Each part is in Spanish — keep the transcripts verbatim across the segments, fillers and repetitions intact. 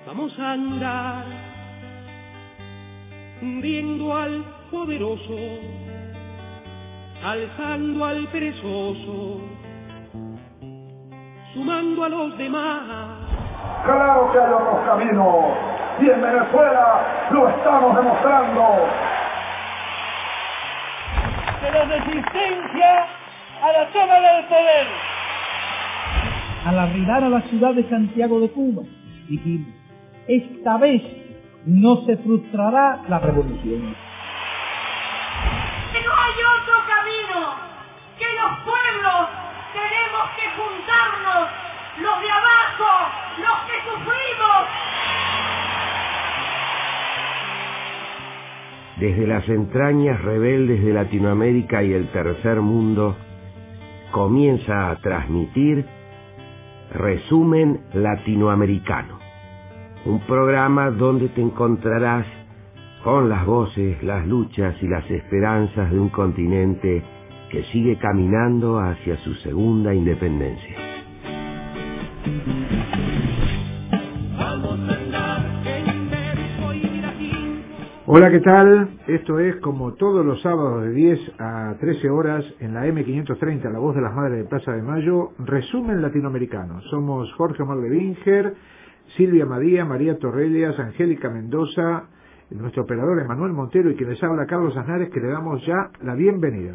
Vamos a andar viendo al poderoso, alzando al perezoso, sumando a los demás. Claro que hay otros caminos, y en Venezuela lo estamos demostrando. De la resistencia a la toma del poder. Al arribar a la ciudad de Santiago de Cuba, dijimos, esta vez no se frustrará la revolución. Que no hay otro camino, que los pueblos tenemos que juntarnos, los de abajo, los que sufrimos. Desde las entrañas rebeldes de Latinoamérica y el tercer mundo, comienza a transmitir Resumen Latinoamericano, un programa donde te encontrarás con las voces, las luchas y las esperanzas de un continente que sigue caminando hacia su segunda independencia. Hola, ¿qué tal? Esto es como todos los sábados de diez a trece horas en la eme quinientos treinta, La Voz de las Madres de Plaza de Mayo, Resumen Latinoamericano. Somos Jorge Omar Levinger, Silvia Madía, María Torrellas, Angélica Mendoza, nuestro operador Emanuel Montero y quien les habla Carlos Aznares, que le damos ya la bienvenida.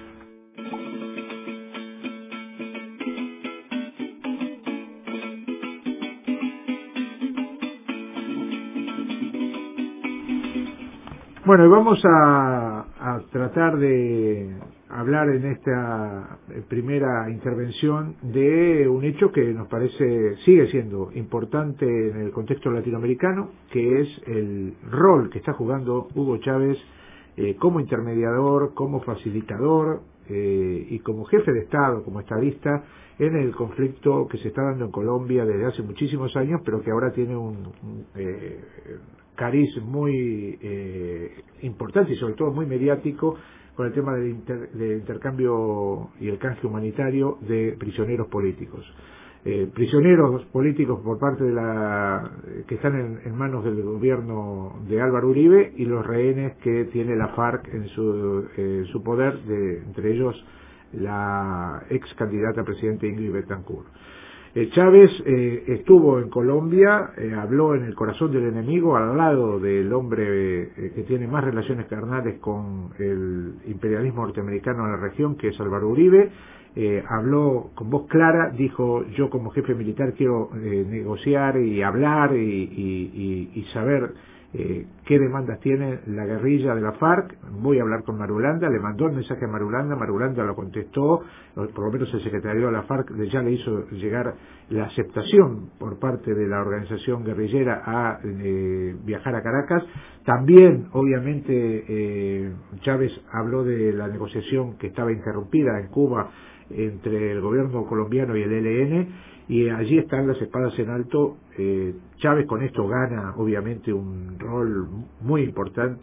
Bueno, y vamos a, a tratar de hablar en esta primera intervención de un hecho que nos parece sigue siendo importante en el contexto latinoamericano, que es el rol que está jugando Hugo Chávez eh, como intermediador, como facilitador eh, y como jefe de Estado, como estadista en el conflicto que se está dando en Colombia desde hace muchísimos años, pero que ahora tiene un, un eh, cariz muy eh, importante y sobre todo muy mediático con el tema del inter, de intercambio y el canje humanitario de prisioneros políticos. Eh, prisioneros políticos por parte de la que están en, en manos del gobierno de Álvaro Uribe y los rehenes que tiene la FARC en su, eh, su poder, de, entre ellos la ex candidata a presidente Ingrid Betancourt. Eh, Chávez eh, estuvo en Colombia, eh, habló en el corazón del enemigo, al lado del hombre eh, que tiene más relaciones carnales con el imperialismo norteamericano en la región, que es Álvaro Uribe. Eh, habló con voz clara, dijo: yo como jefe militar quiero eh, negociar y hablar y, y, y, y saber eh, qué demandas tiene la guerrilla de la FARC. Voy a hablar con Marulanda. Le mandó el mensaje a Marulanda, Marulanda lo contestó, por lo menos el secretario de la FARC ya le hizo llegar la aceptación por parte de la organización guerrillera a eh, viajar a Caracas. También, obviamente, eh, Chávez habló de la negociación que estaba interrumpida en Cuba entre el gobierno colombiano y el E L N, y allí están las espadas en alto. eh, Chávez con esto gana obviamente un rol muy importante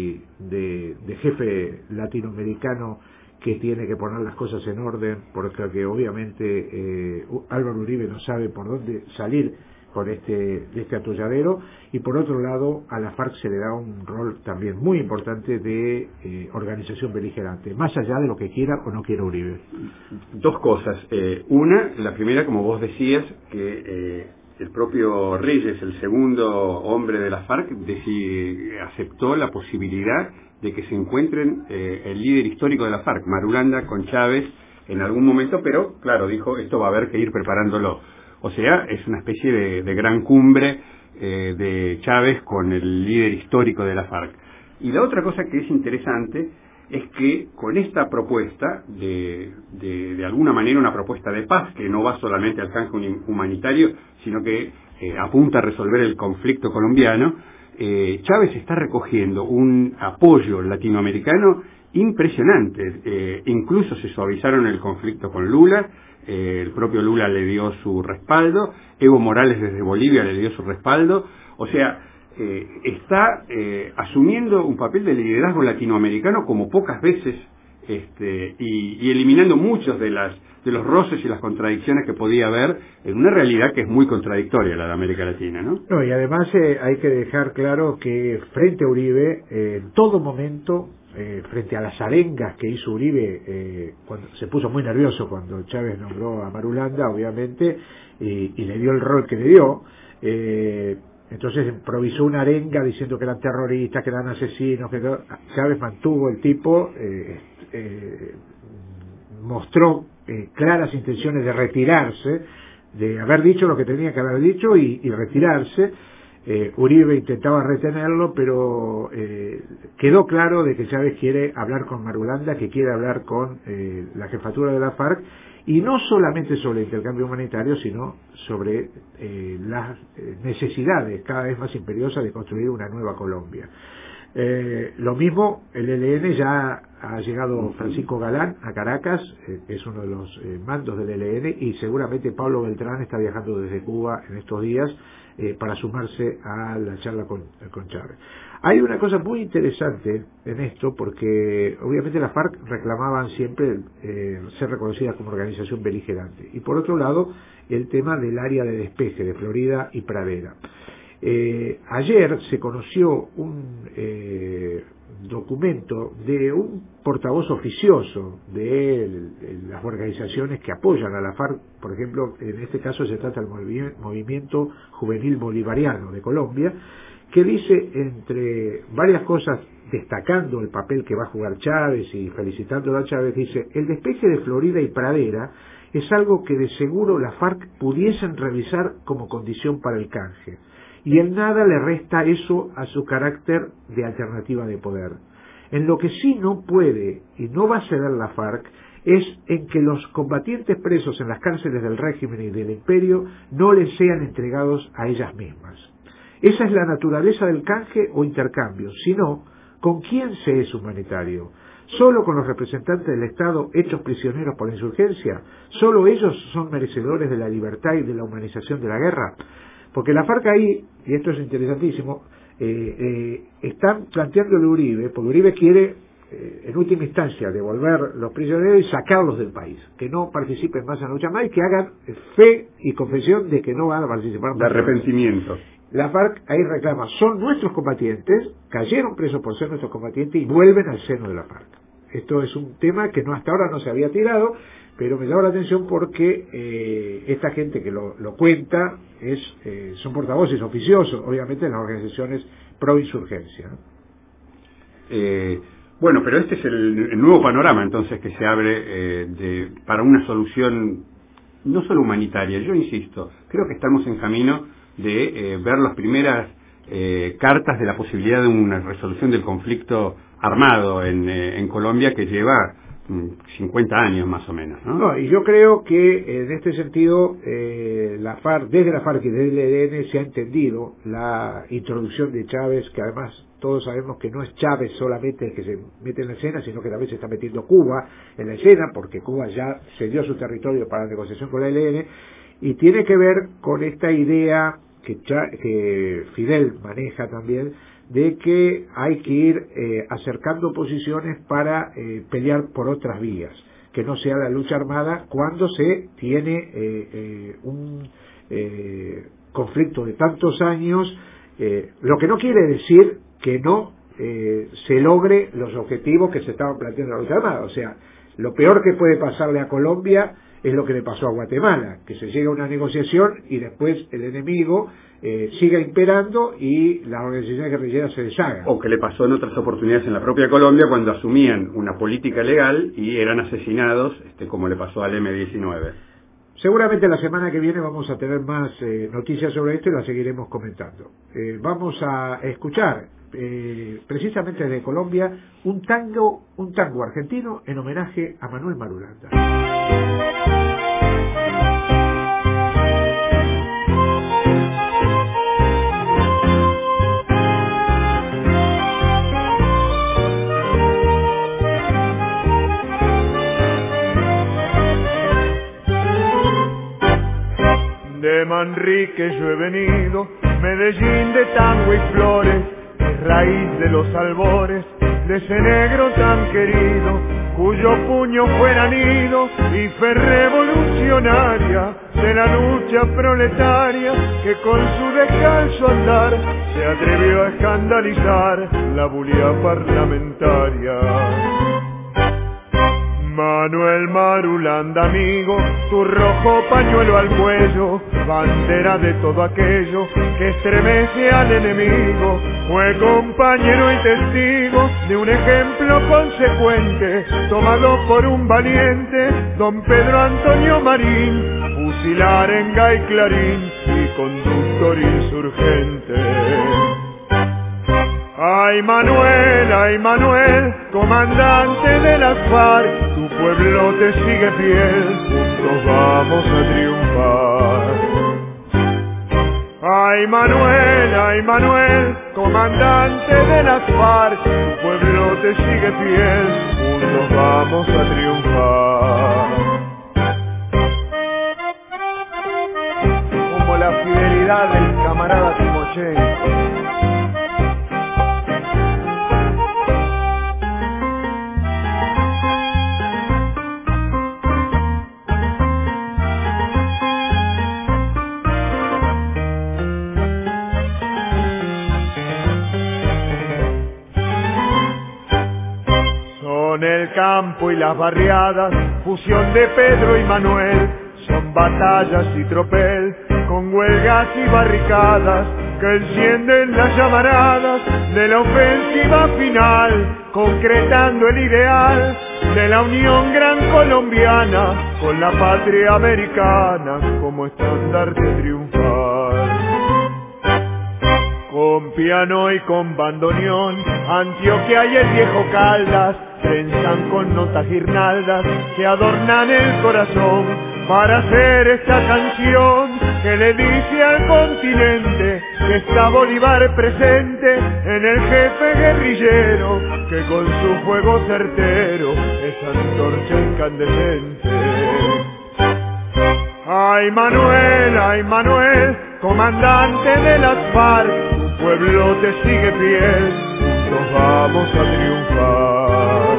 de, de jefe latinoamericano que tiene que poner las cosas en orden, porque que obviamente eh, Álvaro Uribe no sabe por dónde salir con este, de este atolladero, y por otro lado a la FARC se le da un rol también muy importante de eh, organización beligerante, más allá de lo que quiera o no quiera Uribe. Dos cosas. Eh, una, la primera, como vos decías, que eh, el propio Reyes, el segundo hombre de la FARC, deci- aceptó la posibilidad de que se encuentren eh, el líder histórico de la FARC, Marulanda, con Chávez en algún momento, pero claro, dijo, esto va a haber que ir preparándolo. O sea, es una especie de, de gran cumbre eh, de Chávez con el líder histórico de la FARC. Y la otra cosa que es interesante es que con esta propuesta, de, de, de alguna manera una propuesta de paz, que no va solamente al canje humanitario, sino que eh, apunta a resolver el conflicto colombiano, eh, Chávez está recogiendo un apoyo latinoamericano impresionante. Eh, incluso se suavizaron el conflicto con Lula. Eh, el propio Lula le dio su respaldo, Evo Morales desde Bolivia le dio su respaldo, o sea, eh, está eh, asumiendo un papel de liderazgo latinoamericano como pocas veces este, y, y eliminando muchos de las de los roces y las contradicciones que podía haber en una realidad que es muy contradictoria, la de América Latina, ¿no? No, y además eh, hay que dejar claro que frente a Uribe, eh, en todo momento, eh, frente a las arengas que hizo Uribe, eh, cuando se puso muy nervioso cuando Chávez nombró a Marulanda, obviamente, y, y le dio el rol que le dio, eh, entonces improvisó una arenga diciendo que eran terroristas, que eran asesinos, que Chávez mantuvo el tipo, eh, eh, mostró eh, claras intenciones de retirarse, de haber dicho lo que tenía que haber dicho y, y retirarse. eh, Uribe intentaba retenerlo, pero eh, quedó claro de que Chávez quiere hablar con Marulanda, que quiere hablar con eh, la jefatura de la FARC, y no solamente sobre el intercambio humanitario, sino sobre eh, las necesidades cada vez más imperiosas de construir una nueva Colombia. Eh, lo mismo, el E L N, ya ha llegado Francisco Galán a Caracas, eh, es uno de los eh, mandos del E L N, y seguramente Pablo Beltrán está viajando desde Cuba en estos días eh, para sumarse a la charla con, con Chávez. Hay una cosa muy interesante en esto, porque obviamente las FARC reclamaban siempre eh, ser reconocidas como organización beligerante, y por otro lado el tema del área de despeje de Florida y Pradera. Eh, ayer se conoció un eh, documento de un portavoz oficioso de el, las organizaciones que apoyan a la FARC. Por ejemplo, en este caso se trata del movi- Movimiento Juvenil Bolivariano de Colombia, que dice, entre varias cosas, destacando el papel que va a jugar Chávez y felicitándolo a Chávez, dice: el despeje de Florida y Pradera es algo que de seguro la FARC pudiesen revisar como condición para el canje, y en nada le resta eso a su carácter de alternativa de poder. En lo que sí no puede y no va a ceder la FARC es en que los combatientes presos en las cárceles del régimen y del imperio no les sean entregados a ellas mismas. Esa es la naturaleza del canje o intercambio. Si no, ¿con quién se es humanitario? ¿Solo con los representantes del Estado hechos prisioneros por la insurgencia? ¿Solo ellos son merecedores de la libertad y de la humanización de la guerra? Porque la FARC ahí, y esto es interesantísimo, eh, eh, están planteándole a Uribe, porque Uribe quiere, eh, en última instancia, devolver los prisioneros y sacarlos del país, que no participen más en la lucha más y que hagan fe y confesión de que no van a participar más. De arrepentimiento. La FARC ahí reclama: son nuestros combatientes, cayeron presos por ser nuestros combatientes y vuelven al seno de la FARC. Esto es un tema que no hasta ahora no se había tirado, pero me llama la atención porque eh, esta gente que lo, lo cuenta es eh, son portavoces oficiosos, obviamente, de las organizaciones pro insurgencia. Eh, bueno, pero este es el, el nuevo panorama entonces que se abre eh, de, para una solución no solo humanitaria. Yo insisto, creo que estamos en camino de eh, ver las primeras eh, cartas de la posibilidad de una resolución del conflicto armado en, eh, en Colombia, que lleva cincuenta años más o menos, ¿no? No, y yo creo que en este sentido eh, la FARC, desde la FARC y desde el E L N se ha entendido la introducción de Chávez, que además todos sabemos que no es Chávez solamente el que se mete en la escena, sino que también se está metiendo Cuba en la escena, porque Cuba ya cedió su territorio para la negociación con la E L N, y tiene que ver con esta idea que, Cha- que Fidel maneja también, de que hay que ir eh, acercando posiciones para eh, pelear por otras vías, que no sea la lucha armada cuando se tiene eh, eh, un eh, conflicto de tantos años, eh, lo que no quiere decir que no eh, se logre los objetivos que se estaban planteando en la lucha armada. O sea, lo peor que puede pasarle a Colombia es lo que le pasó a Guatemala, que se llega a una negociación y después el enemigo eh, siga imperando y las organizaciones guerrilleras se deshagan. O que le pasó en otras oportunidades en la propia Colombia, cuando asumían una política legal y eran asesinados, este, como le pasó al eme diecinueve. Seguramente la semana que viene vamos a tener más eh, noticias sobre esto y las seguiremos comentando. Eh, vamos a escuchar eh, precisamente desde Colombia un tango, un tango argentino en homenaje a Manuel Marulanda. De Manrique yo he venido, Medellín de tango y flores, es raíz de los albores, de ese negro tan querido, cuyo puño fuera nido y fe revolucionaria de la lucha proletaria, que con su descalzo andar se atrevió a escandalizar la bulia parlamentaria. Manuel Marulanda, amigo, tu rojo pañuelo al cuello, bandera de todo aquello que estremece al enemigo, fue compañero y testigo de un ejemplo consecuente, tomado por un valiente, don Pedro Antonio Marín, fusilar en Gay Clarín y conductor insurgente. Ay Manuel, ay Manuel, comandante de las FARC, tu pueblo te sigue fiel, juntos vamos a triunfar. Ay Manuel, ay Manuel, comandante de las FARC, tu pueblo te sigue fiel, juntos vamos a triunfar. Como la fidelidad del camarada Timochenko. El campo y las barriadas, fusión de Pedro y Manuel, son batallas y tropel, con huelgas y barricadas, que encienden las llamaradas de la ofensiva final, concretando el ideal de la unión gran colombiana, con la patria americana como estandarte triunfal. Con piano y con bandoneón, Antioquia y el viejo Caldas, trenzan con notas guirnaldas que adornan el corazón para hacer esta canción que le dice al continente que está Bolívar presente en el jefe guerrillero, que con su fuego certero es antorcha incandescente. Ay Manuel, ay Manuel, comandante de las FARC, tu pueblo te sigue fiel, juntos vamos a triunfar.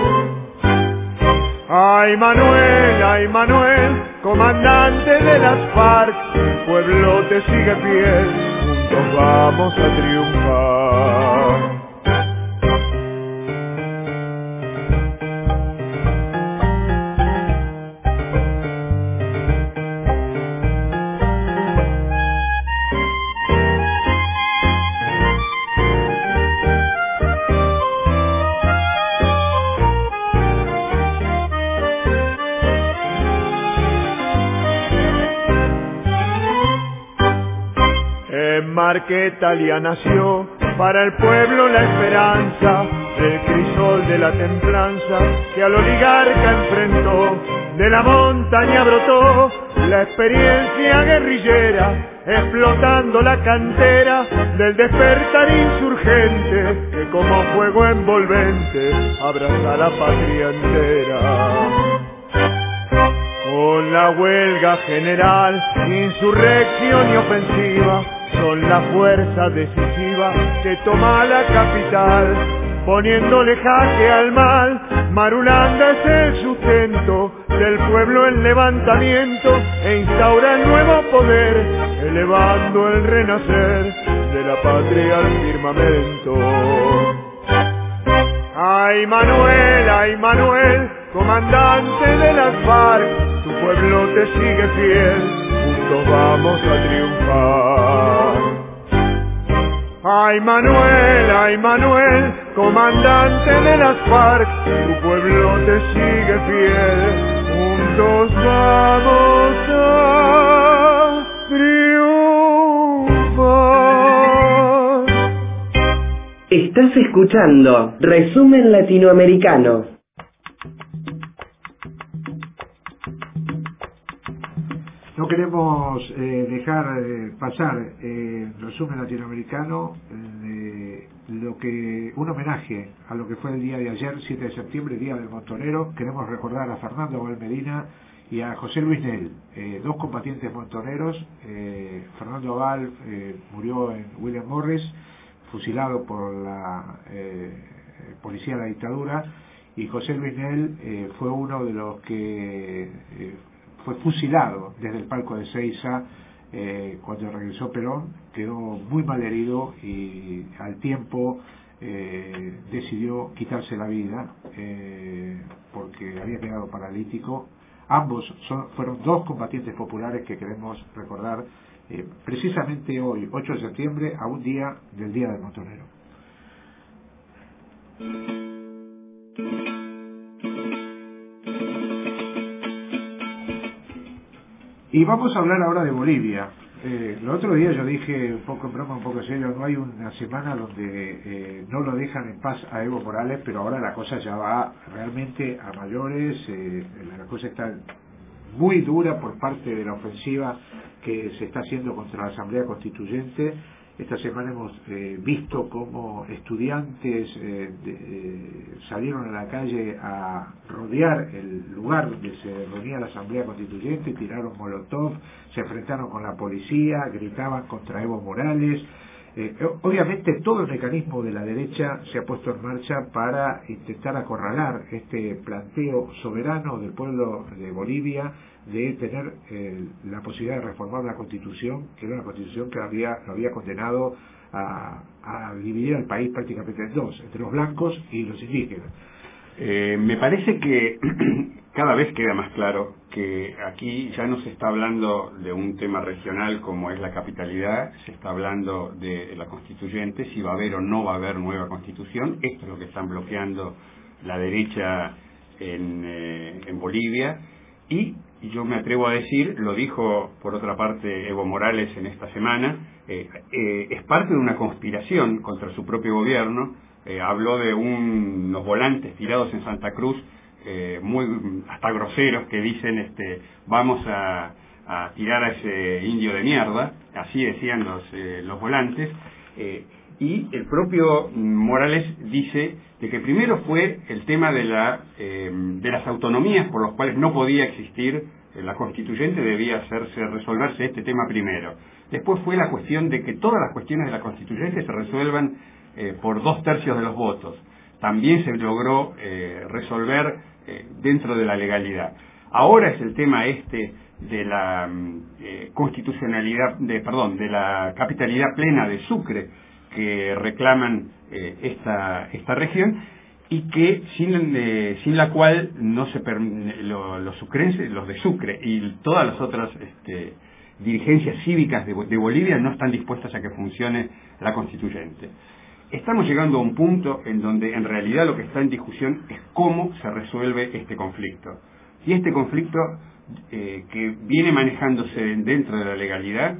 Ay Manuel, ay Manuel, comandante de las FARC, tu pueblo te sigue fiel, juntos vamos a triunfar. Marquetalia nació para el pueblo la esperanza del crisol de la templanza que al oligarca enfrentó. De la montaña brotó la experiencia guerrillera, explotando la cantera del despertar insurgente que como fuego envolvente abraza la patria entera. Con la huelga general, insurrección y ofensiva son la fuerza decisiva que toma la capital, poniéndole jaque al mal. Marulanda es el sustento del pueblo en levantamiento e instaura el nuevo poder, elevando el renacer de la patria al firmamento. Ay Manuel, ay Manuel, comandante de las FARC, tu pueblo te sigue fiel, juntos vamos a triunfar. Ay Manuel, ay Manuel, comandante de las FARC, tu pueblo te sigue fiel, juntos vamos a triunfar. Estás escuchando Resumen Latinoamericano. No queremos eh, dejar eh, pasar eh, el resumen latinoamericano eh, de lo que un homenaje a lo que fue el día de ayer, siete de septiembre, Día del Montonero. Queremos recordar a Fernando Valmedina y a José Luis Nel, eh, dos combatientes montoneros. eh, Fernando Val eh, murió en William Morris, fusilado por la eh, policía de la dictadura, y José Luis Nel eh, fue uno de los que eh, fue fusilado desde el palco de Seiza eh, cuando regresó Perón, quedó muy mal herido y al tiempo eh, decidió quitarse la vida eh, porque había quedado paralítico. Ambos son, fueron dos combatientes populares que queremos recordar eh, precisamente hoy, ocho de septiembre, a un día del Día del Montonero. Y vamos a hablar ahora de Bolivia. Eh, el otro día yo dije, un poco en broma, un poco en serio, no hay una semana donde eh, no lo dejan en paz a Evo Morales, pero ahora la cosa ya va realmente a mayores, eh, la cosa está muy dura por parte de la ofensiva que se está haciendo contra la Asamblea Constituyente. Esta semana hemos eh, visto cómo estudiantes eh, de, eh, salieron a la calle a rodear el lugar donde se reunía la Asamblea Constituyente, tiraron molotov, se enfrentaron con la policía, gritaban contra Evo Morales. Eh, obviamente todo el mecanismo de la derecha se ha puesto en marcha para intentar acorralar este planteo soberano del pueblo de Bolivia de tener eh, la posibilidad de reformar la Constitución, que era una Constitución que había, lo había condenado a, a dividir al país prácticamente en dos, entre los blancos y los indígenas. Eh, me parece que cada vez queda más claro que aquí ya no se está hablando de un tema regional como es la capitalidad, se está hablando de la constituyente, si va a haber o no va a haber nueva constitución. Esto es lo que están bloqueando la derecha en, eh, en Bolivia, y yo me atrevo a decir, lo dijo por otra parte Evo Morales en esta semana, eh, eh, es parte de una conspiración contra su propio gobierno. Eh, habló de un, unos volantes tirados en Santa Cruz, eh, muy hasta groseros, que dicen este vamos a, a tirar a ese indio de mierda, así decían los, eh, los volantes, eh, y el propio Morales dice de que primero fue el tema de, la, eh, de las autonomías por los cuales no podía existir eh, la constituyente, debía hacerse resolverse este tema primero. Después fue la cuestión de que todas las cuestiones de la constituyente se resuelvan Eh, por dos tercios de los votos. También se logró eh, resolver eh, dentro de la legalidad. Ahora es el tema este de la eh, constitucionalidad, de, perdón, de la capitalidad plena de Sucre que reclaman eh, esta, esta región, y que sin, eh, sin la cual no se lo, los sucrenses, los de Sucre y todas las otras este, dirigencias cívicas de, de Bolivia no están dispuestas a que funcione la constituyente. Estamos llegando a un punto en donde en realidad lo que está en discusión es cómo se resuelve este conflicto. Y este conflicto eh, que viene manejándose dentro de la legalidad,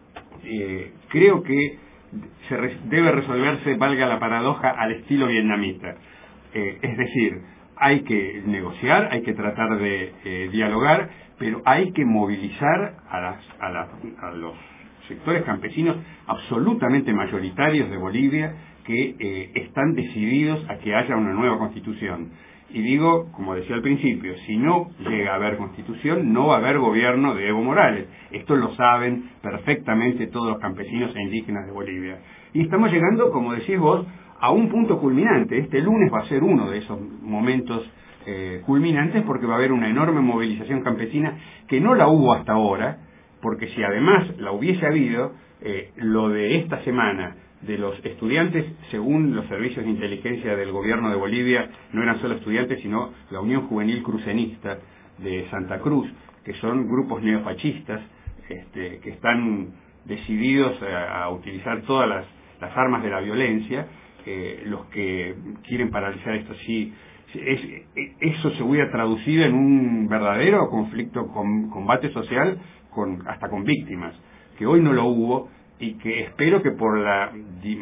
eh, creo que se re debe resolverse, valga la paradoja, al estilo vietnamita. Eh, es decir, hay que negociar, hay que tratar de eh, dialogar, pero hay que movilizar a, las, a, la, a los sectores campesinos absolutamente mayoritarios de Bolivia, que eh, están decididos a que haya una nueva constitución. Y digo, como decía al principio, si no llega a haber constitución, no va a haber gobierno de Evo Morales. Esto lo saben perfectamente todos los campesinos e indígenas de Bolivia. Y estamos llegando, como decís vos, a un punto culminante. Este lunes va a ser uno de esos momentos eh, culminantes, porque va a haber una enorme movilización campesina que no la hubo hasta ahora, porque si además la hubiese habido, eh, lo de esta semana de los estudiantes, según los servicios de inteligencia del gobierno de Bolivia, no eran solo estudiantes, sino la Unión Juvenil Crucenista de Santa Cruz, que son grupos neofascistas este, que están decididos a, a utilizar todas las, las armas de la violencia, eh, los que quieren paralizar esto. Sí, es, eso se hubiera traducido en un verdadero conflicto, con combate social, con, hasta con víctimas, que hoy no lo hubo, y que espero que por la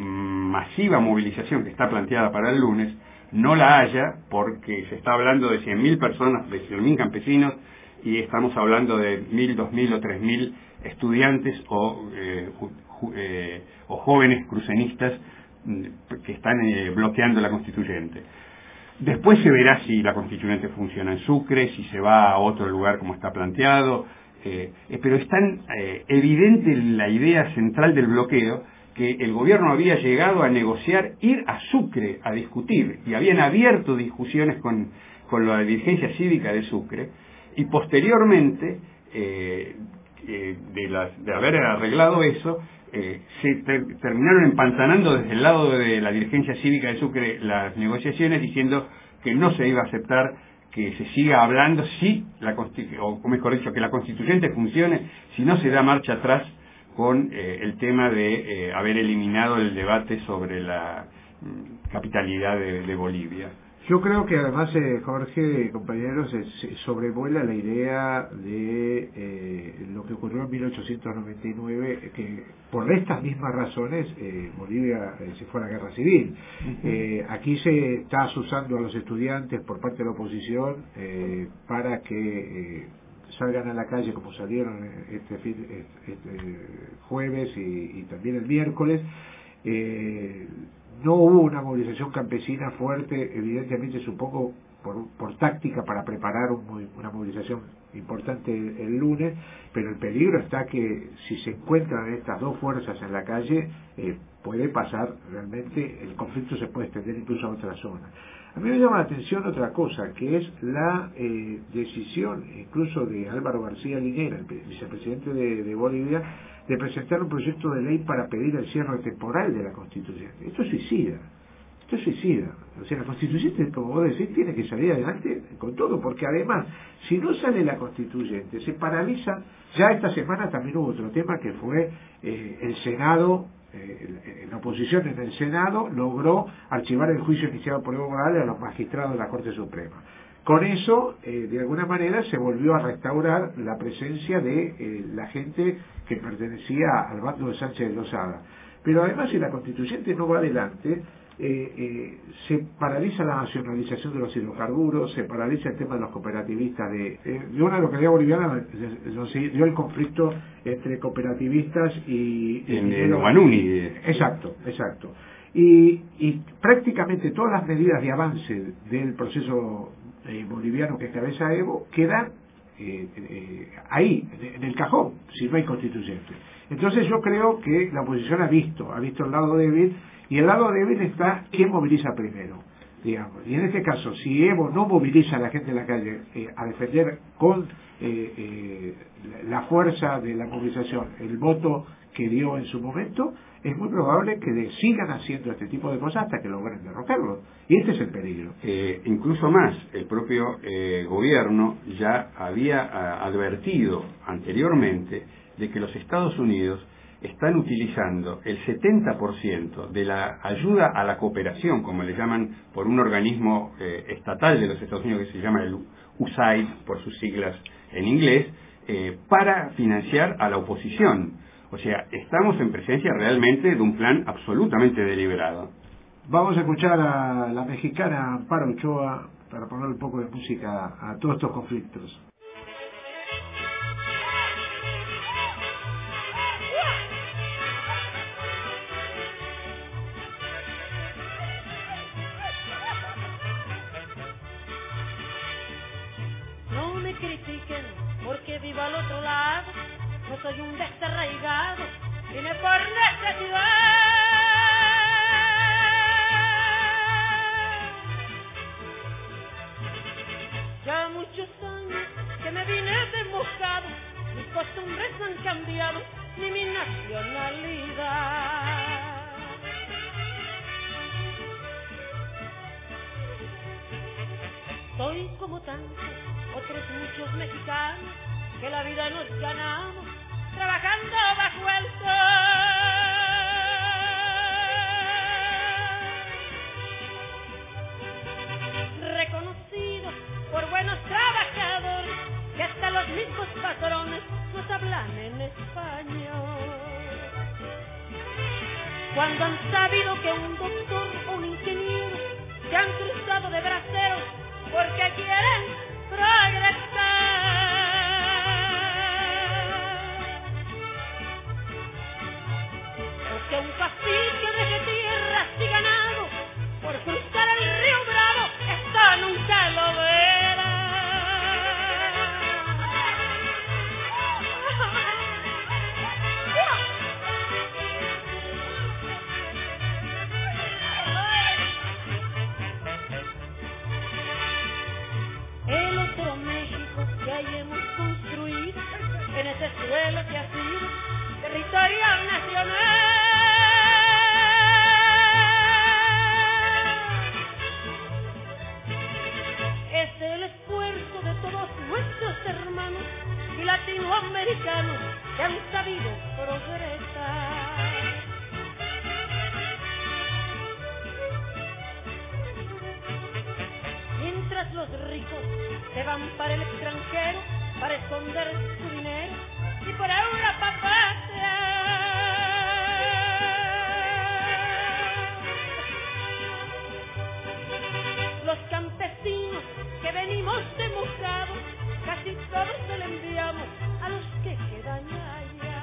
masiva movilización que está planteada para el lunes no la haya, porque se está hablando de cien mil personas, de cien mil campesinos, y estamos hablando de mil, dos mil o tres mil estudiantes o, eh, eh, o jóvenes crucenistas que están eh, bloqueando la constituyente. Después se verá si la constituyente funciona en Sucre, si se va a otro lugar como está planteado. Eh, eh, pero es tan eh, evidente la idea central del bloqueo que el gobierno había llegado a negociar ir a Sucre a discutir, y habían abierto discusiones con, con la dirigencia cívica de Sucre, y posteriormente, eh, eh, de, las, de haber arreglado eso, eh, se ter, terminaron empantanando desde el lado de la dirigencia cívica de Sucre las negociaciones, diciendo que no se iba a aceptar que se siga hablando si la o mejor dicho, que la constituyente funcione si no se da marcha atrás con eh, el tema de eh, haber eliminado el debate sobre la mm, capitalidad de, de Bolivia. Yo creo que además, eh, Jorge, compañeros, se, se sobrevuela la idea de eh, lo que ocurrió en mil ochocientos noventa y nueve, que por estas mismas razones eh, Bolivia eh, se fue a la guerra civil. Uh-huh. Eh, aquí se está asusando a los estudiantes por parte de la oposición eh, para que eh, salgan a la calle como salieron este, fin, este, este jueves y, y también el miércoles. Eh, No hubo una movilización campesina fuerte, evidentemente supongo por, por táctica para preparar un, una movilización importante el, el lunes, pero el peligro está que si se encuentran estas dos fuerzas en la calle, eh, puede pasar realmente, el conflicto se puede extender incluso a otra zona. A mí me llama la atención otra cosa, que es la eh, decisión incluso de Álvaro García Linera, el vicepresidente de, de Bolivia, de presentar un proyecto de ley para pedir el cierre temporal de la Constituyente. Esto es suicida, esto es suicida. O sea, la Constituyente, como vos decís, tiene que salir adelante con todo, porque además, si no sale la Constituyente, se paraliza. Ya esta semana también hubo otro tema que fue eh, el Senado, eh, la oposición en el Senado logró archivar el juicio iniciado por Evo Morales a los magistrados de la Corte Suprema. Con eso, eh, de alguna manera, se volvió a restaurar la presencia de eh, la gente que pertenecía al bando de Sánchez de Lozada. Pero además, si la constituyente no va adelante, eh, eh, se paraliza la nacionalización de los hidrocarburos, se paraliza el tema de los cooperativistas. De, eh, de una localidad boliviana se dio el conflicto entre cooperativistas y... En el Guanuni. Exacto, exacto. Y, y prácticamente todas las medidas de avance del proceso eh, boliviano que encabeza Evo quedan eh, eh, ahí, en el cajón, si no hay constituyente. Entonces yo creo que la oposición ha visto, ha visto el lado débil, y el lado débil está quién moviliza primero, digamos. Y en este caso, si Evo no moviliza a la gente en la calle eh, a defender con eh, eh, la fuerza de la movilización el voto que dio en su momento, es muy probable que de, sigan haciendo este tipo de cosas hasta que logren derrocarlo. Y este es el peligro. Eh, incluso más, el propio eh, gobierno ya había a, advertido anteriormente de que los Estados Unidos están utilizando el setenta por ciento de la ayuda a la cooperación, como le llaman por un organismo eh, estatal de los Estados Unidos que se llama el U S A I D, por sus siglas en inglés, eh, para financiar a la oposición. O sea, estamos en presencia realmente de un plan absolutamente deliberado. Vamos a escuchar a la mexicana Amparo Ochoa para poner un poco de música a todos estos conflictos. No me critiquen porque vivo al otro lado. No soy un desarraigado, vine por necesidad. Ya muchos años que me vine desbocado, mis costumbres han cambiado, ni mi nacionalidad. Soy como tantos otros muchos mexicanos que la vida nos ganamos trabajando bajo el sol. Reconocidos por buenos trabajadores, que hasta los mismos patrones nos hablan en español. Cuando han sabido que un doctor o un ingeniero se han cruzado de braceros porque quieren progresar. Que un cacique deje tierras y ganado por cruzar el río Bravo, esto nunca lo verá. se van para el extranjero para esconder su dinero y por Europa pasear. Los campesinos que venimos de mojado, casi todos se le enviamos a los que quedan allá.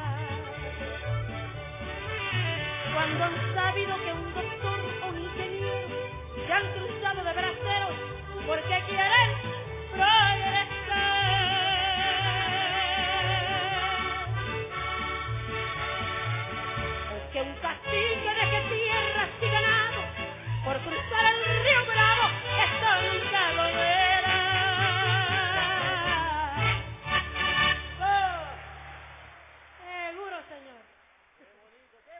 Cuando han sabido que un doctor o un ingeniero se han cruzado de braceros porque quieren progresar. O que un cacique deje tierras y ganado por cruzar el río Bravo, esto nunca lo verá. Oh, seguro, señor. Qué bonito, qué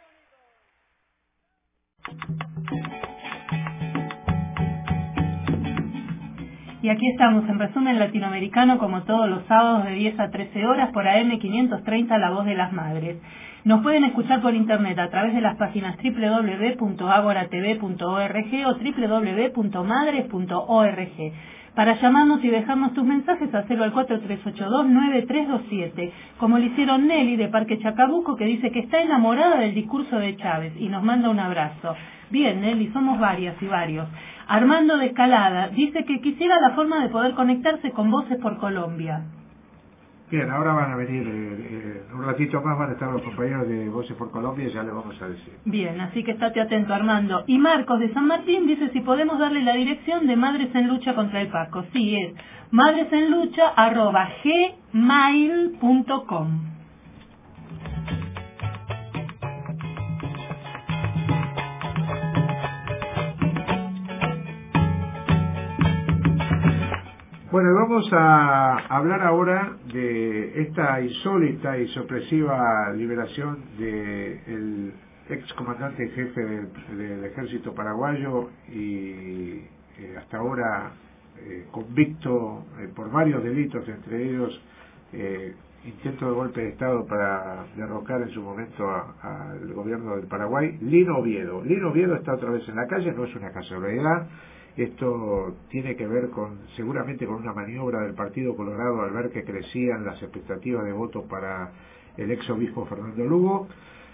bonito. Y aquí estamos en Resumen Latinoamericano, como todos los sábados de diez a trece horas por A M quinientos treinta, La Voz de las Madres. Nos pueden escuchar por internet a través de las páginas doble u doble u doble u punto agora t v punto org o doble u doble u doble u punto madres punto org. Para llamarnos y dejarnos tus mensajes, hacelo al cuatro tres ocho dos nueve tres dos siete, como le hicieron Nelly de Parque Chacabuco, que dice que está enamorada del discurso de Chávez y nos manda un abrazo. Bien, Nelly, somos varias y varios. Armando de Escalada dice que quisiera la forma de poder conectarse con Voces por Colombia. Bien, ahora van a venir, eh, eh, un ratito más van a estar los compañeros de Voces por Colombia y ya les vamos a decir. Bien, así que estate atento, Armando. Y Marcos de San Martín dice si podemos darle la dirección de Madres en Lucha contra el Paco. Sí, es madresenlucha arroba gmail punto com. Bueno, vamos a hablar ahora de esta insólita y sorpresiva liberación del ex comandante jefe del, del ejército paraguayo y eh, hasta ahora eh, convicto eh, por varios delitos, entre ellos eh, intento de golpe de Estado para derrocar en su momento al gobierno del Paraguay, Lino Oviedo. Lino Oviedo está otra vez en la calle, no es una casualidad. Esto tiene que ver con, seguramente con una maniobra del Partido Colorado al ver que crecían las expectativas de voto para el ex obispo Fernando Lugo.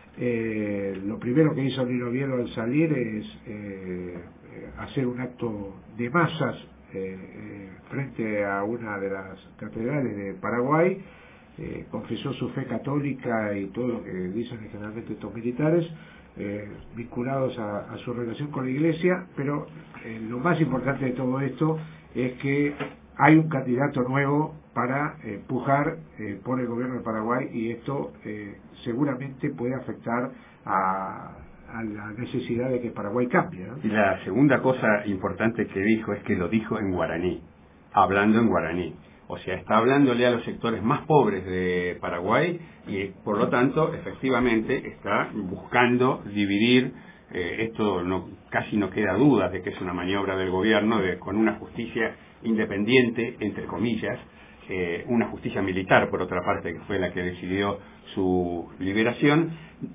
Eh, lo primero que hizo Lino Oviedo al salir es eh, hacer un acto de masas eh, eh, frente a una de las catedrales de Paraguay. Eh, confesó su fe católica y todo lo que dicen generalmente estos militares, eh, vinculados a, a su relación con la Iglesia, pero eh, lo más importante de todo esto es que hay un candidato nuevo para eh, pujar eh, por el gobierno de Paraguay, y esto eh, seguramente puede afectar a, a la necesidad de que Paraguay cambie, ¿no? Y la segunda cosa importante que dijo es que lo dijo en guaraní, hablando en guaraní. O sea, está hablándole a los sectores más pobres de Paraguay y, por lo tanto, efectivamente está buscando dividir. Eh, esto no, casi no queda duda de que es una maniobra del gobierno de, con una justicia independiente, entre comillas, eh, una justicia militar, por otra parte, que fue la que decidió su liberación,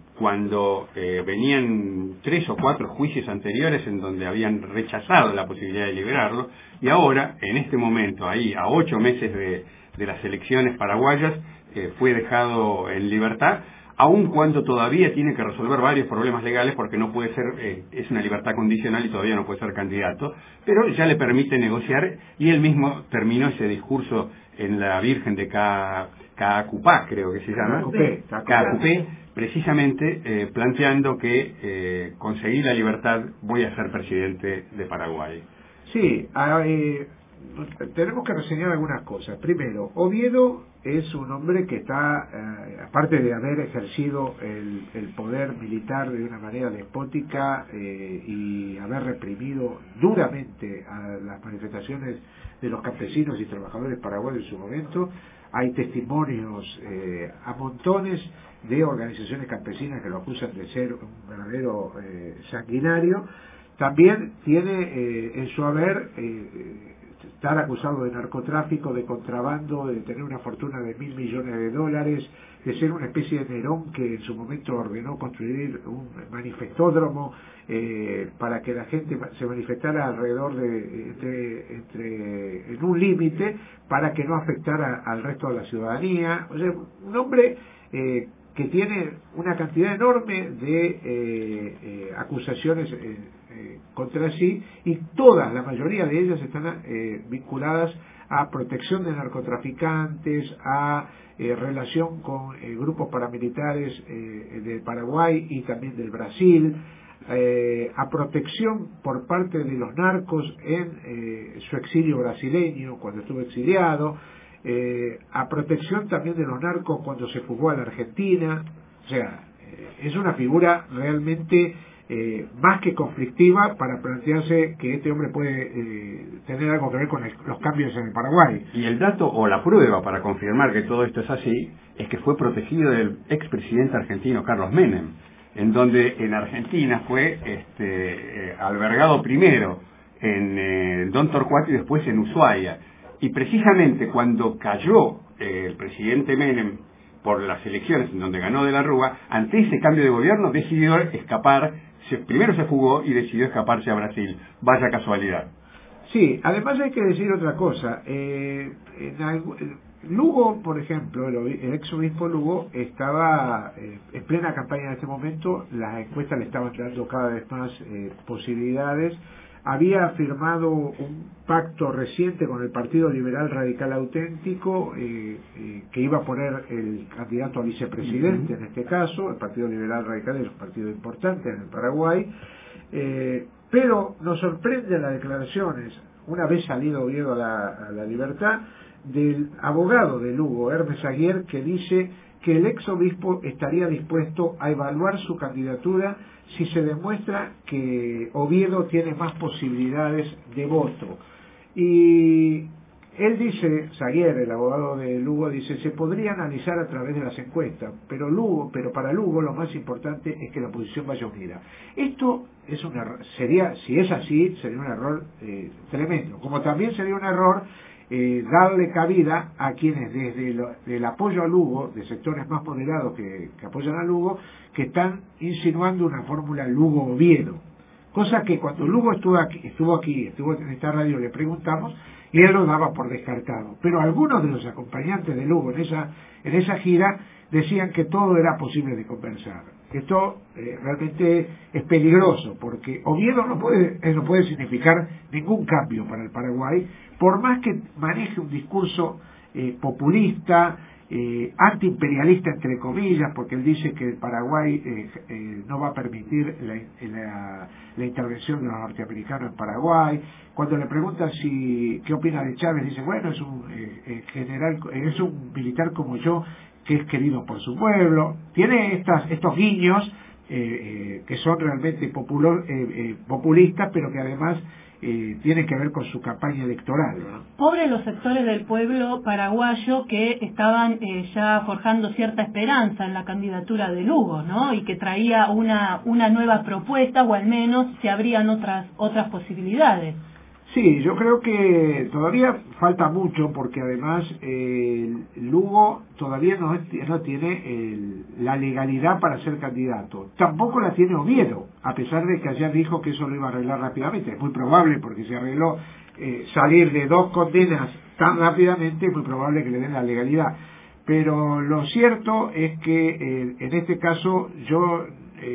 cuando eh, venían tres o cuatro juicios anteriores en donde habían rechazado la posibilidad de liberarlo, y ahora, en este momento, ahí a ocho meses de, de las elecciones paraguayas, eh, fue dejado en libertad, aun cuando todavía tiene que resolver varios problemas legales, porque no puede ser, eh, es una libertad condicional y todavía no puede ser candidato, pero ya le permite negociar, y él mismo terminó ese discurso en la Virgen de Caacupá, creo que se llama, Caacupé, precisamente eh, planteando que eh, conseguí la libertad, voy a ser presidente de Paraguay. Sí, eh, tenemos que reseñar algunas cosas. Primero, Oviedo es un hombre que está, eh, aparte de haber ejercido el, el poder militar de una manera despótica eh, y haber reprimido duramente a las manifestaciones de los campesinos y trabajadores paraguayos en su momento, hay testimonios eh, a montones de organizaciones campesinas que lo acusan de ser un verdadero eh, sanguinario. También tiene eh, en su haber eh, estar acusado de narcotráfico, de contrabando, de tener una fortuna de mil millones de dólares, de ser una especie de Nerón que en su momento ordenó construir un manifestódromo eh, para que la gente se manifestara alrededor de entre, entre en un límite para que no afectara al resto de la ciudadanía. O sea, un hombre eh, que tiene una cantidad enorme de eh, eh, acusaciones eh, eh, contra sí, y todas, la mayoría de ellas están eh, vinculadas a protección de narcotraficantes, a eh, relación con eh, grupos paramilitares eh, de Paraguay y también del Brasil, eh, a protección por parte de los narcos en eh, su exilio brasileño, cuando estuvo exiliado, eh, a protección también de los narcos cuando se fugó a la Argentina. O sea, eh, es una figura realmente eh, más que conflictiva para plantearse que este hombre puede eh, tener algo que ver con el, los cambios en el Paraguay. Y el dato o la prueba para confirmar que todo esto es así es que fue protegido del expresidente argentino Carlos Menem, en donde en Argentina fue este, eh, albergado primero en eh, Don Torcuato y después en Ushuaia. Y precisamente cuando cayó eh, el presidente Menem por las elecciones en donde ganó de la Rúa, ante ese cambio de gobierno decidió escapar, se, primero se fugó y decidió escaparse a Brasil. Vaya casualidad. Sí, además hay que decir otra cosa. Eh, en algo, Lugo, por ejemplo, el, el ex obispo Lugo estaba eh, en plena campaña en este momento, las encuestas le estaban dando cada vez más eh, posibilidades. Había firmado un pacto reciente con el Partido Liberal Radical Auténtico eh, eh, que iba a poner el candidato a vicepresidente, uh-huh. en este caso. El Partido Liberal Radical es un partido importante en el Paraguay, eh, pero nos sorprenden las declaraciones, una vez salido Oviedo a la, a la libertad, del abogado de Lugo, Hermes Aguier, que dice que el ex obispo estaría dispuesto a evaluar su candidatura si se demuestra que Oviedo tiene más posibilidades de voto. Y él dice, Saguier, el abogado de Lugo, dice, se podría analizar a través de las encuestas, pero Lugo, pero para Lugo lo más importante es que la oposición vaya unida. Esto es un error, sería, si es así, sería un error eh, tremendo, como también sería un error Eh, darle cabida a quienes desde lo, el apoyo a Lugo, de sectores más moderados que, que apoyan a Lugo, que están insinuando una fórmula Lugo-Oviedo, cosa que cuando Lugo estuvo aquí, estuvo aquí, estuvo en esta radio, le preguntamos y él lo daba por descartado, pero algunos de los acompañantes de Lugo en esa, en esa gira decían que todo era posible de conversar. Esto eh, realmente es peligroso, porque Oviedo no puede, eh, no puede significar ningún cambio para el Paraguay, por más que maneje un discurso eh, populista, eh, antiimperialista entre comillas, porque él dice que el Paraguay eh, eh, no va a permitir la, la, la intervención de los norteamericanos en Paraguay. Cuando le preguntan si qué opina de Chávez, dice, bueno, es un eh, eh, general, es un militar como yo, que es querido por su pueblo. Tiene estas, estos guiños eh, eh, que son realmente popular, eh, eh, populistas, pero que además eh, tienen que ver con su campaña electoral, ¿no? Pobres los sectores del pueblo paraguayo que estaban eh, ya forjando cierta esperanza en la candidatura de Lugo, ¿no? Y que traía una, una nueva propuesta, o al menos se abrían otras, otras posibilidades. Sí, yo creo que todavía falta mucho, porque además eh, Lugo todavía no, es, no tiene el, la legalidad para ser candidato. Tampoco la tiene Oviedo, a pesar de que ayer dijo que eso lo iba a arreglar rápidamente. Es muy probable, porque se arregló eh, salir de dos condenas tan rápidamente, es muy probable que le den la legalidad. Pero lo cierto es que eh, en este caso yo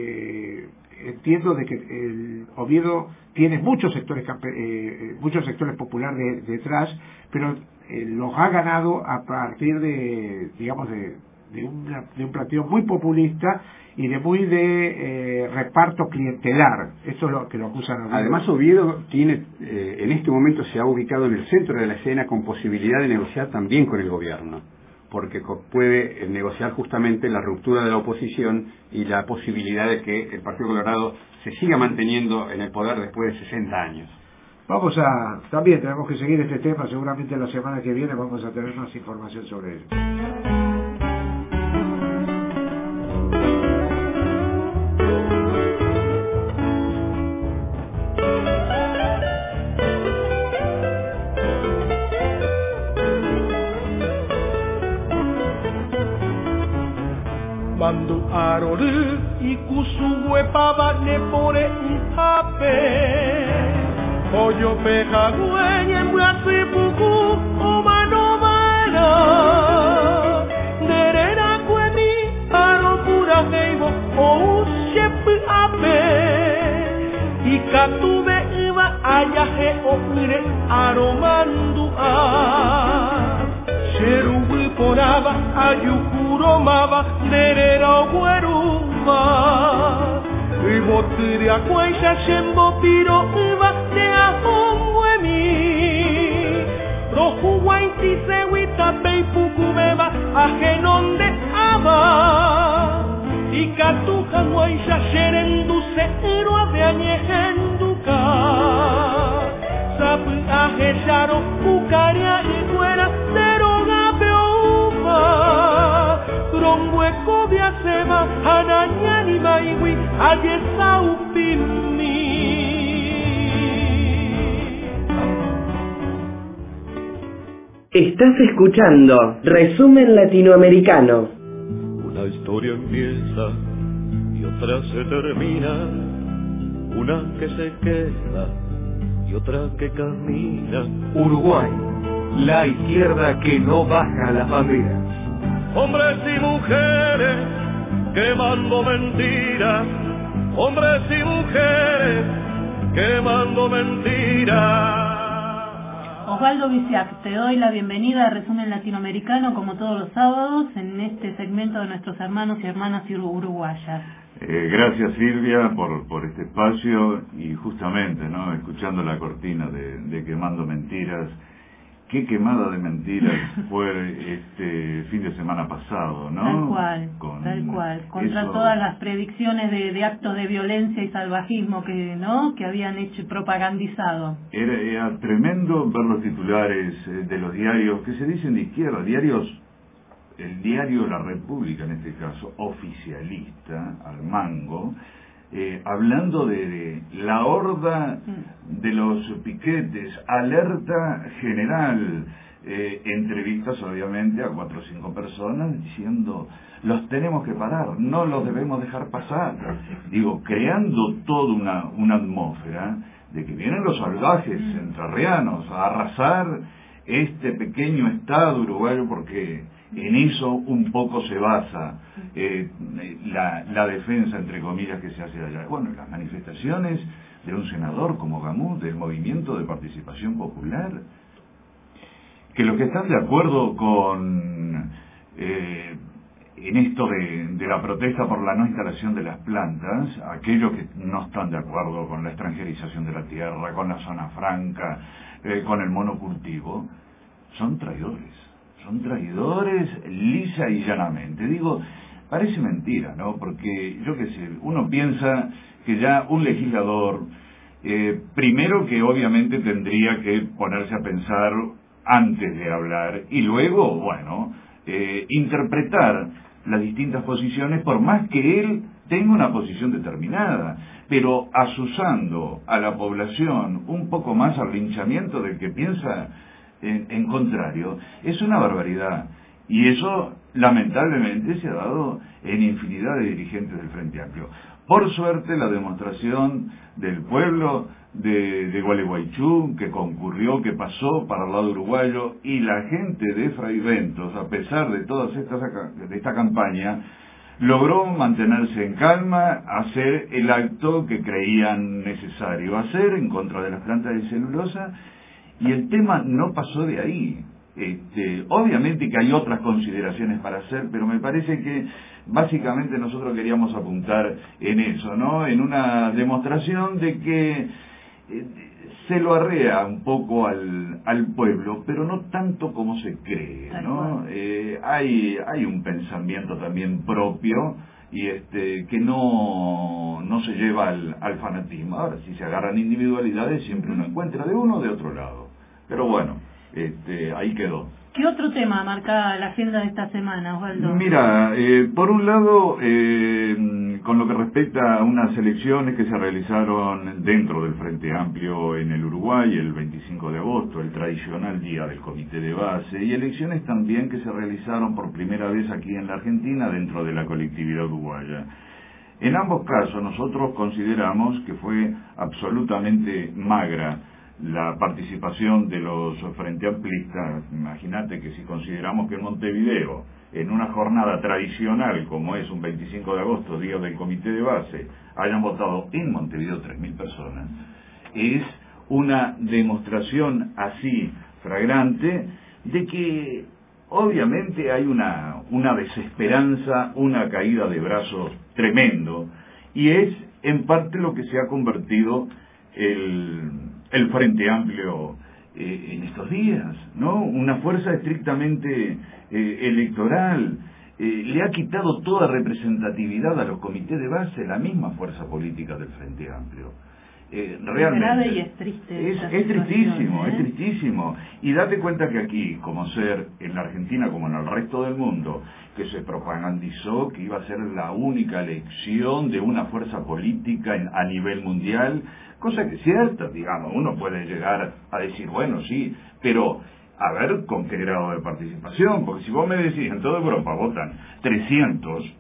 eh, entiendo de que el Oviedo tiene muchos sectores eh, muchos sectores populares de, detrás, pero eh, los ha ganado a partir de, digamos, de, de, una, de un planteo muy populista y de muy de eh, reparto clientelar. Eso es lo que lo acusan a Oviedo. Además, Oviedo tiene, eh, en este momento se ha ubicado en el centro de la escena con posibilidad de negociar también con el gobierno, porque puede negociar justamente la ruptura de la oposición y la posibilidad de que el Partido Colorado se siga manteniendo en el poder después de sesenta años. Vamos a, también tenemos que seguir este tema, seguramente la semana que viene vamos a tener más información sobre ello. Karoru ikusugue pabane pore hape Oyo peja güeñe muatsi puku omano mana Nerera kuemi aro pura heibo o shepu ape Ikatube iba ayahe okure aromandua Sherubu poraba ayukuromaba nerera ogueruma Ibotiri akwaisha shembo piro iba te ahongwemi Rohu waiti sewita peipukubeba ajenonde aba Ikatuja waisha sherenduse iroa de añejenduka Sapu ajesharo kukaria iguera deroga peuma Rongweko biasema hananyani maiwi adiesaupimi Estás escuchando Resumen Latinoamericano. Una historia empieza y otra se termina, una que se queda y otra que camina. Uruguay, la izquierda que no baja las banderas. Hombres y mujeres quemando mentiras, hombres y mujeres quemando mentiras. Osvaldo Bisiak, te doy la bienvenida a Resumen Latinoamericano como todos los sábados en este segmento de nuestros hermanos y hermanas uruguayas. Eh, gracias Silvia por, por este espacio y justamente, ¿no? Escuchando la cortina de, de Quemando Mentiras. Qué quemada de mentiras fue este fin de semana pasado, ¿no? Tal cual, Con tal cual. Contra eso... todas las predicciones de, de actos de violencia y salvajismo que, ¿no? que habían hecho propagandizado. Era, era tremendo ver los titulares de los diarios que se dicen de izquierda, diarios, el diario La República en este caso, oficialista, al mango, Eh, hablando de, de la horda de los piquetes, alerta general, eh, entrevistas obviamente a cuatro o cinco personas diciendo los tenemos que parar, no los debemos dejar pasar, digo, creando toda una, una atmósfera de que vienen los salvajes entrerrianos a arrasar este pequeño estado uruguayo porque en eso un poco se basa eh, la, la defensa, entre comillas, que se hace allá. Bueno, las manifestaciones de un senador como Gamut, del Movimiento de Participación Popular, que los que están de acuerdo con eh, en esto de, de la protesta por la no instalación de las plantas, aquellos que no están de acuerdo con la extranjerización de la tierra, con la zona franca, eh, con el monocultivo, son traidores. Son traidores lisa y llanamente. Digo, parece mentira, ¿no? Porque, yo qué sé, uno piensa que ya un legislador, eh, primero que obviamente tendría que ponerse a pensar antes de hablar, y luego, bueno, eh, interpretar las distintas posiciones, por más que él tenga una posición determinada, pero asusando a la población un poco más al linchamiento del que piensa En, en contrario, es una barbaridad. Y eso, lamentablemente, se ha dado en infinidad de dirigentes del Frente Amplio. Por suerte, la demostración del pueblo de, de Gualeguaychú, que concurrió, que pasó para el lado uruguayo, y la gente de Fraiventos, a pesar de todas estas de esta campaña, logró mantenerse en calma, hacer el acto que creían necesario hacer en contra de las plantas de celulosa. Y el tema no pasó de ahí. Este, obviamente que hay otras consideraciones para hacer, pero me parece que básicamente nosotros queríamos apuntar en eso, ¿no? En una demostración de que eh, se lo arrea un poco al, al pueblo, pero no tanto como se cree, ¿no? Eh, hay, hay un pensamiento también propio y este que no, no se lleva al, al fanatismo. Ahora, si se agarran individualidades, siempre uno encuentra de uno o de otro lado. Pero bueno, este, ahí quedó. ¿Qué otro tema marca la agenda de esta semana, Osvaldo? Mira, eh, por un lado, eh, con lo que respecta a unas elecciones que se realizaron dentro del Frente Amplio en el Uruguay el veinticinco de agosto, el tradicional día del Comité de Base, y elecciones también que se realizaron por primera vez aquí en la Argentina dentro de la colectividad uruguaya. En ambos casos nosotros consideramos que fue absolutamente magra la participación de los Frente Amplistas. Imagínate que si consideramos que en Montevideo, en una jornada tradicional como es un veinticinco de agosto, día del Comité de Base, hayan votado en Montevideo tres mil personas, es una demostración así flagrante de que obviamente hay una, una desesperanza, una caída de brazos tremendo, y es en parte lo que se ha convertido el, el Frente Amplio eh, en estos días, ¿no? Una fuerza estrictamente eh, electoral, eh, le ha quitado toda representatividad a los comités de base, la misma fuerza política del Frente Amplio. Eh, realmente grave y es triste. Es, es tristísimo, ¿eh? es tristísimo. Y date cuenta que aquí, como ser en la Argentina como en el resto del mundo, que se propagandizó que iba a ser la única elección de una fuerza política en, a nivel mundial, cosa que es cierta, digamos, uno puede llegar a decir, bueno, sí, pero a ver con qué grado de participación, porque si vos me decís, en toda Europa votan trescientos,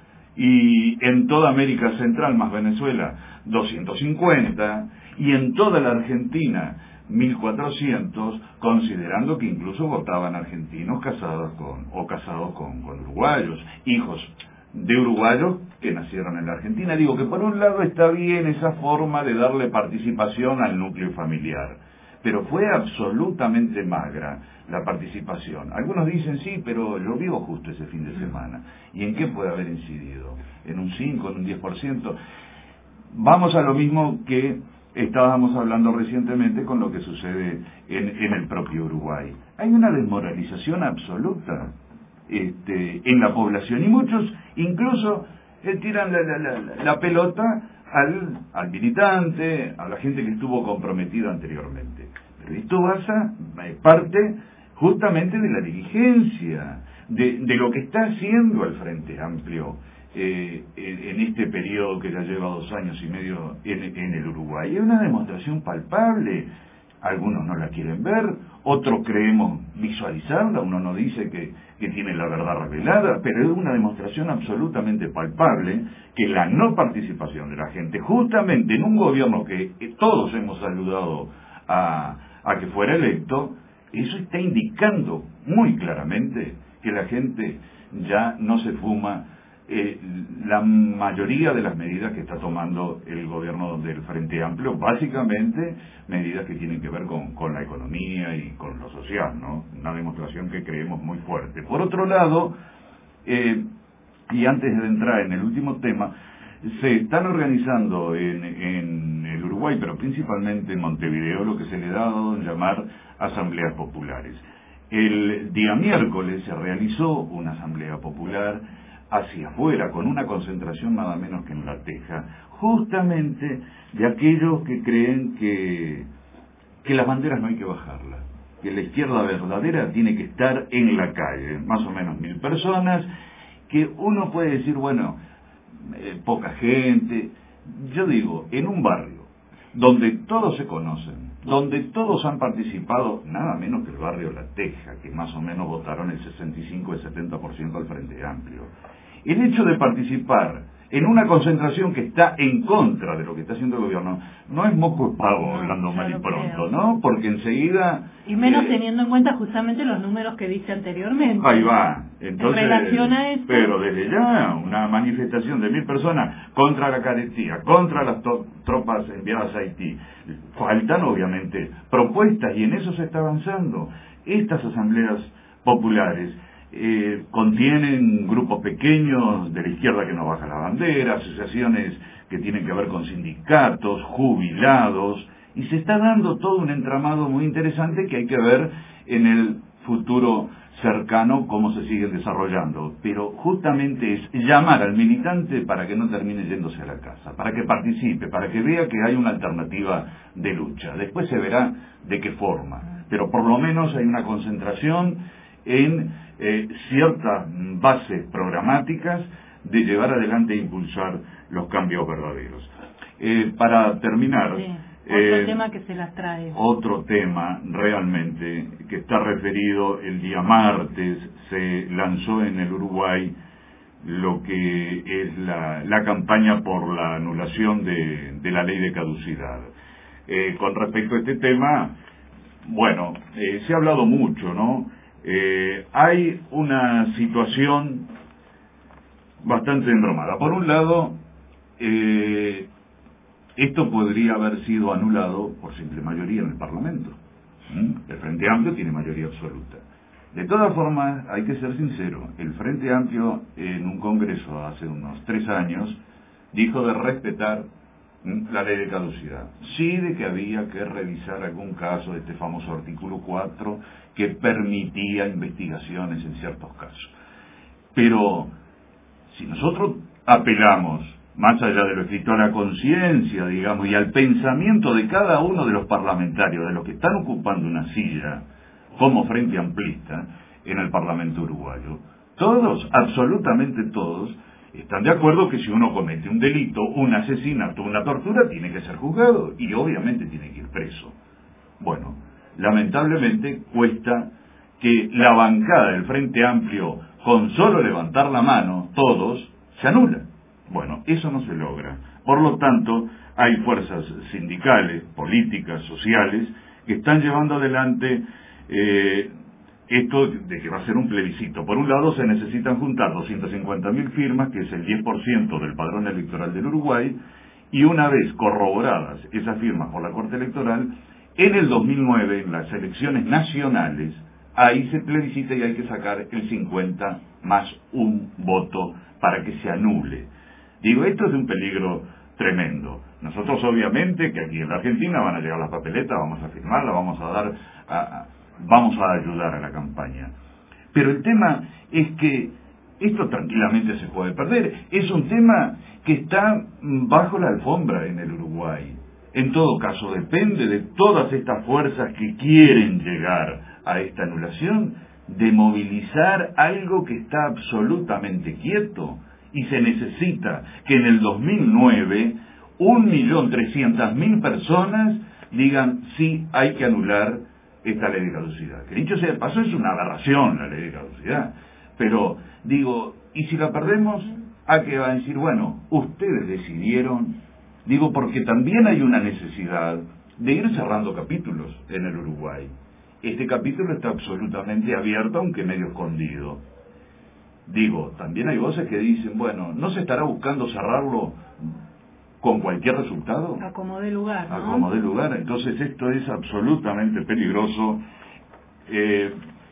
y en toda América Central más Venezuela doscientos cincuenta, y en toda la Argentina mil cuatrocientos, considerando que incluso votaban argentinos casados con o casados con, con uruguayos, hijos de uruguayos que nacieron en la Argentina. Digo que por un lado está bien esa forma de darle participación al núcleo familiar, pero fue absolutamente magra la participación. Algunos dicen, sí, pero llovió justo ese fin de semana. ¿Y en qué puede haber incidido? ¿En un cinco, en un diez por ciento? Vamos a lo mismo que estábamos hablando recientemente con lo que sucede en, en el propio Uruguay. Hay una desmoralización absoluta este, en la población, y muchos incluso eh, tiran la, la, la, la pelota al, al militante, a la gente que estuvo comprometida anteriormente. Pero esto basa, eh, parte justamente de la dirigencia, de, de lo que está haciendo el Frente Amplio eh, en, en este periodo que ya lleva dos años y medio en, en el Uruguay. Es una demostración palpable. Algunos no la quieren ver, otros creemos visualizarla, uno no dice que, que tiene la verdad revelada, pero es una demostración absolutamente palpable que la no participación de la gente, justamente en un gobierno que todos hemos ayudado a, a que fuera electo, eso está indicando muy claramente que la gente ya no se fuma Eh, la mayoría de las medidas que está tomando el gobierno del Frente Amplio, básicamente medidas que tienen que ver con, con la economía y con lo social, ¿no? Una demostración que creemos muy fuerte. Por otro lado, eh, y antes de entrar en el último tema, se están organizando en, en el Uruguay, pero principalmente en Montevideo, lo que se le ha dado en llamar asambleas populares. El día miércoles se realizó una asamblea popular hacia afuera, con una concentración nada menos que en La Teja, justamente de aquellos que creen que, que las banderas no hay que bajarlas, que la izquierda verdadera tiene que estar en la calle, más o menos mil personas, que uno puede decir, bueno, eh, poca gente. Yo digo, en un barrio donde todos se conocen, donde todos han participado, nada menos que el barrio La Teja, que más o menos votaron el sesenta y cinco y setenta por ciento al Frente Amplio. El hecho de participar en una concentración que está en contra de lo que está haciendo el gobierno no es moco de pavo, no, hablando mal y pronto, ¿no? Porque enseguida... Y menos eh, teniendo en cuenta justamente los números que dice anteriormente. Ahí va. Entonces, en relación a esto... Pero desde ya, una manifestación de mil personas contra la carestía, contra las tropas enviadas a Haití. Faltan, obviamente, propuestas, y en eso se está avanzando. Estas asambleas populares Eh, contienen grupos pequeños de la izquierda que no baja la bandera, asociaciones que tienen que ver con sindicatos, jubilados, y se está dando todo un entramado muy interesante que hay que ver en el futuro cercano cómo se siguen desarrollando. Pero justamente es llamar al militante para que no termine yéndose a la casa, para que participe, para que vea que hay una alternativa de lucha. Después se verá de qué forma, pero por lo menos hay una concentración en Eh, ciertas bases programáticas de llevar adelante e impulsar los cambios verdaderos. Eh, para terminar, sí, otro eh, tema que se las trae. Otro tema realmente que está referido el día martes, se lanzó en el Uruguay lo que es la, la campaña por la anulación de, de la ley de caducidad. Eh, con respecto a este tema, bueno, eh, se ha hablado mucho, ¿no? Eh, hay una situación bastante embromada. Por un lado, eh, esto podría haber sido anulado por simple mayoría en el Parlamento. ¿Mm? El Frente Amplio tiene mayoría absoluta. De todas formas, hay que ser sincero, el Frente Amplio en un congreso hace unos tres años dijo de respetar ¿m? la ley de caducidad. Sí, de que había que revisar algún caso de este famoso artículo cuatro que permitía investigaciones en ciertos casos. Pero si nosotros apelamos, más allá de lo escrito, a la conciencia, digamos, y al pensamiento de cada uno de los parlamentarios, de los que están ocupando una silla como Frente Amplista en el Parlamento uruguayo, todos, absolutamente todos, están de acuerdo que si uno comete un delito, un asesinato, una tortura, tiene que ser juzgado y obviamente tiene que ir preso. Bueno, lamentablemente cuesta que la bancada del Frente Amplio, con solo levantar la mano, todos, se anula. Bueno, eso no se logra. Por lo tanto, hay fuerzas sindicales, políticas, sociales, que están llevando adelante eh, esto de que va a ser un plebiscito. Por un lado, se necesitan juntar doscientas cincuenta mil firmas, que es el diez por ciento del padrón electoral del Uruguay, y una vez corroboradas esas firmas por la Corte Electoral, en el dos mil nueve, en las elecciones nacionales, ahí se plebiscita y hay que sacar el cincuenta más un voto para que se anule. Digo, esto es un peligro tremendo. Nosotros obviamente que aquí en la Argentina van a llegar las papeletas, vamos a firmarla, vamos a dar, a, a, vamos a ayudar a la campaña. Pero el tema es que esto tranquilamente se puede perder. Es un tema que está bajo la alfombra en el Uruguay. En todo caso, depende de todas estas fuerzas que quieren llegar a esta anulación, de movilizar algo que está absolutamente quieto. Y se necesita que en el dos mil nueve un millón trescientas mil personas digan sí, hay que anular esta ley de caducidad. Que dicho sea de paso, es una aberración la ley de caducidad. Pero digo, ¿y si la perdemos? ¿A qué va a decir? Bueno, ustedes decidieron. Digo, porque también hay una necesidad de ir cerrando capítulos en el Uruguay. Este capítulo está absolutamente abierto, aunque medio escondido. Digo, también hay voces que dicen, bueno, ¿no se estará buscando cerrarlo con cualquier resultado? A como dé lugar, ¿no? A como dé lugar. Entonces esto es absolutamente peligroso. Eh,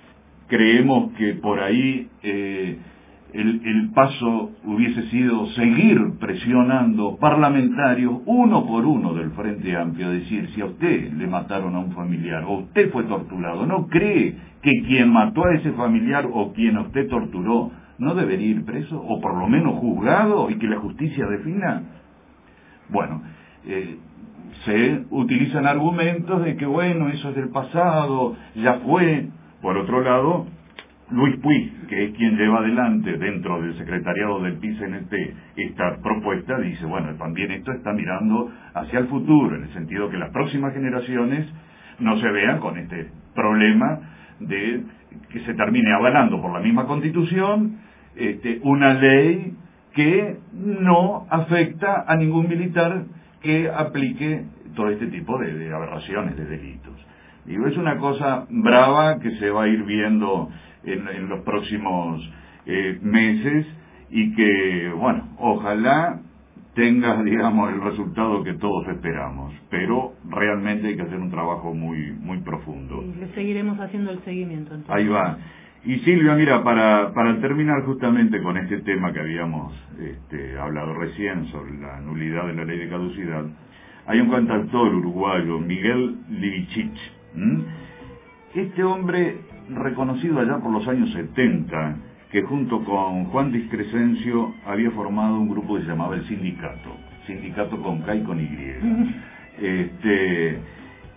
creemos que por ahí eh, el, el paso hubiese sido seguir presionando parlamentarios uno por uno del Frente Amplio, decir, si a usted le mataron a un familiar o usted fue torturado, ¿no cree que quien mató a ese familiar o quien a usted torturó no debería ir preso, o por lo menos juzgado, y que la justicia defina? Bueno, eh, se utilizan argumentos de que, bueno, eso es del pasado, ya fue. Por otro lado, Luis Puig, que es quien lleva adelante dentro del secretariado del P I C N T esta propuesta, dice, bueno, también esto está mirando hacia el futuro, en el sentido que las próximas generaciones no se vean con este problema de que se termine avalando por la misma Constitución este, una ley que no afecta a ningún militar que aplique todo este tipo de, de aberraciones, de delitos. Digo, es una cosa brava que se va a ir viendo en, en los próximos eh, meses y que, bueno, ojalá tenga, digamos, el resultado que todos esperamos, pero realmente hay que hacer un trabajo muy muy profundo. Y le seguiremos haciendo el seguimiento. Entonces. Ahí va. Y Silvia, mira, para, para terminar justamente con este tema que habíamos este, hablado recién sobre la nulidad de la ley de caducidad, hay un cantautor uruguayo, Miguel Livichich. ¿Mm? Este hombre, reconocido allá por los años setenta, que junto con Juan Discrescencio había formado un grupo que se llamaba el Sindicato, Sindicato con K y con Y. Este,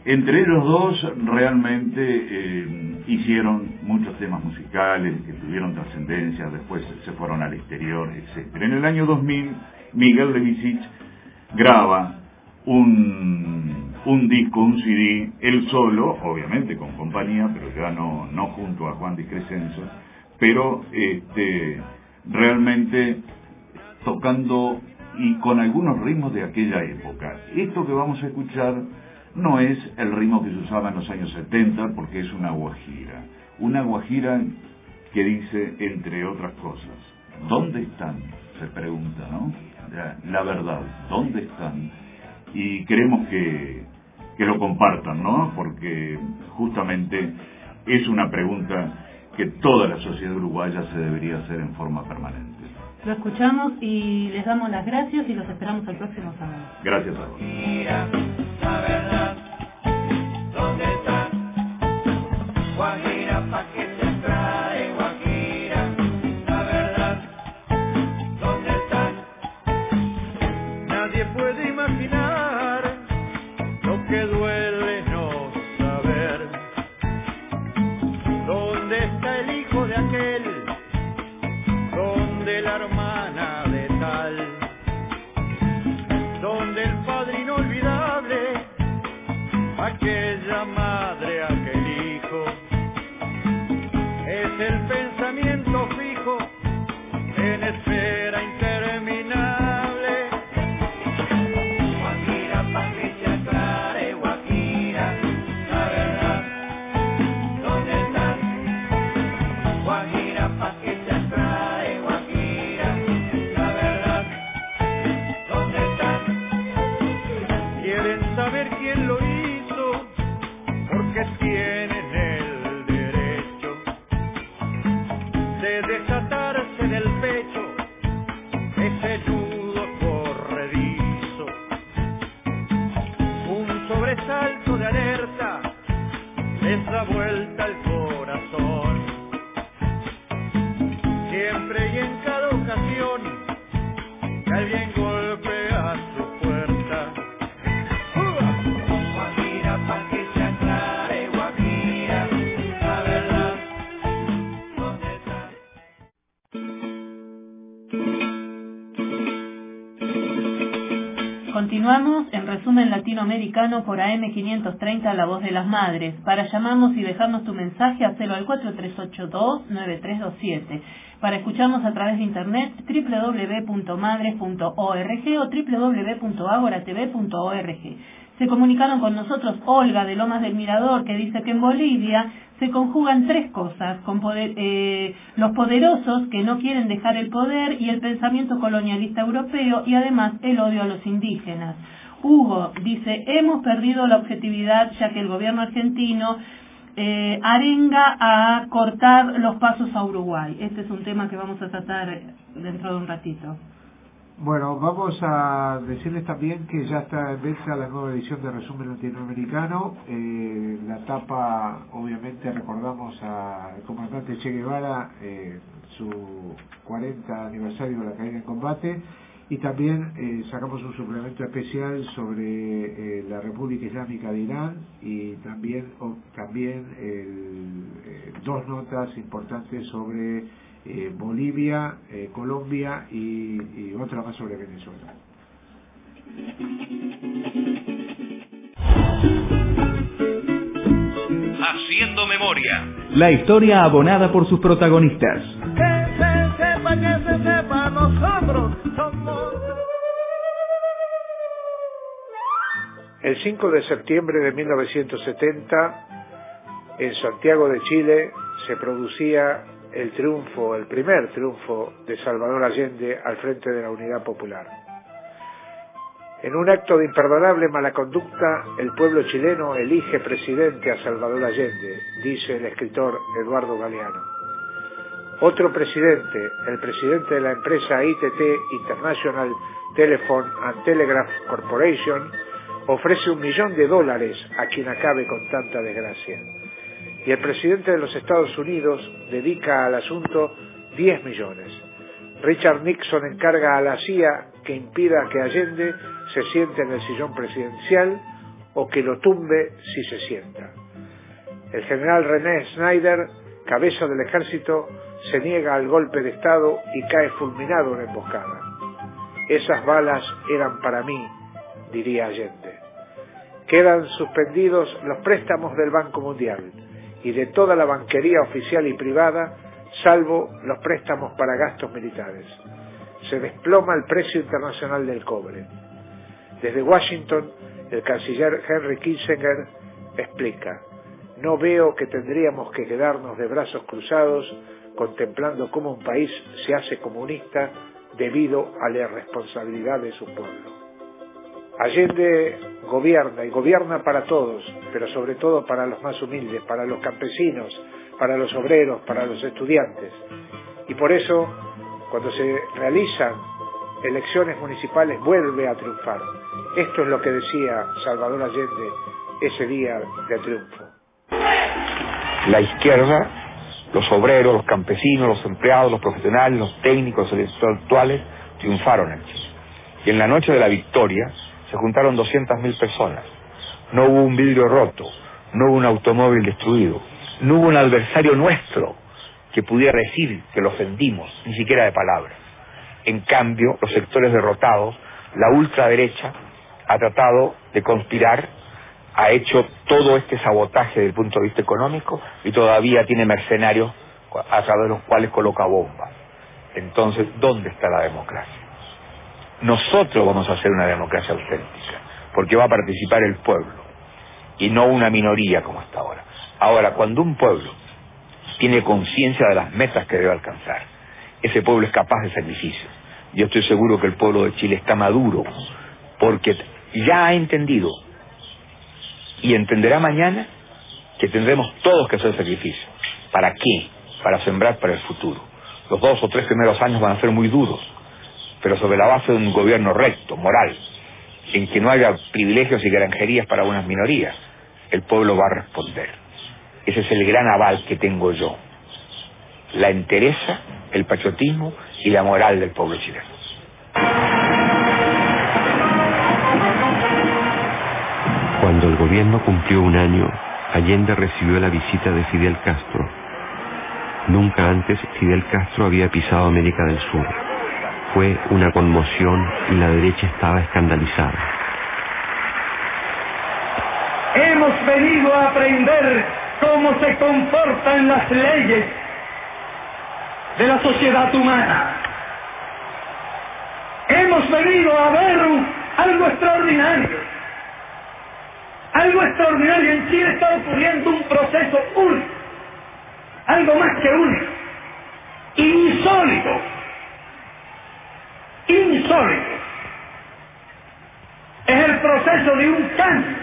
entre ellos dos realmente eh, hicieron muchos temas musicales que tuvieron trascendencia, después se fueron al exterior, etcétera. En el año dos mil, Miguel Levisic graba un, un disco, un C D, él solo, obviamente con compañía, pero ya no, no junto a Juan Di Crescenzo, pero este, realmente tocando y con algunos ritmos de aquella época. Esto que vamos a escuchar no es el ritmo que se usaba en los años setenta, porque es una guajira. Una guajira que dice, entre otras cosas, ¿dónde están? Se pregunta, ¿no? La, la verdad, ¿dónde están? Y queremos que, que lo compartan, ¿no? Porque justamente es una pregunta que toda la sociedad uruguaya se debería hacer en forma permanente. Lo escuchamos y les damos las gracias y los esperamos el próximo sábado. Gracias a vos. La verdad, ¿dónde está? Guajira, pa' que se trae Guajira. La verdad, ¿dónde está? Nadie puede imaginar lo que duele no saber. ¿Dónde está el hijo de aquel? ¿Dónde la hermana de tal? ¿Dónde el padre inolvidable? Aquella madre, aquel hijo. Es el pensamiento fijo en espera interminable. Guajira, pa' que se aclare Guajira. La verdad, ¿dónde está? Guajira, pa' que se aclare Guajira. La verdad, ¿dónde está? Quieren saber quién lo hizo, porque tienen el derecho de desatarse del pecho ese nudo corredizo. Un sobresalto de alerta les da vuelta al corazón. Siempre y en cada ocasión que alguien golpea su puerta. Guajira, pa' que se aclare Guajira. La verdad, ¿dónde está? Continuamos en resumen latinoamericano por A M quinientos treinta, La Voz de las Madres. Para llamarnos y dejarnos tu mensaje, hacelo al cuatro tres ocho dos, nueve tres dos siete. Para escucharnos a través de internet, doble u doble u doble u punto madres punto org o doble u doble u doble u punto agora t v punto org. Se comunicaron con nosotros Olga de Lomas del Mirador, que dice que en Bolivia se conjugan tres cosas, con poder, eh, los poderosos que no quieren dejar el poder y el pensamiento colonialista europeo y además el odio a los indígenas. Hugo dice, hemos perdido la objetividad ya que el gobierno argentino eh, arenga a cortar los pasos a Uruguay. Este es un tema que vamos a tratar dentro de un ratito. Bueno, vamos a decirles también que ya está en venta la nueva edición de Resumen Latinoamericano. Eh, la tapa, obviamente, recordamos al comandante Che Guevara, eh, su cuarenta aniversario de la caída en combate, y también eh, sacamos un suplemento especial sobre eh, la República Islámica de Irán y también, o, también el, eh, dos notas importantes sobre Eh, Bolivia, eh, Colombia y, y otra más sobre Venezuela. Haciendo memoria. La historia abonada por sus protagonistas. Que se sepa, que se sepa, nosotros somos. El cinco de septiembre de mil novecientos setenta, en Santiago de Chile, se producía el triunfo, el primer triunfo de Salvador Allende al frente de la Unidad Popular. En un acto de imperdonable mala conducta, el pueblo chileno elige presidente a Salvador Allende, dice el escritor Eduardo Galeano. Otro presidente, el presidente de la empresa I T T, International Telephone and Telegraph Corporation, ofrece un millón de dólares a quien acabe con tanta desgracia. Y el presidente de los Estados Unidos dedica al asunto diez millones. Richard Nixon encarga a la C I A que impida que Allende se siente en el sillón presidencial o que lo tumbe si se sienta. El general René Schneider, cabeza del ejército, se niega al golpe de Estado y cae fulminado en emboscada. Esas balas eran para mí, diría Allende. Quedan suspendidos los préstamos del Banco Mundial y de toda la banquería oficial y privada, salvo los préstamos para gastos militares. Se desploma el precio internacional del cobre. Desde Washington, el canciller Henry Kissinger explica: no veo que tendríamos que quedarnos de brazos cruzados contemplando cómo un país se hace comunista debido a la irresponsabilidad de su pueblo. Allende gobierna y gobierna para todos, pero sobre todo para los más humildes, para los campesinos, para los obreros, para los estudiantes. Y por eso, cuando se realizan elecciones municipales, vuelve a triunfar. Esto es lo que decía Salvador Allende ese día de triunfo. La izquierda, los obreros, los campesinos, los empleados, los profesionales, los técnicos, los intelectuales, triunfaron en Chile. Y en la noche de la victoria se juntaron doscientas mil personas. No hubo un vidrio roto, no hubo un automóvil destruido, no hubo un adversario nuestro que pudiera decir que lo ofendimos, ni siquiera de palabras. En cambio, los sectores derrotados, la ultraderecha, ha tratado de conspirar, ha hecho todo este sabotaje desde el punto de vista económico y todavía tiene mercenarios a través de los cuales coloca bombas. Entonces, ¿dónde está la democracia? Nosotros vamos a hacer una democracia auténtica, porque va a participar el pueblo, y no una minoría como hasta ahora. Ahora, cuando un pueblo tiene conciencia de las metas que debe alcanzar, ese pueblo es capaz de sacrificios. Yo estoy seguro que el pueblo de Chile está maduro, porque ya ha entendido, y entenderá mañana, que tendremos todos que hacer sacrificios. ¿Para qué? Para sembrar para el futuro. Los dos o tres primeros años van a ser muy duros, pero sobre la base de un gobierno recto, moral, en que no haya privilegios y granjerías para unas minorías, el pueblo va a responder. Ese es el gran aval que tengo yo. La entereza, el patriotismo y la moral del pueblo chileno. Cuando el gobierno cumplió un año, Allende recibió la visita de Fidel Castro. Nunca antes Fidel Castro había pisado América del Sur. Fue una conmoción y la derecha estaba escandalizada. Hemos venido a aprender cómo se comportan las leyes de la sociedad humana. Hemos venido a ver algo extraordinario. Algo extraordinario. En Chile está ocurriendo un proceso único, algo más que único, insólito, insólito. Es el proceso de un cambio.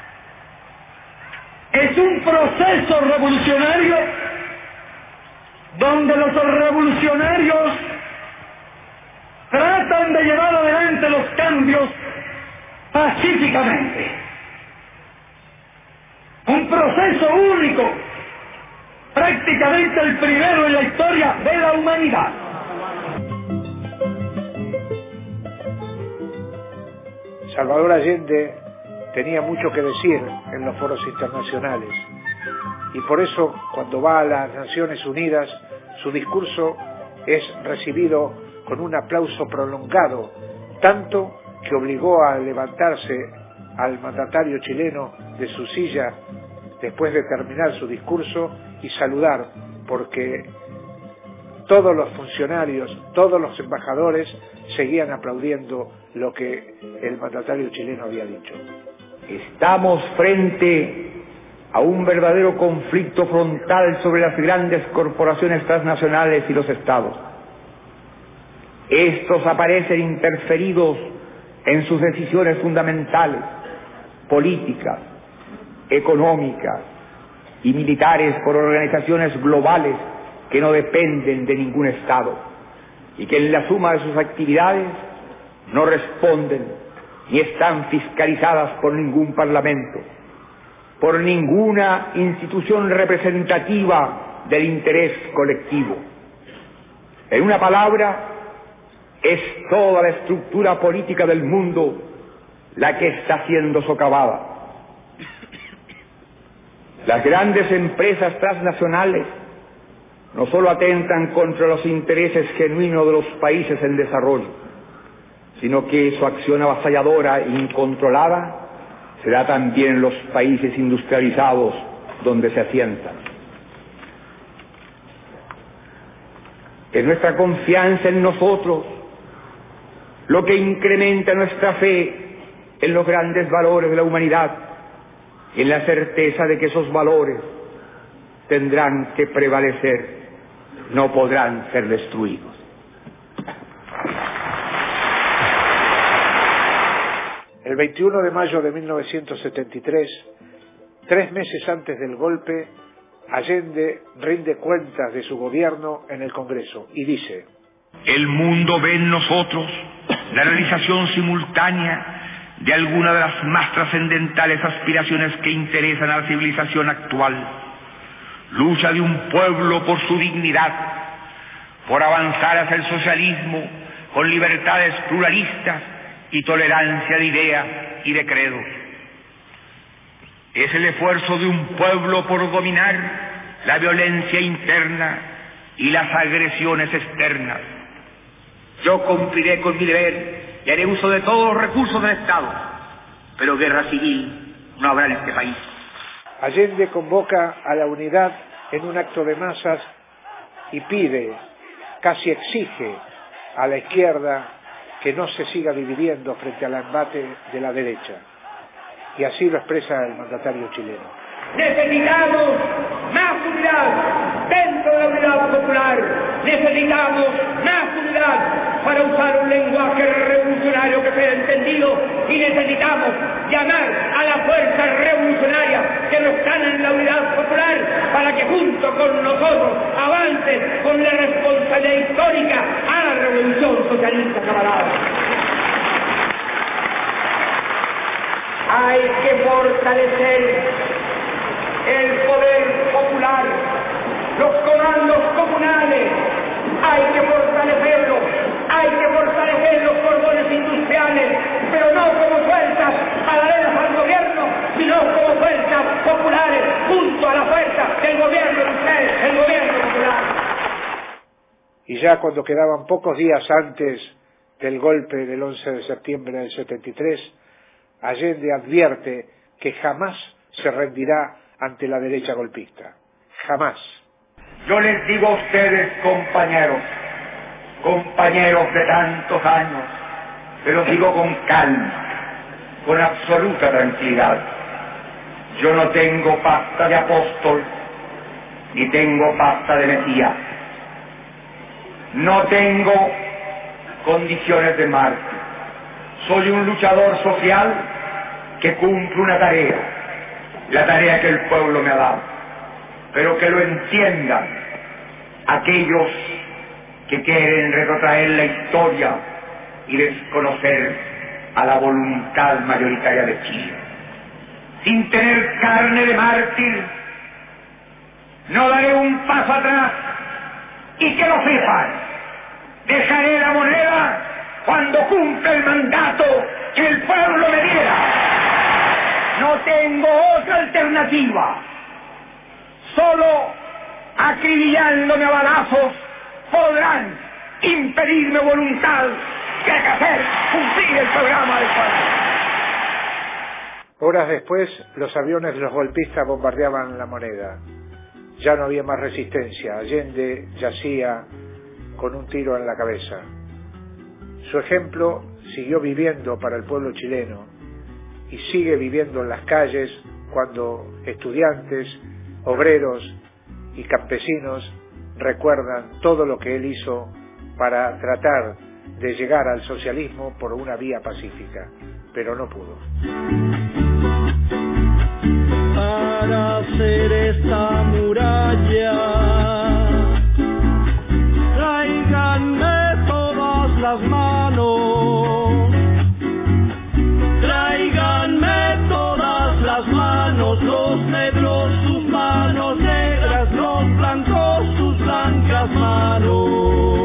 Es un proceso revolucionario donde los revolucionarios tratan de llevar adelante los cambios pacíficamente. Un proceso único, prácticamente el primero en la historia de la humanidad. Salvador Allende tenía mucho que decir en los foros internacionales y por eso cuando va a las Naciones Unidas su discurso es recibido con un aplauso prolongado, tanto que obligó a levantarse al mandatario chileno de su silla después de terminar su discurso y saludar, porque todos los funcionarios, todos los embajadores seguían aplaudiendo lo que el mandatario chileno había dicho. Estamos frente a un verdadero conflicto frontal sobre las grandes corporaciones transnacionales y los estados. Estos aparecen interferidos en sus decisiones fundamentales, políticas, económicas y militares por organizaciones globales que no dependen de ningún estado y que en la suma de sus actividades no responden ni están fiscalizadas por ningún parlamento, por ninguna institución representativa del interés colectivo. En una palabra, es toda la estructura política del mundo la que está siendo socavada. Las grandes empresas transnacionales no solo atentan contra los intereses genuinos de los países en desarrollo, sino que su acción avasalladora e incontrolada se da también en los países industrializados donde se asientan. Es nuestra confianza en nosotros lo que incrementa nuestra fe en los grandes valores de la humanidad y en la certeza de que esos valores tendrán que prevalecer, no podrán ser destruidos. El veintiuno de mayo de mil novecientos setenta y tres, tres meses antes del golpe, Allende rinde cuentas de su gobierno en el Congreso y dice: El mundo ve en nosotros la realización simultánea de alguna de las más trascendentales aspiraciones que interesan a la civilización actual. Lucha de un pueblo por su dignidad, por avanzar hacia el socialismo con libertades pluralistas y tolerancia de ideas y de credos. Es el esfuerzo de un pueblo por dominar la violencia interna y las agresiones externas. Yo cumpliré con mi deber y haré uso de todos los recursos del Estado, pero guerra civil no habrá en este país. Allende convoca a la unidad en un acto de masas y pide, casi exige, a la izquierda que no se siga dividiendo frente al embate de la derecha. Y así lo expresa el mandatario chileno. Necesitamos más unidad dentro de la unidad popular. Necesitamos más unidad para usar un lenguaje revolucionario que sea entendido, y necesitamos llamar a las fuerzas revolucionarias que no están en la unidad popular para que junto con nosotros avancen con la responsabilidad histórica a la revolución socialista camarada. Hay que fortalecer el poder popular, los comandos comunales, hay que fortalecerlos, hay que fortalecer los cordones industriales, pero no como fuerzas paralelas al gobierno, sino como fuerzas populares, junto a la fuerza del gobierno de ustedes, el gobierno popular. Y ya cuando quedaban pocos días antes del golpe del once de septiembre del setenta y tres, Allende advierte que jamás se rendirá ante la derecha golpista. Jamás. Yo les digo a ustedes, compañeros, compañeros de tantos años, pero digo con calma, con absoluta tranquilidad. Yo no tengo pasta de apóstol, ni tengo pasta de Mesías. No tengo condiciones de mártir. Soy un luchador social que cumple una tarea, la tarea que el pueblo me ha dado, pero que lo entiendan aquellos que quieren retrotraer la historia y desconocer a la voluntad mayoritaria de Chile. Sin tener carne de mártir, no daré un paso atrás, y que lo sepan, dejaré la moneda cuando cumpla el mandato que el pueblo me diera. No tengo otra alternativa. Solo acribillándome a balazos podrán impedirme voluntad que hacer cumplir el programa del pueblo. Horas después, los aviones de los golpistas bombardeaban la moneda. Ya no había más resistencia. Allende yacía con un tiro en la cabeza. Su ejemplo siguió viviendo para el pueblo chileno y sigue viviendo en las calles cuando estudiantes, obreros y campesinos recuerdan todo lo que él hizo para tratar de llegar al socialismo por una vía pacífica, pero no pudo. Para hacer esta muralla, tráiganme todas las manos, tráiganme todas las manos, los negros sus manos negras, los blancos sus blancas manos.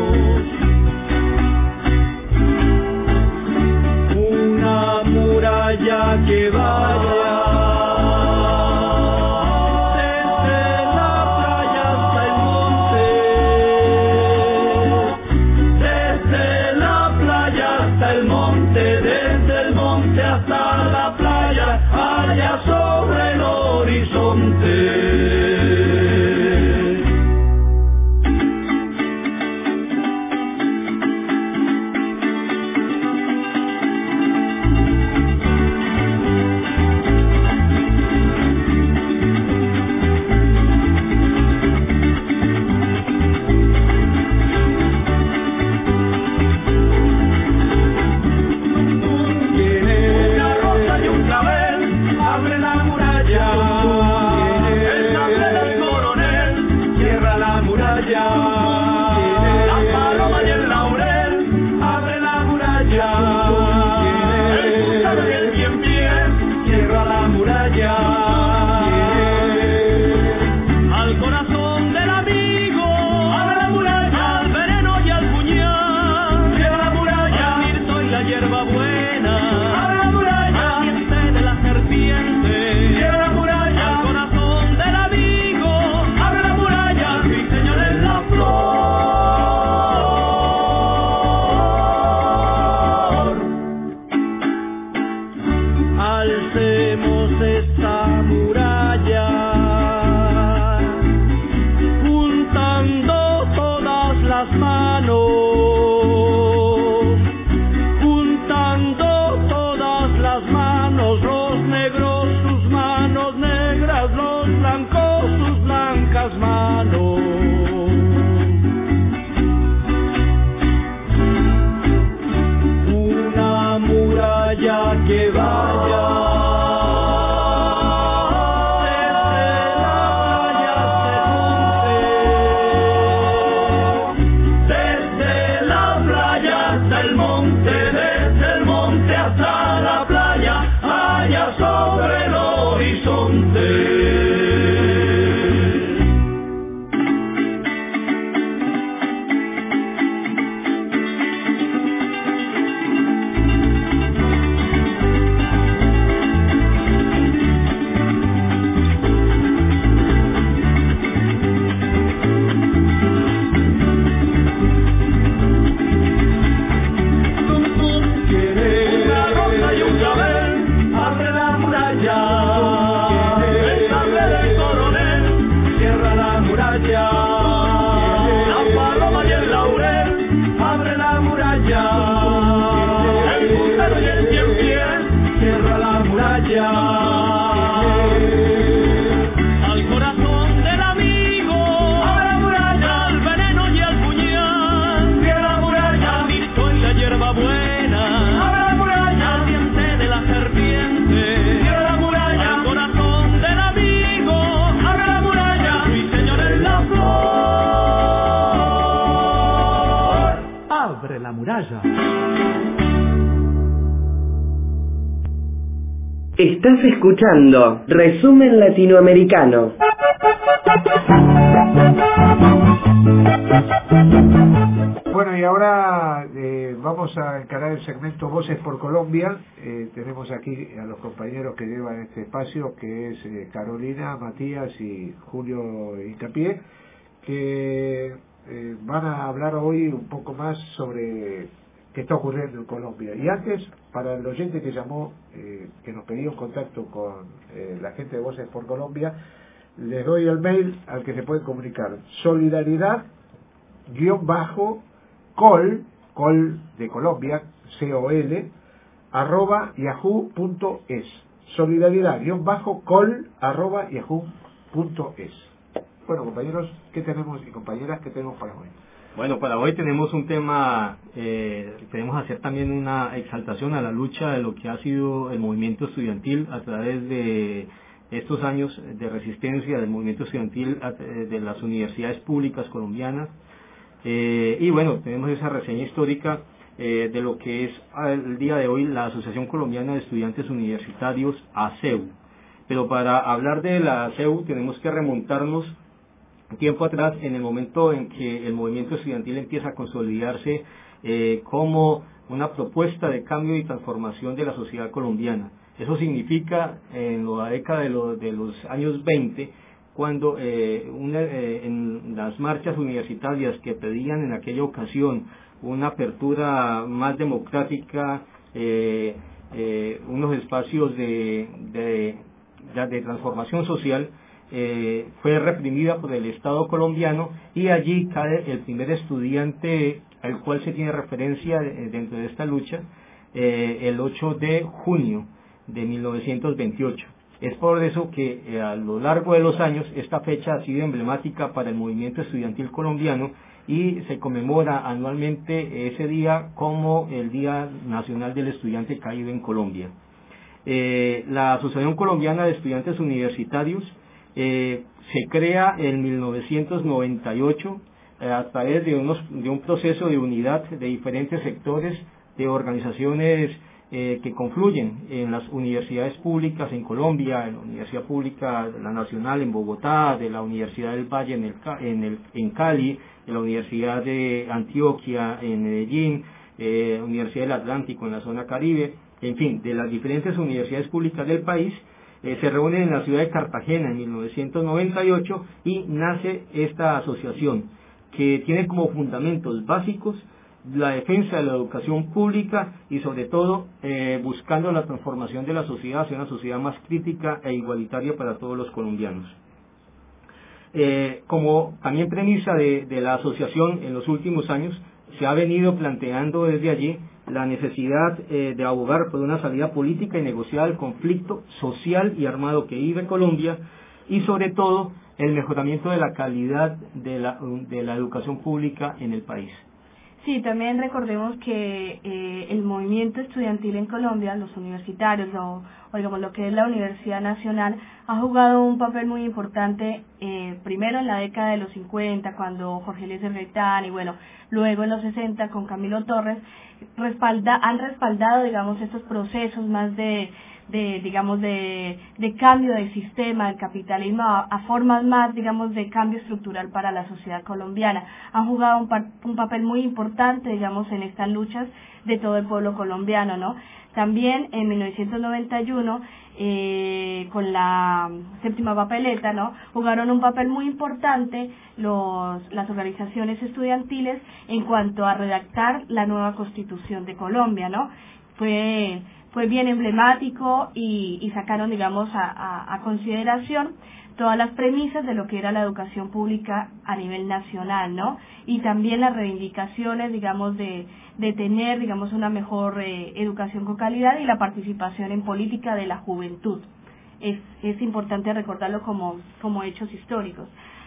Una muralla muralla que vaya desde la playa hasta el monte, desde la playa hasta el monte, desde el monte hasta la playa, allá sobre el horizonte. Estás escuchando Resumen Latinoamericano. Bueno, y ahora eh, vamos a encarar el segmento Voces por Colombia. Eh, tenemos aquí a los compañeros que llevan este espacio, que es eh, Carolina, Matías y Julio Hincapié, que eh, van a hablar hoy un poco más sobre qué está ocurriendo en Colombia. Y antes, para el oyente que llamó, eh, que nos pedía un contacto con eh, la gente de Voces por Colombia, les doy el mail al que se pueden comunicar: solidaridad guión bajo col, col de Colombia, C O L, arroba yahoo punto es. Solidaridad guión bajo col, arroba yahoo punto es. Bueno, compañeros, ¿qué tenemos y compañeras, qué tenemos para hoy? Bueno, para hoy tenemos un tema, eh, queremos hacer también una exaltación a la lucha de lo que ha sido el movimiento estudiantil a través de estos años de resistencia del movimiento estudiantil de las universidades públicas colombianas. Eh, y bueno, tenemos esa reseña histórica eh, de lo que es el día de hoy la Asociación Colombiana de Estudiantes Universitarios, ASEU. Pero para hablar de la ASEU tenemos que remontarnos tiempo atrás, en el momento en que el movimiento estudiantil empieza a consolidarse eh, como una propuesta de cambio y transformación de la sociedad colombiana. Eso significa, en la década de, lo, de los años veinte, cuando eh, una, eh, en las marchas universitarias que pedían en aquella ocasión una apertura más democrática, eh, eh, unos espacios de, de, de, de transformación social, eh, fue reprimida por el Estado colombiano, y allí cae el primer estudiante al cual se tiene referencia dentro de esta lucha, eh, el ocho de junio de mil novecientos veintiocho. Es por eso que eh, a lo largo de los años esta fecha ha sido emblemática para el movimiento estudiantil colombiano, y se conmemora anualmente ese día como el Día Nacional del Estudiante Caído en Colombia. Eh, la Asociación Colombiana de Estudiantes Universitarios eh, se crea en mil novecientos noventa y ocho eh, a través de, unos, de un proceso de unidad de diferentes sectores de organizaciones eh, que confluyen en las universidades públicas en Colombia, en la Universidad Pública, la Nacional en Bogotá, de la Universidad del Valle en, el, en, el, en Cali, de la Universidad de Antioquia en Medellín, eh, Universidad del Atlántico en la zona Caribe, en fin, de las diferentes universidades públicas del país. Eh, se reúnen en la ciudad de Cartagena en mil novecientos noventa y ocho y nace esta asociación, que tiene como fundamentos básicos la defensa de la educación pública y sobre todo eh, buscando la transformación de la sociedad hacia una sociedad más crítica e igualitaria para todos los colombianos. Eh, como también premisa de, de la asociación, en los últimos años se ha venido planteando desde allí la necesidad eh, de abogar por una salida política y negociada al conflicto social y armado que vive Colombia, y sobre todo el mejoramiento de la calidad de la, de la educación pública en el país. Sí, también recordemos que eh, el movimiento estudiantil en Colombia, los universitarios, o, o digamos lo que es la Universidad Nacional, ha jugado un papel muy importante, eh, primero en la década de los cincuenta, cuando Jorge Eliezer Gaitán, y bueno, luego en los sesenta con Camilo Torres, respalda, han respaldado, digamos, estos procesos más de, de digamos, de, de cambio del sistema del capitalismo a, a formas más, digamos, de cambio estructural para la sociedad colombiana. Han jugado un, pa, un papel muy importante, digamos, en estas luchas de todo el pueblo colombiano, ¿no? También en mil novecientos noventa y uno, eh, con la séptima papeleta, ¿no?, jugaron un papel muy importante los, las organizaciones estudiantiles en cuanto a redactar la nueva Constitución de Colombia, ¿no? Fue fue bien emblemático y, y sacaron, digamos, a, a, a consideración todas las premisas de lo que era la educación pública a nivel nacional, ¿no? Y también las reivindicaciones, digamos, de, de tener, digamos, una mejor eh, educación con calidad y la participación en política de la juventud. Es, es importante recordarlo como, como hechos históricos.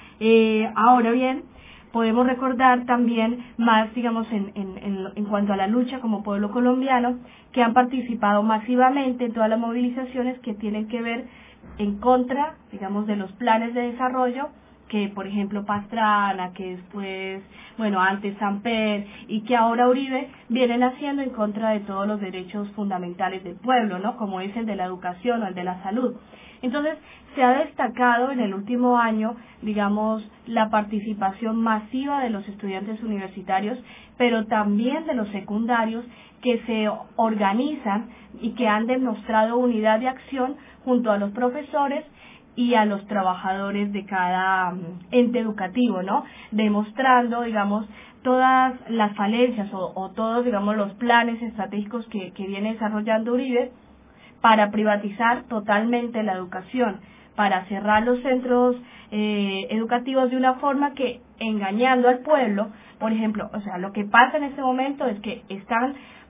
Eh, ahora bien, podemos recordar también más, digamos, en, en, en, en cuanto a la lucha como pueblo colombiano, que han participado masivamente en todas las movilizaciones que tienen que ver en contra, digamos, de los planes de desarrollo que, por ejemplo, Pastrana, que después, bueno, antes Samper, y que ahora Uribe, vienen haciendo en contra de todos los derechos fundamentales del pueblo, ¿no?, como es el de la educación o el de la salud. Entonces, se ha destacado en el último año, digamos, la participación masiva de los estudiantes universitarios, pero también de los secundarios, que se organizan y que han demostrado unidad de acción junto a los profesores y a los trabajadores de cada ente educativo, ¿no?, demostrando, digamos, todas las falencias o, o todos, digamos, los planes estratégicos que, que viene desarrollando Uribe para privatizar totalmente la educación, para cerrar los centros eh, educativos de una forma que, engañando al pueblo, por ejemplo, o sea, lo que pasa en este momento es que están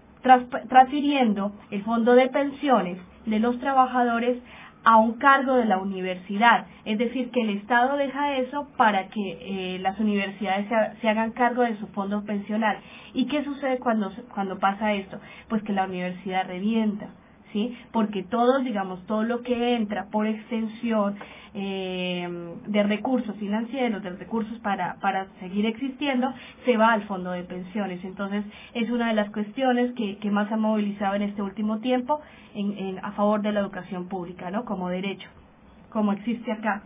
transfiriendo el fondo de pensiones de los trabajadores a un cargo de la universidad, es decir, que el Estado deja eso para que eh, las universidades se, se hagan cargo de su fondo pensional. ¿Y qué sucede cuando, cuando pasa esto? Pues que la universidad revienta, ¿sí? Porque todos, digamos, todo lo que entra por extensión eh, de recursos financieros, de recursos para, para seguir existiendo, se va al fondo de pensiones. Entonces, es una de las cuestiones que, que más ha movilizado en este último tiempo en, en, a favor de la educación pública, ¿no?, como derecho, como existe acá.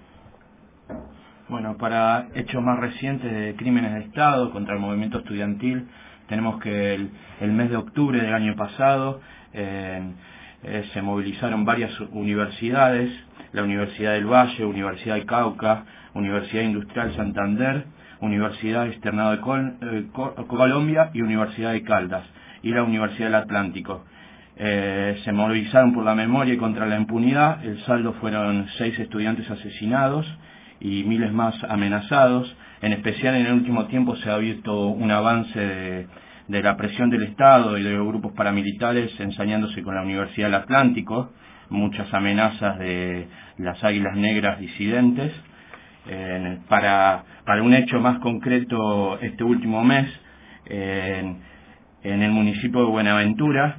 Bueno, para hechos más recientes de crímenes de Estado contra el movimiento estudiantil, tenemos que el, el mes de octubre del año pasado eh, eh, se movilizaron varias universidades, la Universidad del Valle, Universidad de Cauca, Universidad Industrial Santander, Universidad Externado de Col eh, Colombia y Universidad de Caldas, y la Universidad del Atlántico. Eh, se movilizaron por la memoria y contra la impunidad. El saldo fueron seis estudiantes asesinados y miles más amenazados. En especial en el último tiempo se ha visto un avance de, de la presión del Estado y de los grupos paramilitares ensañándose con la Universidad del Atlántico, muchas amenazas de las Águilas Negras disidentes. Eh, para, para un hecho más concreto, este último mes, eh, en el municipio de Buenaventura,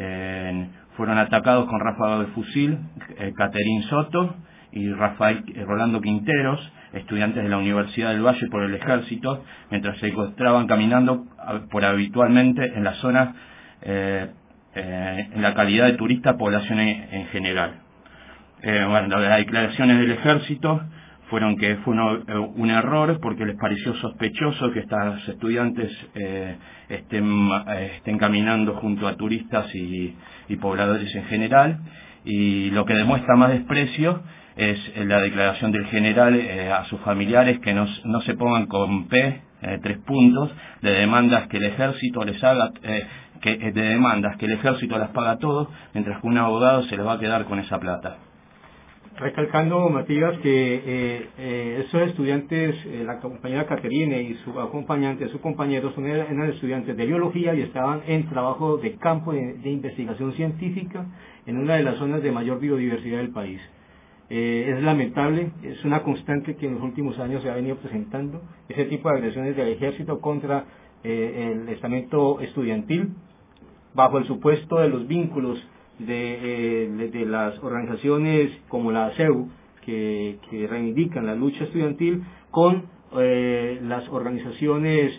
eh, fueron atacados con ráfagas de fusil eh, Caterín Soto y Rafael eh, Rolando Quinteros, estudiantes de la Universidad del Valle, por el ejército, mientras se encontraban caminando por habitualmente en la zona, eh, eh, en la calidad de turista, población en, en general. Eh, bueno, las declaraciones del ejército fueron que fue uno, un error porque les pareció sospechoso que estos estudiantes eh, estén, eh, estén caminando junto a turistas y, y pobladores en general, y lo que demuestra más desprecio es la declaración del general eh, a sus familiares, que no, no se pongan con P, eh, tres puntos, de demandas que el ejército les haga, eh, que, de demandas que el ejército las paga todos, mientras que un abogado se les va a quedar con esa plata. Recalcando, Matías, que eh, eh, esos estudiantes, eh, la compañera Caterina y su acompañante, sus compañeros, son, eran estudiantes de biología y estaban en trabajo de campo de, de investigación científica en una de las zonas de mayor biodiversidad del país. Eh, es lamentable, es una constante que en los últimos años se ha venido presentando, ese tipo de agresiones del ejército contra eh, el estamento estudiantil, bajo el supuesto de los vínculos de, eh, de, de las organizaciones como la A C E U, que, que reivindican la lucha estudiantil, con eh, las organizaciones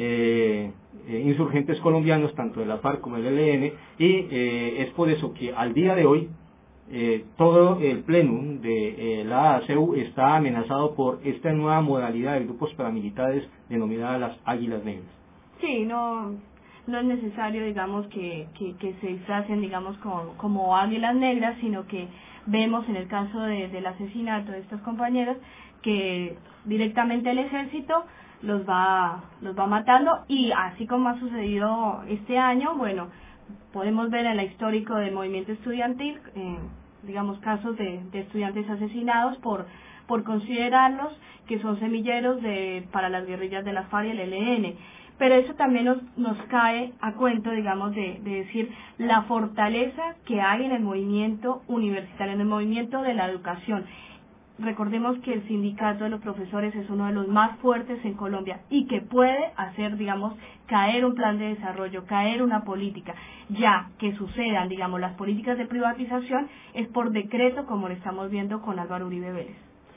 eh, eh, insurgentes colombianos, tanto de la FARC como del E L N, y eh, es por eso que al día de hoy eh, todo el plenum de eh, la A C E U está amenazado por esta nueva modalidad de grupos paramilitares denominada las Águilas Negras. Sí, no... no es necesario, digamos, que, que, que se disfracen, digamos, como, como águilas negras, sino que vemos en el caso de, del asesinato de estos compañeros que directamente el ejército los va, los va matando, y así como ha sucedido este año, bueno, podemos ver en la histórico del movimiento estudiantil, eh, digamos, casos de, de estudiantes asesinados por, por considerarlos que son semilleros de, para las guerrillas de la FARC y el E L N. Pero eso también nos, nos cae a cuento, digamos, de, de decir la fortaleza que hay en el movimiento universitario, en el movimiento de la educación. Recordemos que el sindicato de los profesores es uno de los más fuertes en Colombia y que puede hacer, digamos, caer un plan de desarrollo, caer una política. Ya que sucedan, digamos, las políticas de privatización, es por decreto, como lo estamos viendo con Álvaro Uribe Vélez.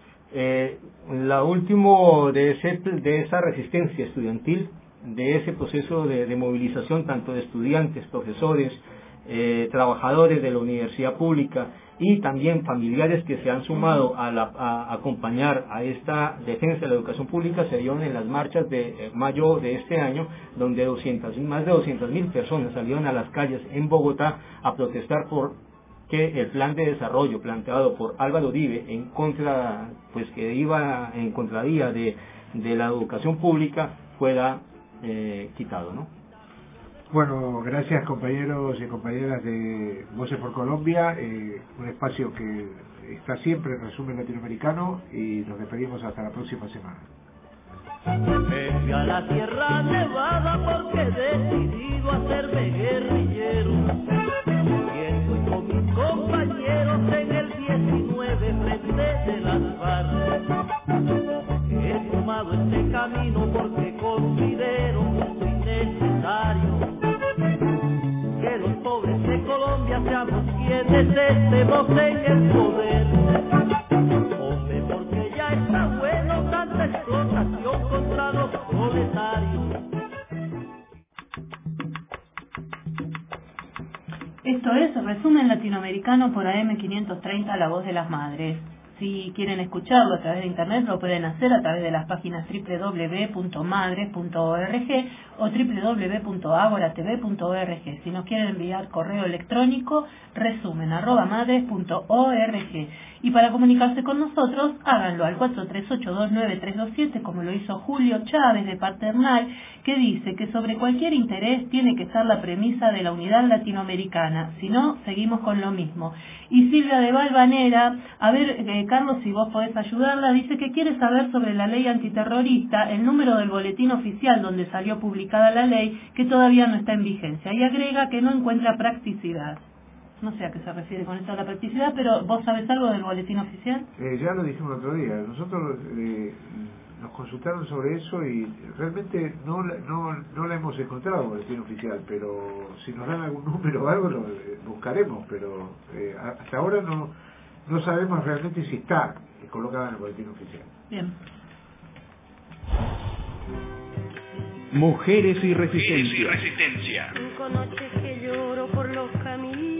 Eh, la último de, ese, de esa resistencia estudiantil, de ese proceso de, de movilización tanto de estudiantes, profesores, eh, trabajadores de la universidad pública y también familiares que se han sumado a, la, a acompañar a esta defensa de la educación pública, se dieron en las marchas de eh, mayo de este año, donde doscientas, más de doscientas mil personas salieron a las calles en Bogotá a protestar por que el plan de desarrollo planteado por Álvaro Uribe en contra, pues que iba en contravía de, de la educación pública, fuera Eh, quitado, ¿no? Bueno, gracias compañeros y compañeras de Voces por Colombia, eh, un espacio que está siempre en Resumen Latinoamericano, y nos despedimos hasta la próxima semana. Me fui a la Sierra Nevada porque he decidido hacerme guerrillero, y estoy con mis compañeros en el diecinueve frente de las FARC. He tomado este camino porque considero muy necesario que los pobres de Colombia seamos quienes estemos en el poder. Hombre, porque ya está bueno tanta explotación contra los proletarios. Esto es Resumen Latinoamericano por A M quinientos treinta, La Voz de las Madres. Si quieren escucharlo a través de internet, lo pueden hacer a través de las páginas doble u doble u doble u punto madres punto org o doble u doble u doble u punto agora t v punto org. Si nos quieren enviar correo electrónico, resumen arroba madres punto org. Y para comunicarse con nosotros, háganlo al cuatro tres ocho dos nueve tres dos siete, como lo hizo Julio Chávez de Paternal, que dice que sobre cualquier interés tiene que estar la premisa de la unidad latinoamericana, si no, seguimos con lo mismo. Y Silvia de Valvanera, a ver, eh, Carlos, si vos podés ayudarla, dice que quiere saber sobre la ley antiterrorista, el número del boletín oficial donde salió publicada la ley, que todavía no está en vigencia, y agrega que no encuentra practicidad. No sé a qué se refiere con esto de la practicidad, pero ¿vos sabés algo del boletín oficial? Eh, ya lo dijimos el otro día. Nosotros eh, nos consultaron sobre eso y realmente no, no, no la hemos encontrado el boletín oficial, pero si nos dan algún número o algo lo eh, buscaremos, pero eh, hasta ahora no, no sabemos realmente si está colocada en el boletín oficial. Bien. Mujeres y resistencia. Mujeres y resistencia. Cinco noches que lloro por los caminos.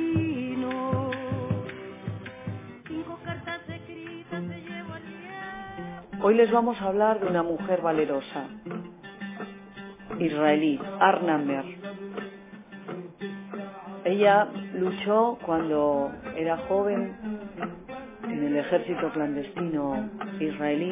Cinco cartas escritas te llevo al tiempo. Hoy les vamos a hablar de una mujer valerosa, israelí, Arna Mer. Ella luchó cuando era joven en el ejército clandestino israelí,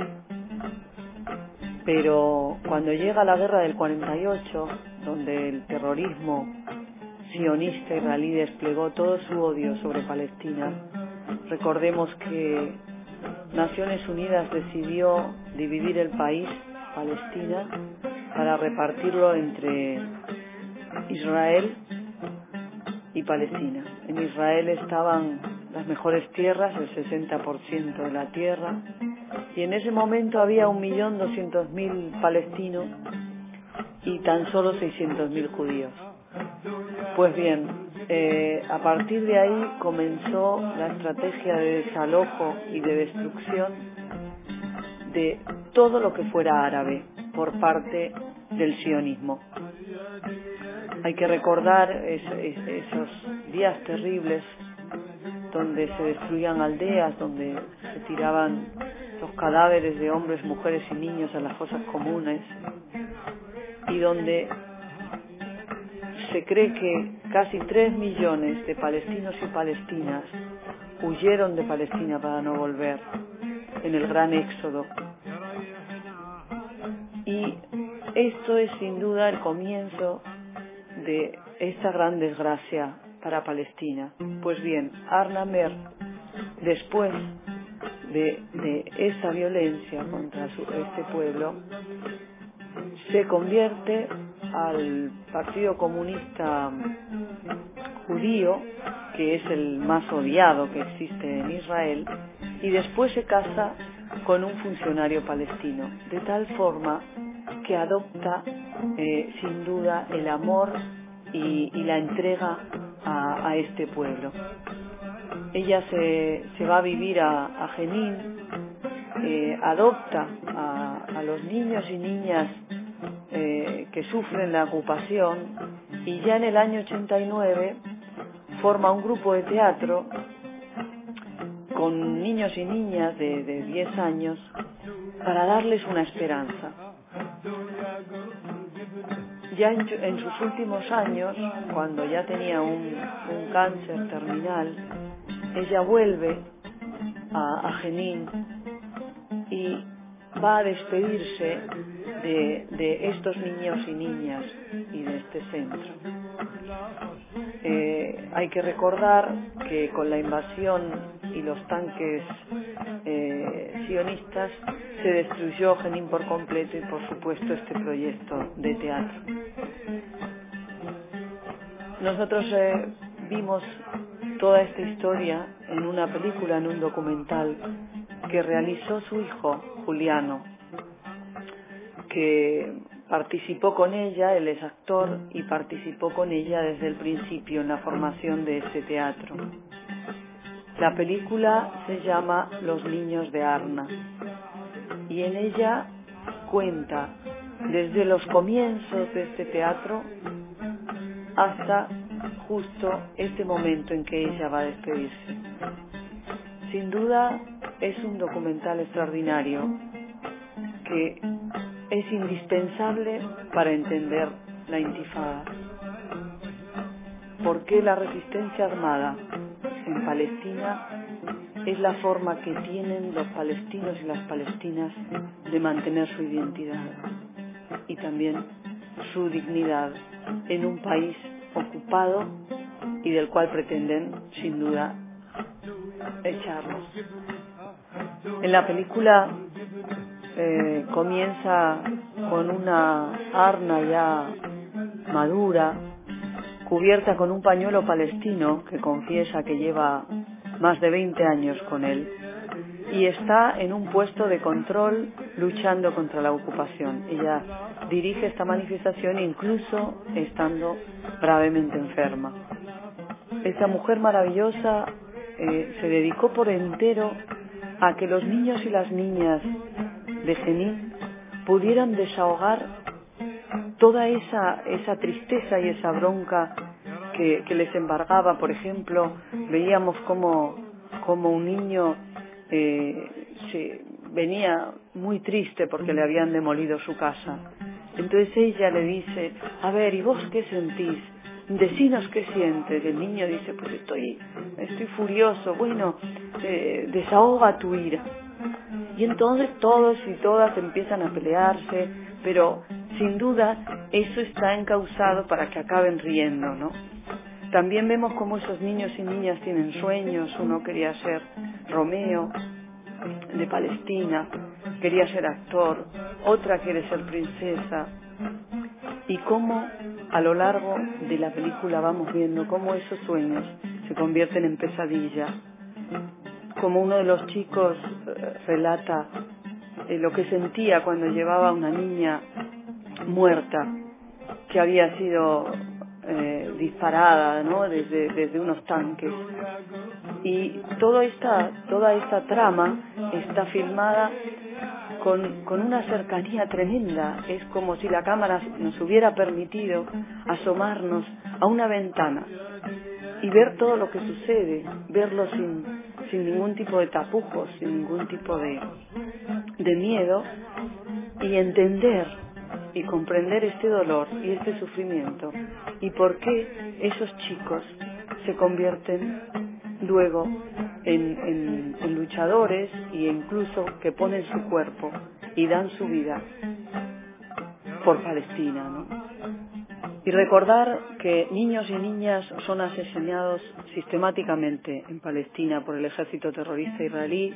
pero cuando llega la guerra del cuarenta y ocho, donde el terrorismo sionista israelí desplegó todo su odio sobre Palestina, recordemos que Naciones Unidas decidió dividir el país, Palestina, para repartirlo entre Israel y Palestina. En Israel estaban las mejores tierras, el sesenta por ciento de la tierra, y en ese momento había un millón doscientos mil palestinos y tan solo seiscientos mil judíos. Pues bien, eh, a partir de ahí comenzó la estrategia de desalojo y de destrucción de todo lo que fuera árabe por parte del sionismo. Hay que recordar es, es, esos días terribles donde se destruían aldeas, donde se tiraban los cadáveres de hombres, mujeres y niños a las fosas comunes, y donde se cree que casi tres millones de palestinos y palestinas huyeron de Palestina para no volver en el gran éxodo. Y esto es sin duda el comienzo de esta gran desgracia para Palestina. Pues bien, Arna Mer, después de, de esa violencia contra su, este pueblo, se convierte al Partido Comunista Judío, que es el más odiado que existe en Israel, y después se casa con un funcionario palestino, de tal forma que adopta eh, sin duda el amor y, y la entrega a, a este pueblo. Ella se, se va a vivir a, a Jenin, eh, adopta a, a los niños y niñas eh, que sufren la ocupación, y ya en el año ochenta y nueve forma un grupo de teatro con niños y niñas de, de diez años para darles una esperanza. Ya en, en sus últimos años, cuando ya tenía un, un cáncer terminal, ella vuelve a, a Jenin y va a despedirse de, de estos niños y niñas y de este centro. Eh, hay que recordar que con la invasión y los tanques eh, sionistas se destruyó Jenin por completo, y por supuesto este proyecto de teatro. Nosotros eh, vimos toda esta historia en una película, en un documental que realizó su hijo Juliano, que participó con ella, él es actor, y participó con ella desde el principio en la formación de este teatro. La película se llama Los niños de Arna, y en ella cuenta desde los comienzos de este teatro hasta justo este momento en que ella va a despedirse. Sin duda es un documental extraordinario que es indispensable para entender la Intifada. ¿Por qué la resistencia armada en Palestina es la forma que tienen los palestinos y las palestinas de mantener su identidad y también su dignidad en un país ocupado y del cual pretenden, sin duda, echarlos? En la película eh, comienza con una Arna ya madura, cubierta con un pañuelo palestino que confiesa que lleva más de veinte años con él y está en un puesto de control luchando contra la ocupación. Ella dirige esta manifestación incluso estando gravemente enferma. Esta mujer maravillosa eh, se dedicó por entero a que los niños y las niñas de Jenin pudieran desahogar toda esa, esa tristeza y esa bronca que, que les embargaba. Por ejemplo, veíamos como, como un niño eh, se venía muy triste porque le habían demolido su casa. Entonces ella le dice: a ver, ¿y vos qué sentís? Decinos qué sientes. Y el niño dice: pues estoy, estoy furioso. Bueno, eh, desahoga tu ira. Y entonces todos y todas empiezan a pelearse, pero sin duda eso está encausado para que acaben riendo, ¿no? También vemos cómo esos niños y niñas tienen sueños. Uno quería ser Romeo de Palestina, quería ser actor, otra quiere ser princesa, y cómo a lo largo de la película vamos viendo cómo esos sueños se convierten en pesadillas, como uno de los chicos eh, relata eh, lo que sentía cuando llevaba a una niña muerta que había sido eh, disparada, ¿no?, desde, desde unos tanques. Y toda esta, toda esta trama está filmada con, con una cercanía tremenda. Es como si la cámara nos hubiera permitido asomarnos a una ventana y ver todo lo que sucede, verlo sin, sin ningún tipo de tapujos, sin ningún tipo de, de miedo, y entender y comprender este dolor y este sufrimiento y por qué esos chicos se convierten luego en, en, en luchadores e incluso que ponen su cuerpo y dan su vida por Palestina, ¿no? Y recordar que niños y niñas son asesinados sistemáticamente en Palestina por el ejército terrorista israelí,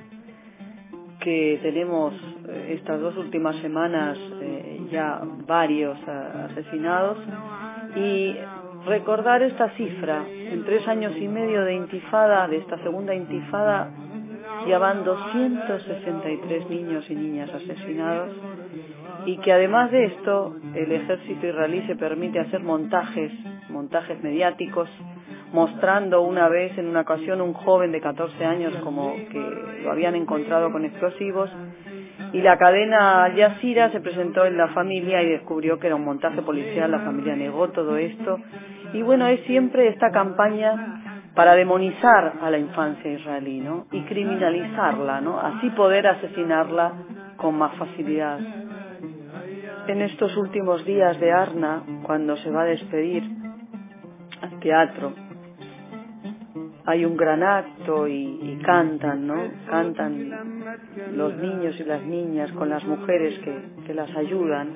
que tenemos eh, estas dos últimas semanas eh, ya varios a, asesinados, y recordar esta cifra: en tres años y medio de intifada, de esta segunda intifada, ya van doscientos sesenta y tres niños y niñas asesinados, y que además de esto el ejército israelí se permite hacer montajes, montajes mediáticos, mostrando una vez, en una ocasión, un joven de catorce años como que lo habían encontrado con explosivos, y la cadena Al Jazeera se presentó en la familia y descubrió que era un montaje policial. La familia negó todo esto, y bueno, es siempre esta campaña para demonizar a la infancia israelí, ¿no?, y criminalizarla, ¿no?, así poder asesinarla con más facilidad. En estos últimos días de Arna, cuando se va a despedir al teatro, hay un gran acto y, y cantan, ¿no? Cantan los niños y las niñas con las mujeres que, que las ayudan.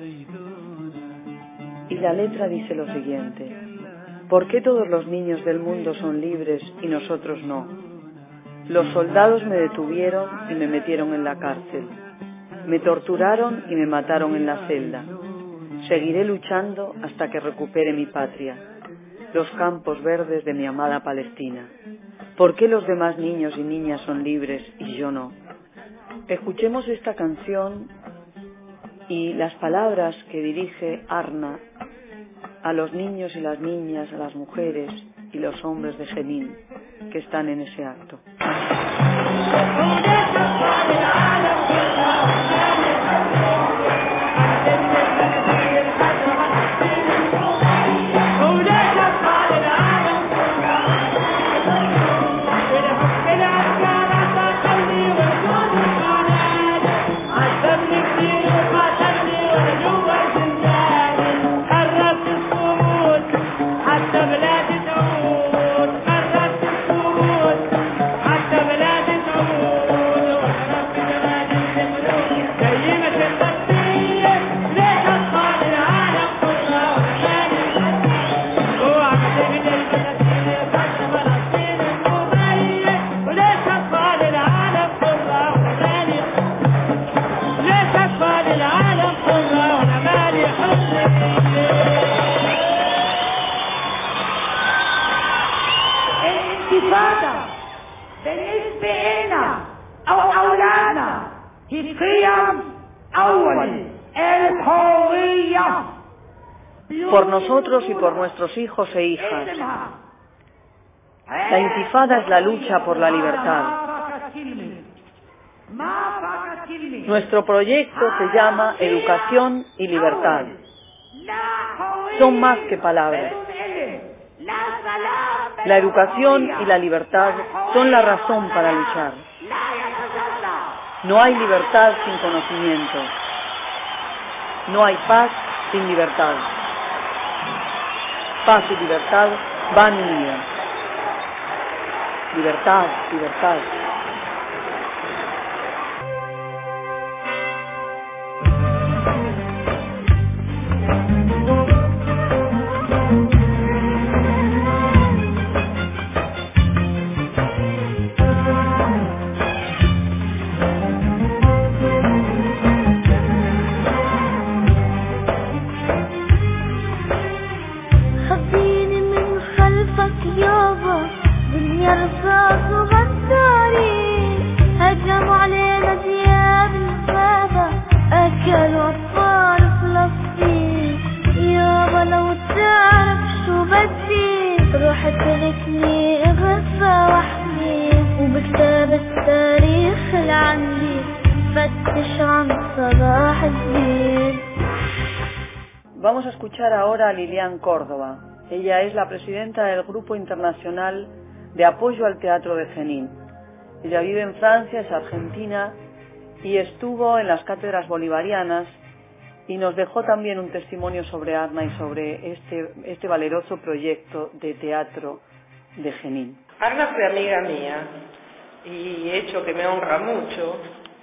Y la letra dice lo siguiente: ¿por qué todos los niños del mundo son libres y nosotros no? Los soldados me detuvieron y me metieron en la cárcel. Me torturaron y me mataron en la celda. Seguiré luchando hasta que recupere mi patria, los campos verdes de mi amada Palestina. ¿Por qué los demás niños y niñas son libres y yo no? Escuchemos esta canción y las palabras que dirige Arna a los niños y las niñas, a las mujeres y los hombres de Jenin que están en ese acto. Thank you. بالنسبة لنا أو أولادنا هي قيم أول الهوية. Por nosotros y por nuestros hijos e hijas. La intifada es la lucha por la libertad. Nuestro proyecto se llama Educación y Libertad. Son más que palabras. La educación y la libertad son la razón para luchar. No hay libertad sin conocimiento. No hay paz sin libertad. Paz y libertad van unidas. Libertad, libertad. Vamos a escuchar ahora a Lilian Córdoba. Ella es la presidenta del Grupo Internacional de Apoyo al Teatro de Jenin. Ella vive en Francia, es argentina y estuvo en las cátedras bolivarianas y nos dejó también un testimonio sobre Arna y sobre este, este valeroso proyecto de teatro de Jenin. Arna fue amiga mía y hecho que me honra mucho.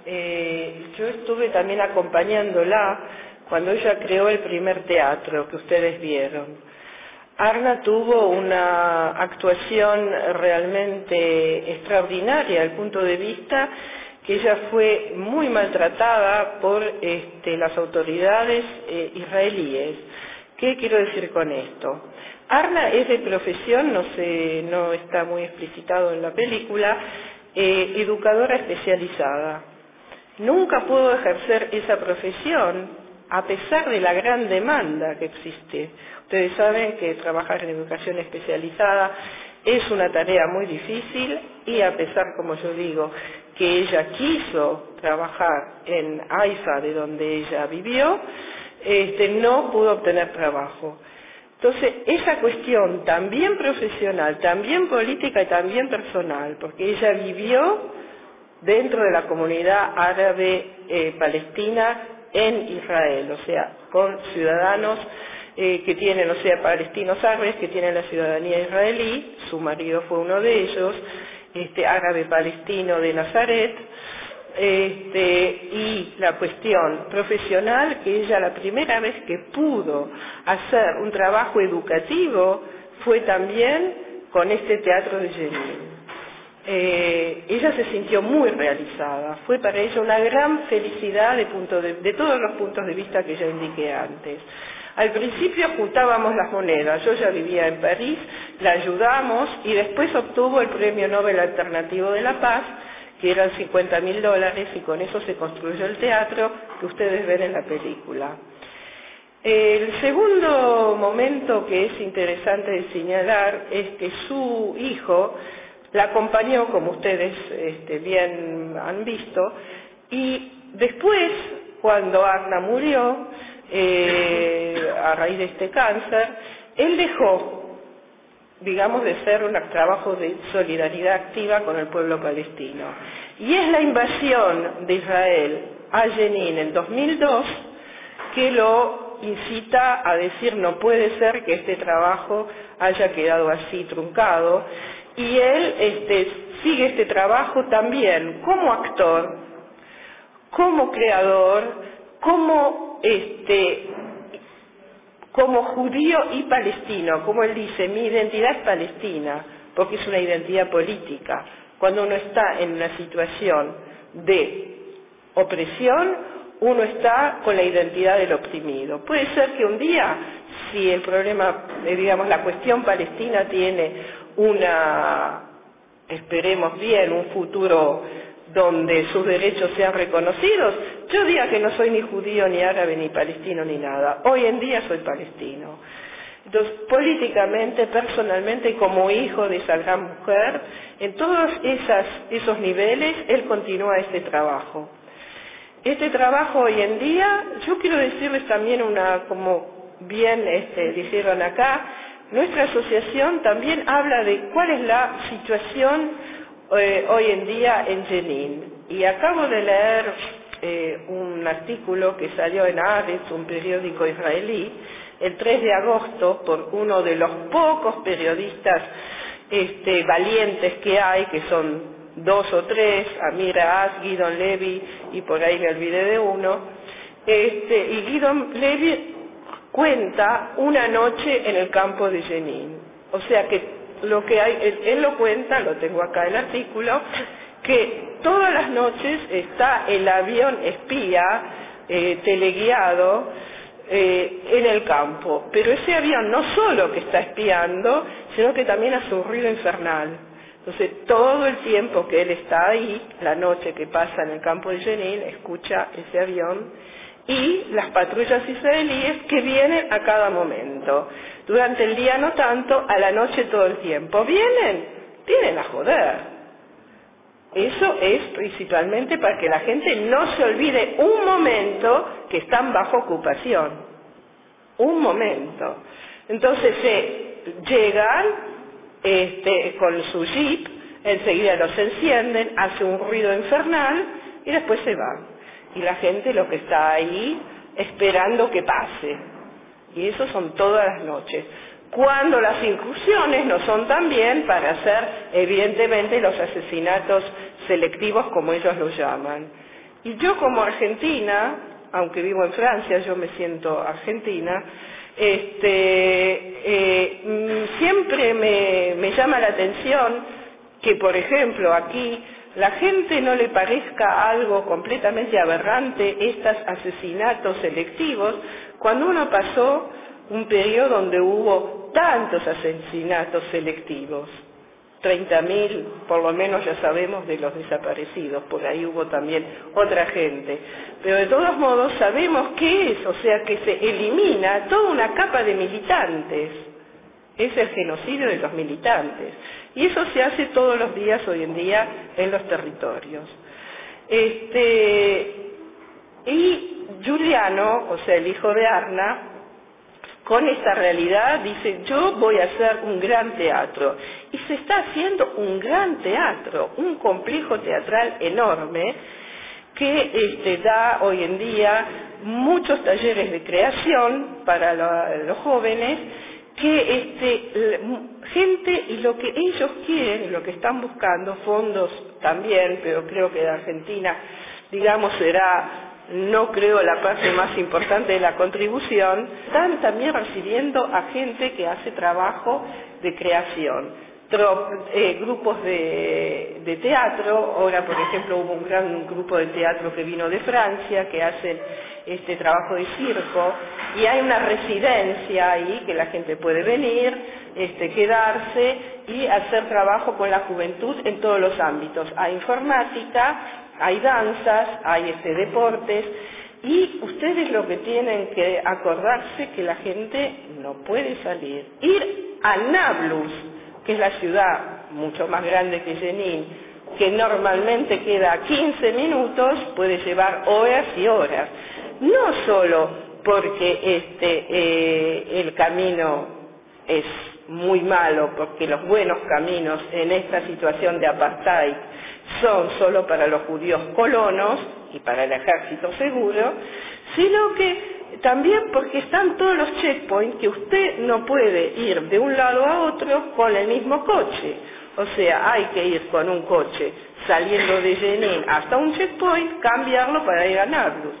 Eh, yo estuve también acompañándola cuando ella creó el primer teatro que ustedes vieron. Arna tuvo una actuación realmente extraordinaria al punto de vista que ella fue muy maltratada por este, las autoridades eh, israelíes. ¿Qué quiero decir con esto? Arna es de profesión, no, sé, no está muy explicitado en la película, eh, educadora especializada. Nunca pudo ejercer esa profesión a pesar de la gran demanda que existe. Ustedes saben que trabajar en educación especializada es una tarea muy difícil y a pesar, como yo digo, que ella quiso trabajar en Haifa, de donde ella vivió, este, no pudo obtener trabajo. Entonces, esa cuestión también profesional, también política y también personal, porque ella vivió dentro de la comunidad árabe eh, palestina en Israel, o sea, con ciudadanos eh, que tienen, o sea, palestinos árabes que tienen la ciudadanía israelí, su marido fue uno de ellos, este árabe palestino de Nazaret, este, y la cuestión profesional, que ella la primera vez que pudo hacer un trabajo educativo fue también con este teatro de Jenin. Eh, ella se sintió muy realizada, fue para ella una gran felicidad de, punto de, de todos los puntos de vista que ya indiqué antes. Al principio juntábamos las monedas, yo ya vivía en París, la ayudamos y después obtuvo el Premio Nobel Alternativo de la Paz, que eran cincuenta mil dólares, y con eso se construyó el teatro que ustedes ven en la película. El segundo momento que es interesante de señalar es que su hijo la acompañó, como ustedes este, bien han visto, y después, cuando Arna murió, eh, a raíz de este cáncer, él dejó, digamos, de ser un trabajo de solidaridad activa con el pueblo palestino. Y es la invasión de Israel a Jenin en dos mil dos que lo incita a decir no puede ser que este trabajo haya quedado así truncado. Y él este, sigue este trabajo también como actor, como creador, como, este, como judío y palestino. Como él dice, mi identidad es palestina, porque es una identidad política. Cuando uno está en una situación de opresión, uno está con la identidad del oprimido. Puede ser que un día, si el problema, digamos, la cuestión palestina tiene una esperemos bien, un futuro donde sus derechos sean reconocidos. Yo diga que no soy ni judío, ni árabe, ni palestino, ni nada. Hoy en día soy palestino. Entonces, políticamente, personalmente, como hijo de esa gran mujer, en todos esas, esos niveles, él continúa este trabajo. Este trabajo hoy en día, yo quiero decirles también una, como bien este, dijeron acá, nuestra asociación también habla de cuál es la situación eh, hoy en día en Jenin. Y acabo de leer eh, un artículo que salió en Haaretz, un periódico israelí, el tres de agosto, por uno de los pocos periodistas este, valientes que hay, que son dos o tres, Amira Az, Gidon Levy, y por ahí me olvidé de uno, este, y Gidon Levy cuenta una noche en el campo de Jenin. O sea que lo que hay, él, él lo cuenta, lo tengo acá en el artículo, que todas las noches está el avión espía eh, teleguiado eh, en el campo, pero ese avión no solo que está espiando, sino que también hace un ruido infernal. Entonces todo el tiempo que él está ahí, la noche que pasa en el campo de Jenin, escucha ese avión y las patrullas israelíes que vienen a cada momento. Durante el día no tanto, a la noche todo el tiempo. Vienen, vienen a joder. Eso es principalmente para que la gente no se olvide un momento que están bajo ocupación. Un momento. Entonces eh, llegan este, con su jeep, enseguida los encienden, hace un ruido infernal y después se van. Y la gente lo que está ahí esperando que pase. Y eso son todas las noches. Cuando las incursiones no son también para hacer, evidentemente, los asesinatos selectivos, como ellos lo llaman. Y yo como argentina, aunque vivo en Francia, yo me siento argentina, este, eh, siempre me, me llama la atención que, por ejemplo, aquí la gente no le parezca algo completamente aberrante estos asesinatos selectivos, cuando uno pasó un periodo donde hubo tantos asesinatos selectivos. treinta mil, por lo menos ya sabemos de los desaparecidos, por ahí hubo también otra gente. Pero de todos modos sabemos qué es, o sea que se elimina toda una capa de militantes. Es el genocidio de los militantes. Y eso se hace todos los días hoy en día en los territorios. Este, y Giuliano, o sea el hijo de Arna, con esta realidad dice, yo voy a hacer un gran teatro. Y se está haciendo un gran teatro, un complejo teatral enorme que este, da hoy en día muchos talleres de creación para lo, los jóvenes, que este, gente y lo que ellos quieren y lo que están buscando, fondos también, pero creo que de Argentina, digamos, será, no creo, la parte más importante de la contribución, están también recibiendo a gente que hace trabajo de creación. Trop, eh, grupos de, de teatro, ahora por ejemplo hubo un gran grupo de teatro que vino de Francia, que hacen este trabajo de circo, y hay una residencia ahí que la gente puede venir, este, quedarse y hacer trabajo con la juventud en todos los ámbitos. Hay informática, hay danzas, hay este, deportes, y ustedes lo que tienen que acordarse que la gente no puede salir. Ir a Nablus, que es la ciudad mucho más grande que Jenin, que normalmente queda a quince minutos, puede llevar horas y horas. No solo porque este, eh, el camino es muy malo, porque los buenos caminos en esta situación de apartheid son solo para los judíos colonos y para el ejército seguro, sino que también porque están todos los checkpoints que usted no puede ir de un lado a otro con el mismo coche. O sea, hay que ir con un coche saliendo de Jenin hasta un checkpoint, cambiarlo para ir a Nablus.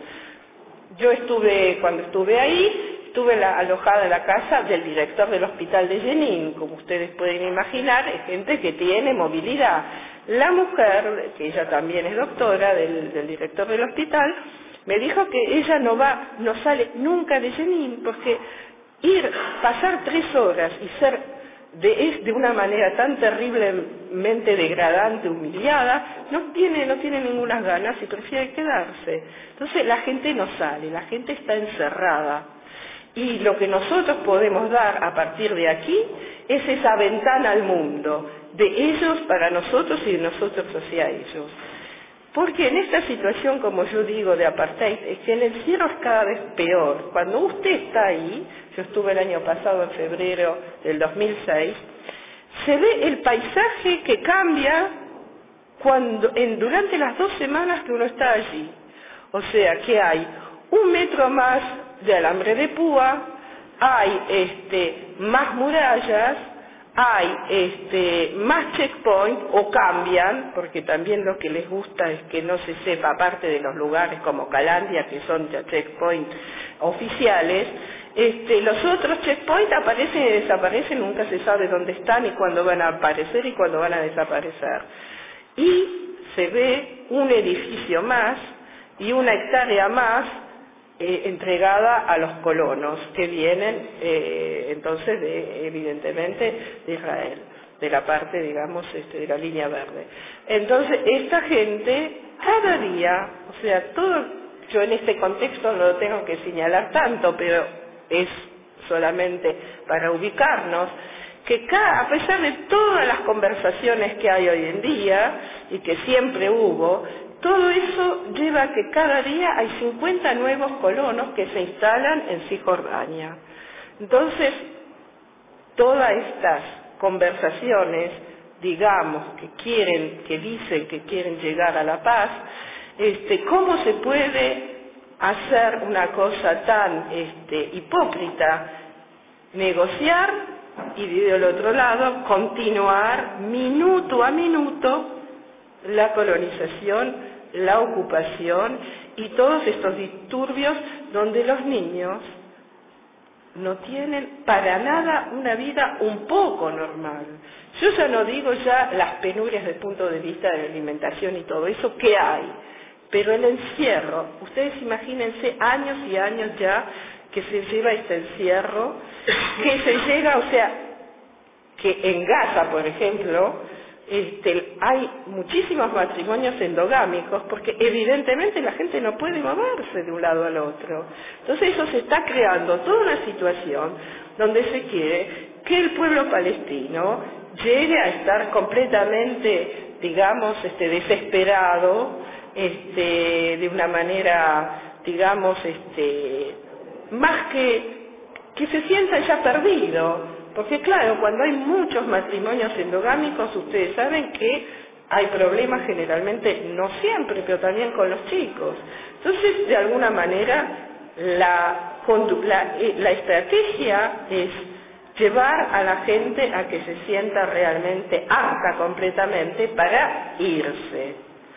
Yo estuve, cuando estuve ahí, estuve la, alojada en la casa del director del hospital de Jenin. Como ustedes pueden imaginar, es gente que tiene movilidad. La mujer, que ella también es doctora del, del director del hospital, me dijo que ella no va, no sale nunca de Jenin, porque ir, pasar tres horas y ser de, es de una manera tan terriblemente degradante, humillada, no tiene, no tiene ninguna ganas y prefiere quedarse. Entonces la gente no sale, la gente está encerrada. Y lo que nosotros podemos dar a partir de aquí es esa ventana al mundo, de ellos para nosotros y de nosotros hacia ellos. Porque en esta situación, como yo digo, de apartheid, es que el encierro es cada vez peor. Cuando usted está ahí, yo estuve el año pasado en febrero del dos mil seis, se ve el paisaje que cambia cuando, en, durante las dos semanas que uno está allí. O sea, que hay un metro más de alambre de púa, hay este, más murallas, hay este, más checkpoint, o cambian, porque también lo que les gusta es que no se sepa, aparte de los lugares como Calandia, que son ya checkpoint oficiales, este, los otros checkpoints aparecen y desaparecen, nunca se sabe dónde están y cuándo van a aparecer y cuándo van a desaparecer. Y se ve un edificio más y una hectárea más Eh, entregada a los colonos que vienen eh, entonces de, evidentemente de Israel, de la parte, digamos, este, de la línea verde. Entonces esta gente cada día, o sea, todo, yo en este contexto no lo tengo que señalar tanto, pero es solamente para ubicarnos, que cada, a pesar de todas las conversaciones que hay hoy en día y que siempre hubo, todo eso lleva a que cada día hay cincuenta nuevos colonos que se instalan en Cisjordania. Entonces, todas estas conversaciones, digamos, que quieren, que dicen que quieren llegar a la paz, este, ¿cómo se puede hacer una cosa tan este, hipócrita? Negociar y del otro lado continuar minuto a minuto la colonización, la ocupación y todos estos disturbios donde los niños no tienen para nada una vida un poco normal. Yo ya no digo ya las penurias desde el punto de vista de la alimentación y todo eso que hay, pero el encierro, ustedes imagínense años y años ya que se lleva este encierro, que se llega, o sea, que en Gaza, por ejemplo, Este, hay muchísimos matrimonios endogámicos porque evidentemente la gente no puede moverse de un lado al otro. Entonces eso se está creando toda una situación donde se quiere que el pueblo palestino llegue a estar completamente, digamos, este, desesperado, este, de una manera, digamos, este, más que que se sienta ya perdido. Porque claro, cuando hay muchos matrimonios endogámicos, ustedes saben que hay problemas generalmente, no siempre, pero también con los chicos. Entonces, de alguna manera, la, la, la estrategia es llevar a la gente a que se sienta realmente apta completamente para irse.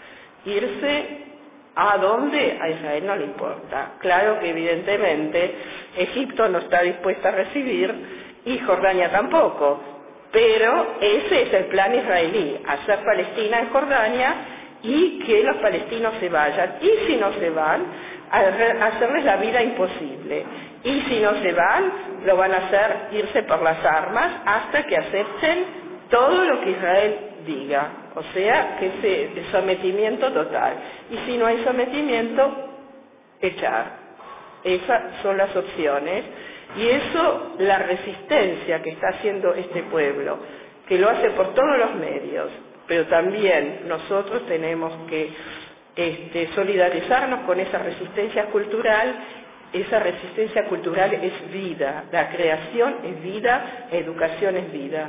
Irse ¿a dónde? A Israel no le importa. Claro que evidentemente Egipto no está dispuesta a recibir, y Jordania tampoco, pero ese es el plan israelí, hacer Palestina en Jordania y que los palestinos se vayan, y si no se van, hacerles la vida imposible, y si no se van, lo van a hacer irse por las armas hasta que acepten todo lo que Israel diga, o sea, que ese el sometimiento total, y si no hay sometimiento, echar. Esas son las opciones. Y eso, la resistencia que está haciendo este pueblo, que lo hace por todos los medios, pero también nosotros tenemos que este, solidarizarnos con esa resistencia cultural. Esa resistencia cultural es vida, la creación es vida, la educación es vida.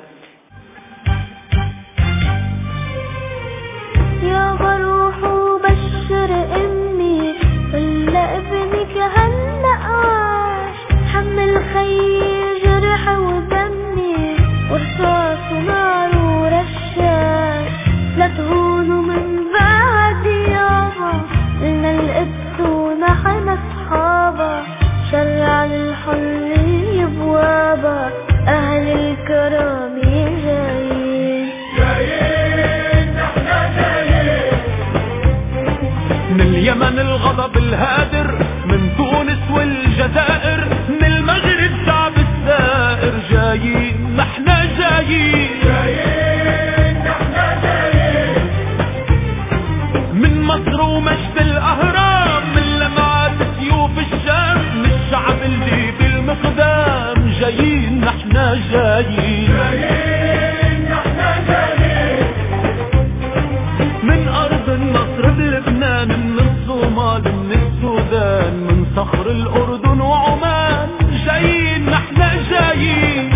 حمل خي جرح ودمي ورصاص ونار ورشاش لا تهونوا من بعد يابا لنا القدس ونحن اصحابا شرع للحل بوابا اهل الكرام جايين جايين نحنا جايين من اليمن الغضب الهادر، من تونس والجزائر، من المغرب شعب الثائر جايين، نحنا جايين جايين من مصر ومجد الأهرام من لمعات سيوف الشام من الشعب اللي بالمقدام جايين نحنا جايين من أرض النصر بلبنان من الصومال من السودان من صخر الأردن وعمان جايين نحنا جايين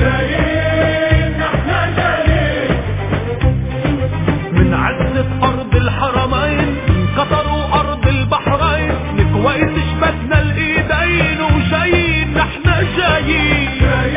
من عزة أرض الحرمين من قطر وأرض البحرين الكويت شبكنا الإيدين وجايين نحنا جايين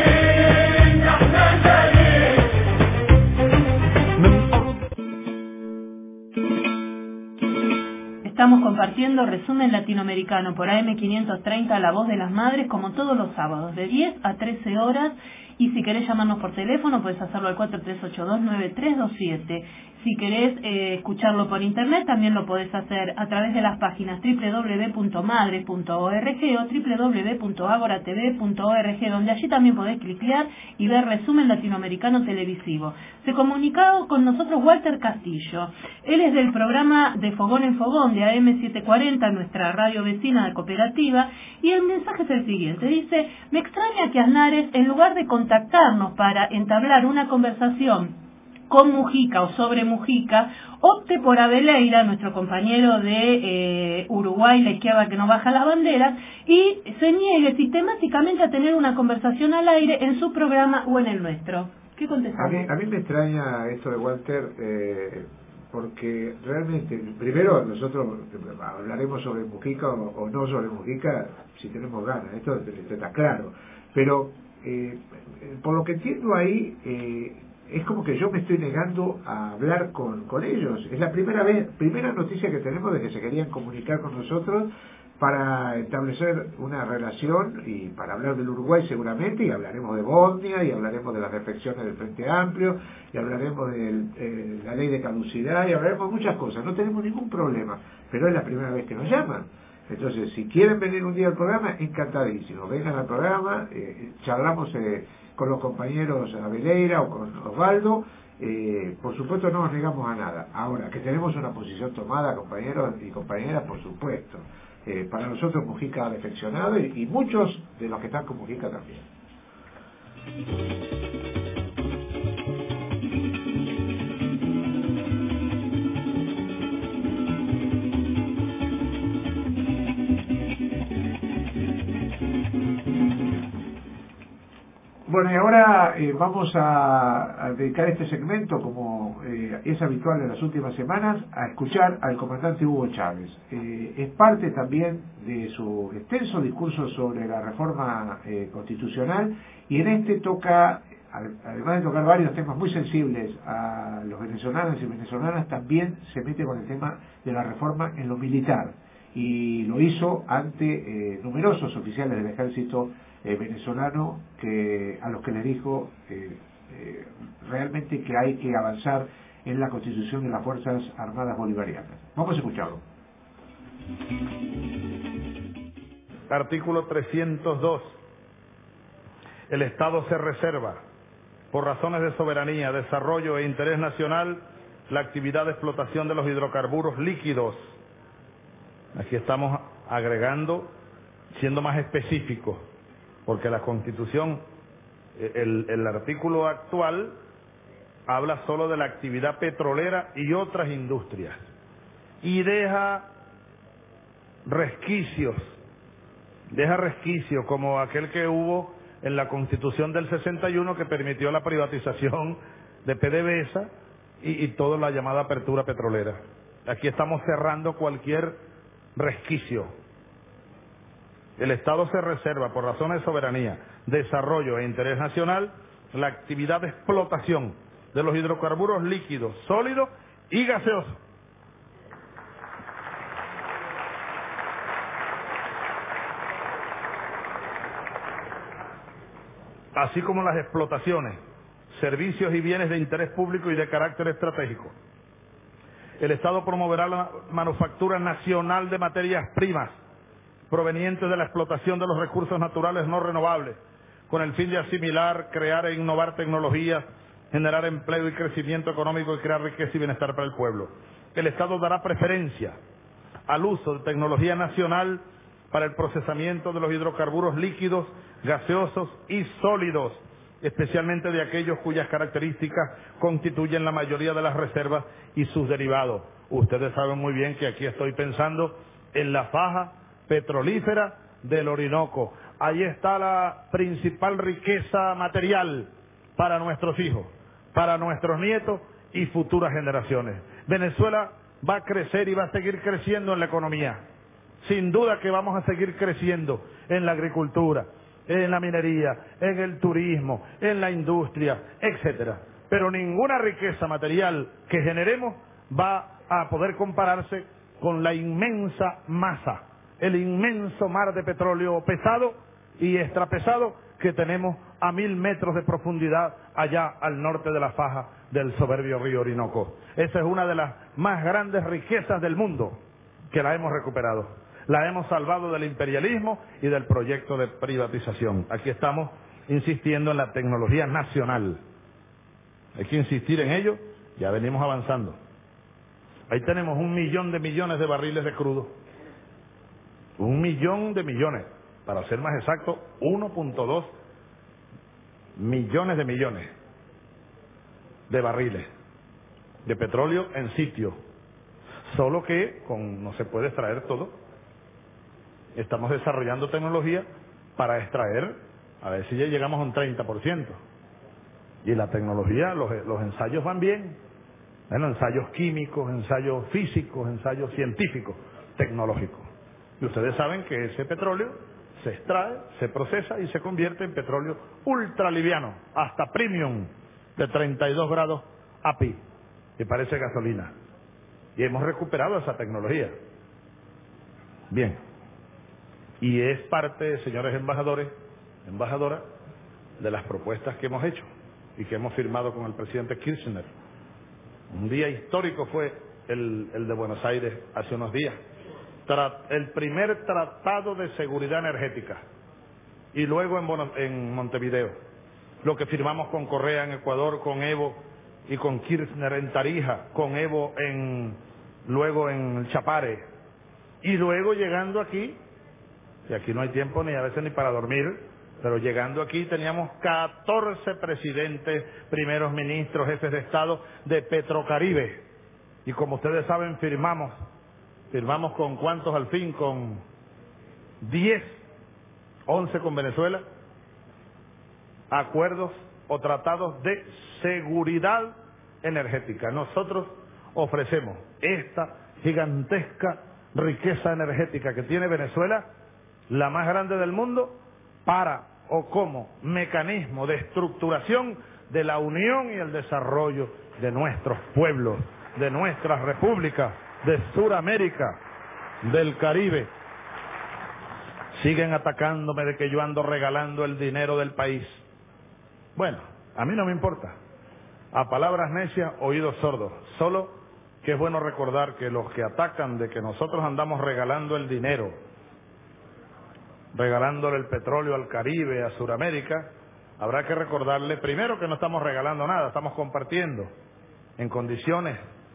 Estamos compartiendo Resumen Latinoamericano por A M quinientos treinta, La Voz de las Madres, como todos los sábados, de diez a trece horas. Y si querés llamarnos por teléfono, puedes hacerlo al cuatro tres ocho dos, nueve tres dos siete. Si querés eh, escucharlo por internet, también lo podés hacer a través de las páginas doble u doble u doble u punto madre punto org o doble u doble u doble u punto agora t v punto org, donde allí también podés cliquear y ver Resumen Latinoamericano televisivo. Se comunicó con nosotros Walter Castillo. Él es del programa de Fogón en Fogón de A M setecientos cuarenta, nuestra radio vecina de cooperativa, y el mensaje es el siguiente. Dice: me extraña que Aznares, en lugar de contactarnos para entablar una conversación con Mujica o sobre Mujica, opte por Abeleira, nuestro compañero de eh, Uruguay, la izquierda que no baja las banderas, y se niegue sistemáticamente a tener una conversación al aire en su programa o en el nuestro. ¿Qué contestamos? A mí, a mí me extraña esto de Walter, eh, porque realmente, primero nosotros hablaremos sobre Mujica o, o no sobre Mujica si tenemos ganas, esto, esto está claro, pero eh, por lo que entiendo ahí, eh, es como que yo me estoy negando a hablar con, con ellos. Es la primera vez, primera noticia que tenemos de que se querían comunicar con nosotros para establecer una relación y para hablar del Uruguay seguramente, y hablaremos de Bosnia, y hablaremos de las reflexiones del Frente Amplio, y hablaremos de eh, la ley de caducidad, y hablaremos de muchas cosas. No tenemos ningún problema, pero es la primera vez que nos llaman. Entonces, si quieren venir un día al programa, encantadísimo. Vengan al programa, eh, charlamos eh, con los compañeros Abeleira o con Osvaldo. Eh, por supuesto no nos negamos a nada. Ahora, que tenemos una posición tomada, compañeros y compañeras, por supuesto. Eh, para nosotros Mujica ha defeccionado, y, y muchos de los que están con Mujica también. Bueno, y ahora eh, vamos a, a dedicar este segmento, como eh, es habitual en las últimas semanas, a escuchar al comandante Hugo Chávez. Eh, es parte también de su extenso discurso sobre la reforma eh, constitucional, y en este toca, además de tocar varios temas muy sensibles a los venezolanos y venezolanas, también se mete con el tema de la reforma en lo militar, y lo hizo ante eh, numerosos oficiales del ejército Eh, venezolano, que a los que les dijo eh, eh, realmente que hay que avanzar en la constitución de las Fuerzas Armadas Bolivarianas. Vamos a escucharlo. Artículo trescientos dos. El Estado se reserva, por razones de soberanía, desarrollo e interés nacional, la actividad de explotación de los hidrocarburos líquidos. Aquí estamos agregando, siendo más específicos, porque la Constitución, el, el artículo actual, habla solo de la actividad petrolera y otras industrias, y deja resquicios, deja resquicios como aquel que hubo en la Constitución del sesenta y uno, que permitió la privatización de PDVSA y, y toda la llamada apertura petrolera. Aquí estamos cerrando cualquier resquicio. El Estado se reserva, por razones de soberanía, desarrollo e interés nacional, la actividad de explotación de los hidrocarburos líquidos, sólidos y gaseosos. Así como las explotaciones, servicios y bienes de interés público y de carácter estratégico. El Estado promoverá la manufactura nacional de materias primas provenientes de la explotación de los recursos naturales no renovables, con el fin de asimilar, crear e innovar tecnologías generar empleo y crecimiento económico y crear riqueza y bienestar para el pueblo. El Estado dará preferencia al uso de tecnología nacional para el procesamiento de los hidrocarburos líquidos, gaseosos y sólidos, especialmente de aquellos cuyas características constituyen la mayoría de las reservas y sus derivados. Ustedes saben muy bien que aquí estoy pensando en la faja petrolífera del Orinoco. Ahí está la principal riqueza material para nuestros hijos, para nuestros nietos y futuras generaciones. Venezuela va a crecer y va a seguir creciendo en la economía. Sin duda que vamos a seguir creciendo en la agricultura, en la minería, en el turismo, en la industria, etcétera. Pero ninguna riqueza material que generemos va a poder compararse con la inmensa masa, el inmenso mar de petróleo pesado y extrapesado que tenemos a mil metros de profundidad allá al norte de la faja del soberbio río Orinoco. Esa es una de las más grandes riquezas del mundo que la hemos recuperado. La hemos salvado del imperialismo y del proyecto de privatización. Aquí estamos insistiendo en la tecnología nacional. Hay que insistir en ello, ya venimos avanzando. Ahí tenemos un millón de millones de barriles de crudo. Un millón de millones. Para ser más exacto, uno punto dos millones de millones de barriles de petróleo en sitio. Solo que con, no se puede extraer todo. Estamos desarrollando tecnología para extraer, a ver si ya llegamos a un treinta por ciento. Y la tecnología, los, los ensayos van bien. Bueno, ensayos químicos, ensayos físicos, ensayos científicos, tecnológicos. Y ustedes saben que ese petróleo se extrae, se procesa y se convierte en petróleo ultraliviano, hasta premium, de treinta y dos grados A P I, que parece gasolina. Y hemos recuperado esa tecnología. Bien. Y es parte, señores embajadores, embajadoras, de las propuestas que hemos hecho y que hemos firmado con el presidente Kirchner. Un día histórico fue el, el de Buenos Aires hace unos días. El primer tratado de seguridad energética y luego en, Bono, en Montevideo, lo que firmamos con Correa en Ecuador, con Evo y con Kirchner en Tarija, con Evo en, luego en Chapare y luego llegando aquí, y aquí no hay tiempo ni a veces ni para dormir, pero llegando aquí teníamos catorce presidentes, primeros ministros, jefes de Estado de Petrocaribe y como ustedes saben firmamos Firmamos con cuántos al fin, con diez, once con Venezuela, acuerdos o tratados de seguridad energética. Nosotros ofrecemos esta gigantesca riqueza energética que tiene Venezuela, la más grande del mundo, para o como mecanismo de estructuración de la unión y el desarrollo de nuestros pueblos, de nuestras repúblicas, de Suramérica, del Caribe. Siguen atacándome de que yo ando regalando el dinero del país. Bueno, a mí no me importa. A palabras necias, oídos sordos. Solo que es bueno recordar que los que atacan de que nosotros andamos regalando el dinero, regalándole el petróleo al Caribe, a Suramérica, habrá que recordarle primero que no estamos regalando nada, estamos compartiendo en condiciones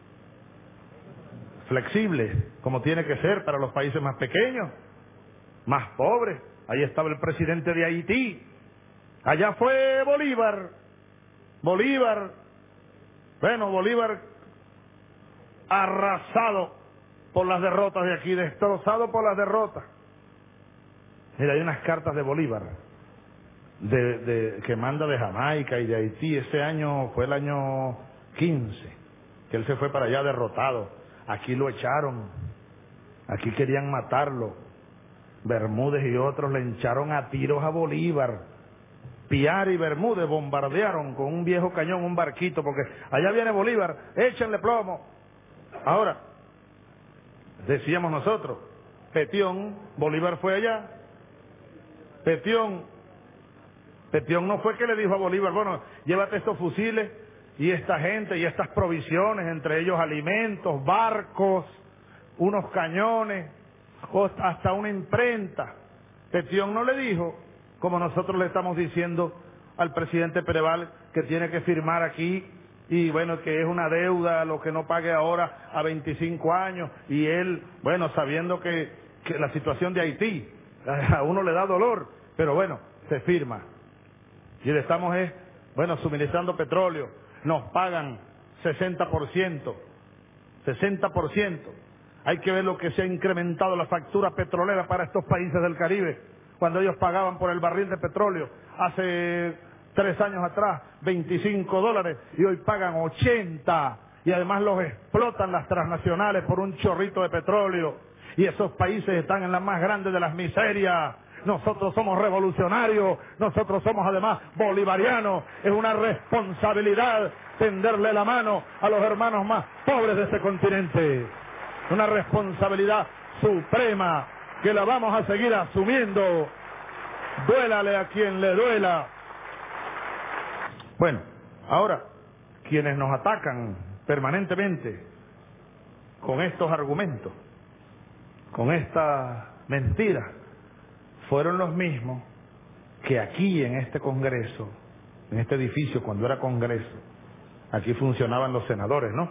flexibles, como tiene que ser para los países más pequeños, más pobres. Ahí estaba el presidente de Haití, allá fue Bolívar, Bolívar, bueno, Bolívar arrasado por las derrotas de aquí, destrozado por las derrotas. Mira, hay unas cartas de Bolívar, de, de, que manda de Jamaica y de Haití. Ese año fue el año quince, que él se fue para allá derrotado. Aquí lo echaron, aquí querían matarlo. Bermúdez y otros le echaron a tiros a Bolívar. Piar y Bermúdez bombardearon con un viejo cañón un barquito, porque allá viene Bolívar, échenle plomo. Ahora, decíamos nosotros, Petión, Bolívar fue allá. Petión, Petión no fue que le dijo a Bolívar, bueno, llévate estos fusiles y esta gente y estas provisiones, entre ellos alimentos, barcos, unos cañones, hasta una imprenta. Petión no le dijo, como nosotros le estamos diciendo al presidente Pereval, que tiene que firmar aquí, y bueno, que es una deuda lo que no pague ahora a veinticinco años, y él, bueno, sabiendo que, que la situación de Haití a uno le da dolor, pero bueno, se firma. Y le estamos, es, bueno, suministrando petróleo, nos pagan sesenta por ciento, sesenta por ciento. Hay que ver lo que se ha incrementado la factura petrolera para estos países del Caribe, cuando ellos pagaban por el barril de petróleo hace tres años atrás veinticinco dólares y hoy pagan ochenta, y además los explotan las transnacionales por un chorrito de petróleo, y esos países están en la más grande de las miserias. Nosotros somos revolucionarios, nosotros somos además bolivarianos. Es una responsabilidad tenderle la mano a los hermanos más pobres de este continente, una responsabilidad suprema que la vamos a seguir asumiendo, duélale a quien le duela. Bueno, ahora, quienes nos atacan permanentemente con estos argumentos, con estas mentiras, fueron los mismos que aquí en este Congreso, en este edificio cuando era Congreso, aquí funcionaban los senadores, ¿no?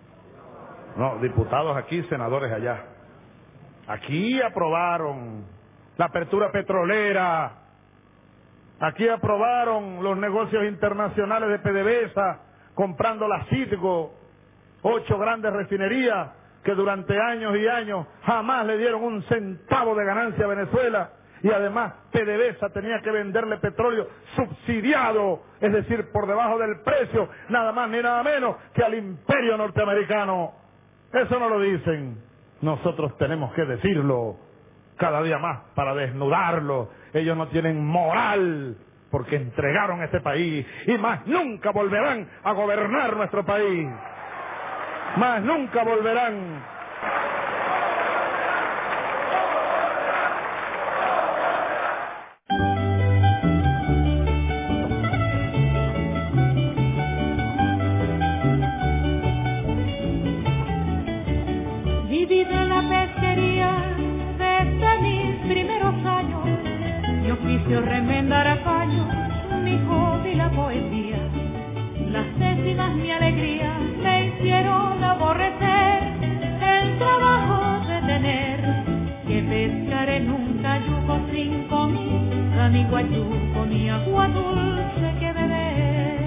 No, diputados aquí, senadores allá. Aquí aprobaron la apertura petrolera, aquí aprobaron los negocios internacionales de PDVSA, comprando la Citgo, ocho grandes refinerías que durante años y años jamás le dieron un centavo de ganancia a Venezuela, y además PDVSA tenía que venderle petróleo subsidiado, es decir, por debajo del precio, nada más ni nada menos que al imperio norteamericano. Eso no lo dicen, nosotros tenemos que decirlo cada día más para desnudarlo. Ellos no tienen moral porque entregaron este país y más nunca volverán a gobernar nuestro país. Más nunca volverán. Viví de la pesquería desde mis primeros años, mi oficio remendar a paños, mi hobby la poesía. Las décimas mi alegría me hicieron aborrecer el trabajo de tener que pescar en un cayuco sin comida, ni guayuco ni agua dulce que beber.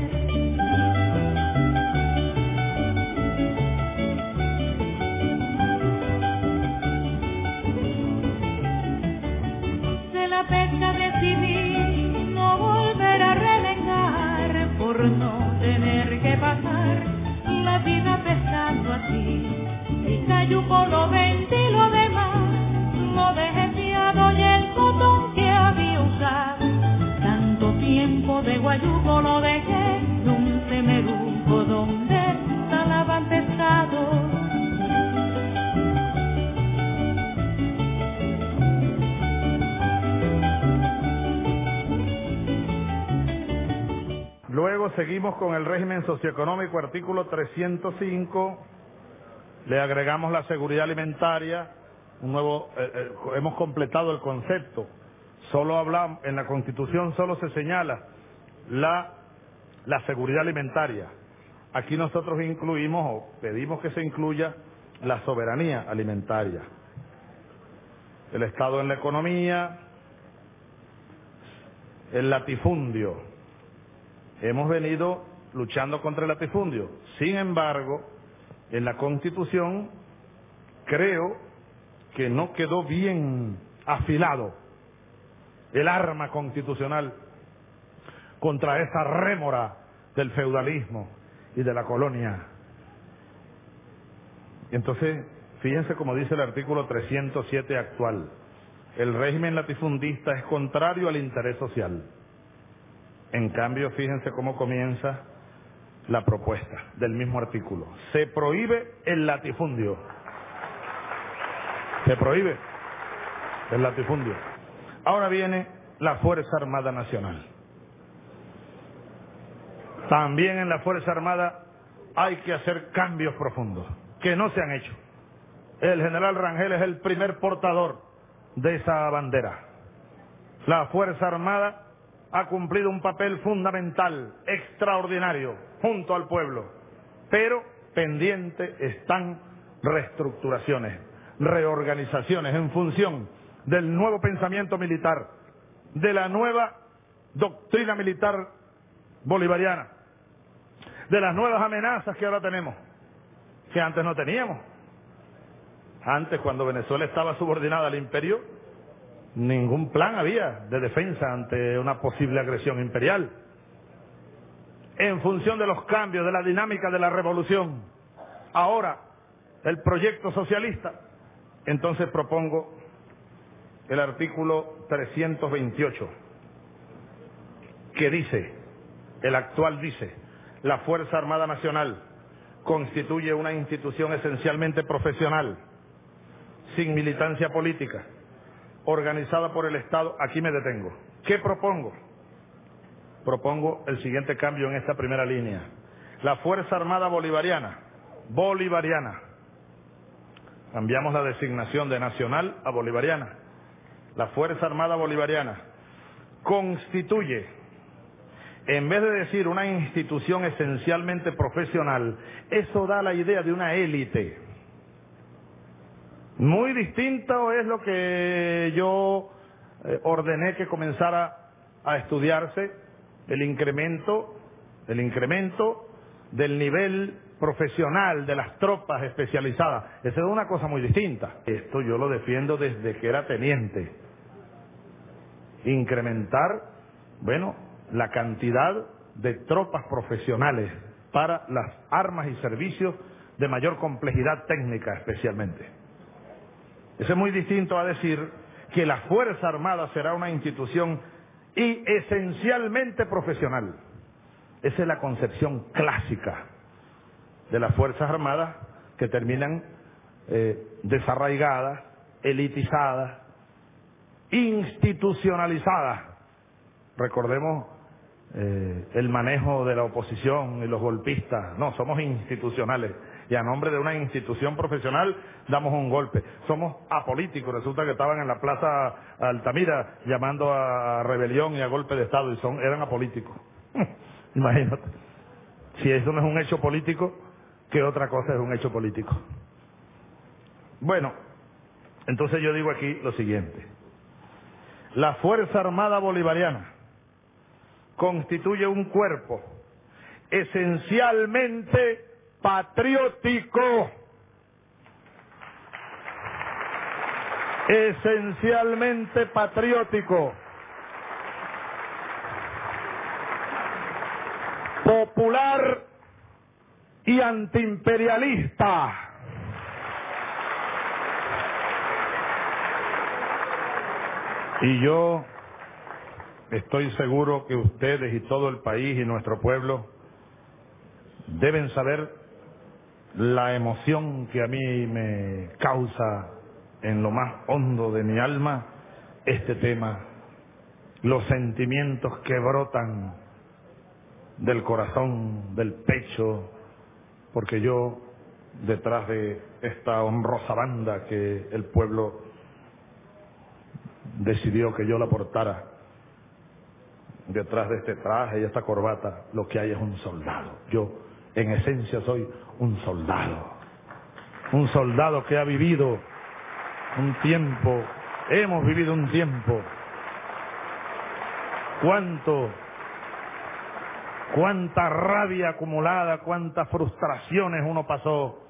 De la pesca decidí no volver a renegar por no tener que pasar la vida pescando así. Mi cayuco lo vendí y lo demás lo dejé fiado, y el cotón que había usado tanto tiempo de guayuco lo dejé en un semeruco donde talaban pescado. Luego seguimos con el régimen socioeconómico, artículo trescientos cinco, le agregamos la seguridad alimentaria, un nuevo, eh, eh, hemos completado el concepto, solo hablamos, en la Constitución solo se señala la, la seguridad alimentaria. Aquí nosotros incluimos o pedimos que se incluya la soberanía alimentaria, el Estado en la economía, el latifundio. Hemos venido luchando contra el latifundio. Sin embargo, en la Constitución creo que no quedó bien afilado el arma constitucional contra esa rémora del feudalismo y de la colonia. Entonces, fíjense como dice el artículo trescientos siete actual. El régimen latifundista es contrario al interés social. En cambio, fíjense cómo comienza la propuesta del mismo artículo. Se prohíbe el latifundio. Se prohíbe el latifundio. Ahora viene la Fuerza Armada Nacional. También en la Fuerza Armada hay que hacer cambios profundos, que no se han hecho. El general Rangel es el primer portador de esa bandera. La Fuerza Armada ha cumplido un papel fundamental, extraordinario, junto al pueblo, pero pendiente están reestructuraciones, reorganizaciones en función del nuevo pensamiento militar, de la nueva doctrina militar bolivariana, de las nuevas amenazas que ahora tenemos, que antes no teníamos. Antes, cuando Venezuela estaba subordinada al imperio, ningún plan había de defensa ante una posible agresión imperial. En función de los cambios, de la dinámica de la revolución, ahora el proyecto socialista, entonces propongo el artículo trescientos veintiocho, que dice, el actual dice, la Fuerza Armada Nacional constituye una institución esencialmente profesional, sin militancia política, organizada por el Estado. Aquí me detengo. ¿Qué propongo? Propongo el siguiente cambio en esta primera línea. La Fuerza Armada Bolivariana, bolivariana. Cambiamos la designación de nacional a bolivariana. La Fuerza Armada Bolivariana constituye, en vez de decir una institución esencialmente profesional, eso da la idea de una élite. Muy distinto es lo que yo eh, ordené que comenzara a estudiarse, el incremento, el incremento del nivel profesional de las tropas especializadas. Esa es una cosa muy distinta. Esto yo lo defiendo desde que era teniente. Incrementar, bueno, la cantidad de tropas profesionales para las armas y servicios de mayor complejidad técnica especialmente. Eso es muy distinto a decir que la Fuerza Armada será una institución y esencialmente profesional. Esa es la concepción clásica de las Fuerzas Armadas, que terminan eh, desarraigadas, elitizadas, institucionalizadas. Recordemos eh, el manejo de la oposición y los golpistas. No, somos institucionales. Y a nombre de una institución profesional damos un golpe. Somos apolíticos. Resulta que estaban en la Plaza Altamira llamando a rebelión y a golpe de Estado y son eran apolíticos. Imagínate. Si eso no es un hecho político, ¿qué otra cosa es un hecho político? Bueno, entonces yo digo aquí lo siguiente. La Fuerza Armada Bolivariana constituye un cuerpo esencialmente patriótico, esencialmente patriótico, popular y antiimperialista. Y yo estoy seguro que ustedes y todo el país y nuestro pueblo deben saber la emoción que a mí me causa en lo más hondo de mi alma este tema, los sentimientos que brotan del corazón, del pecho, porque yo, detrás de esta honrosa banda que el pueblo decidió que yo la portara, detrás de este traje y esta corbata, lo que hay es un soldado. Yo, en esencia, soy un soldado. Un soldado que ha vivido un tiempo, hemos vivido un tiempo. Cuánto, cuánta rabia acumulada, cuántas frustraciones uno pasó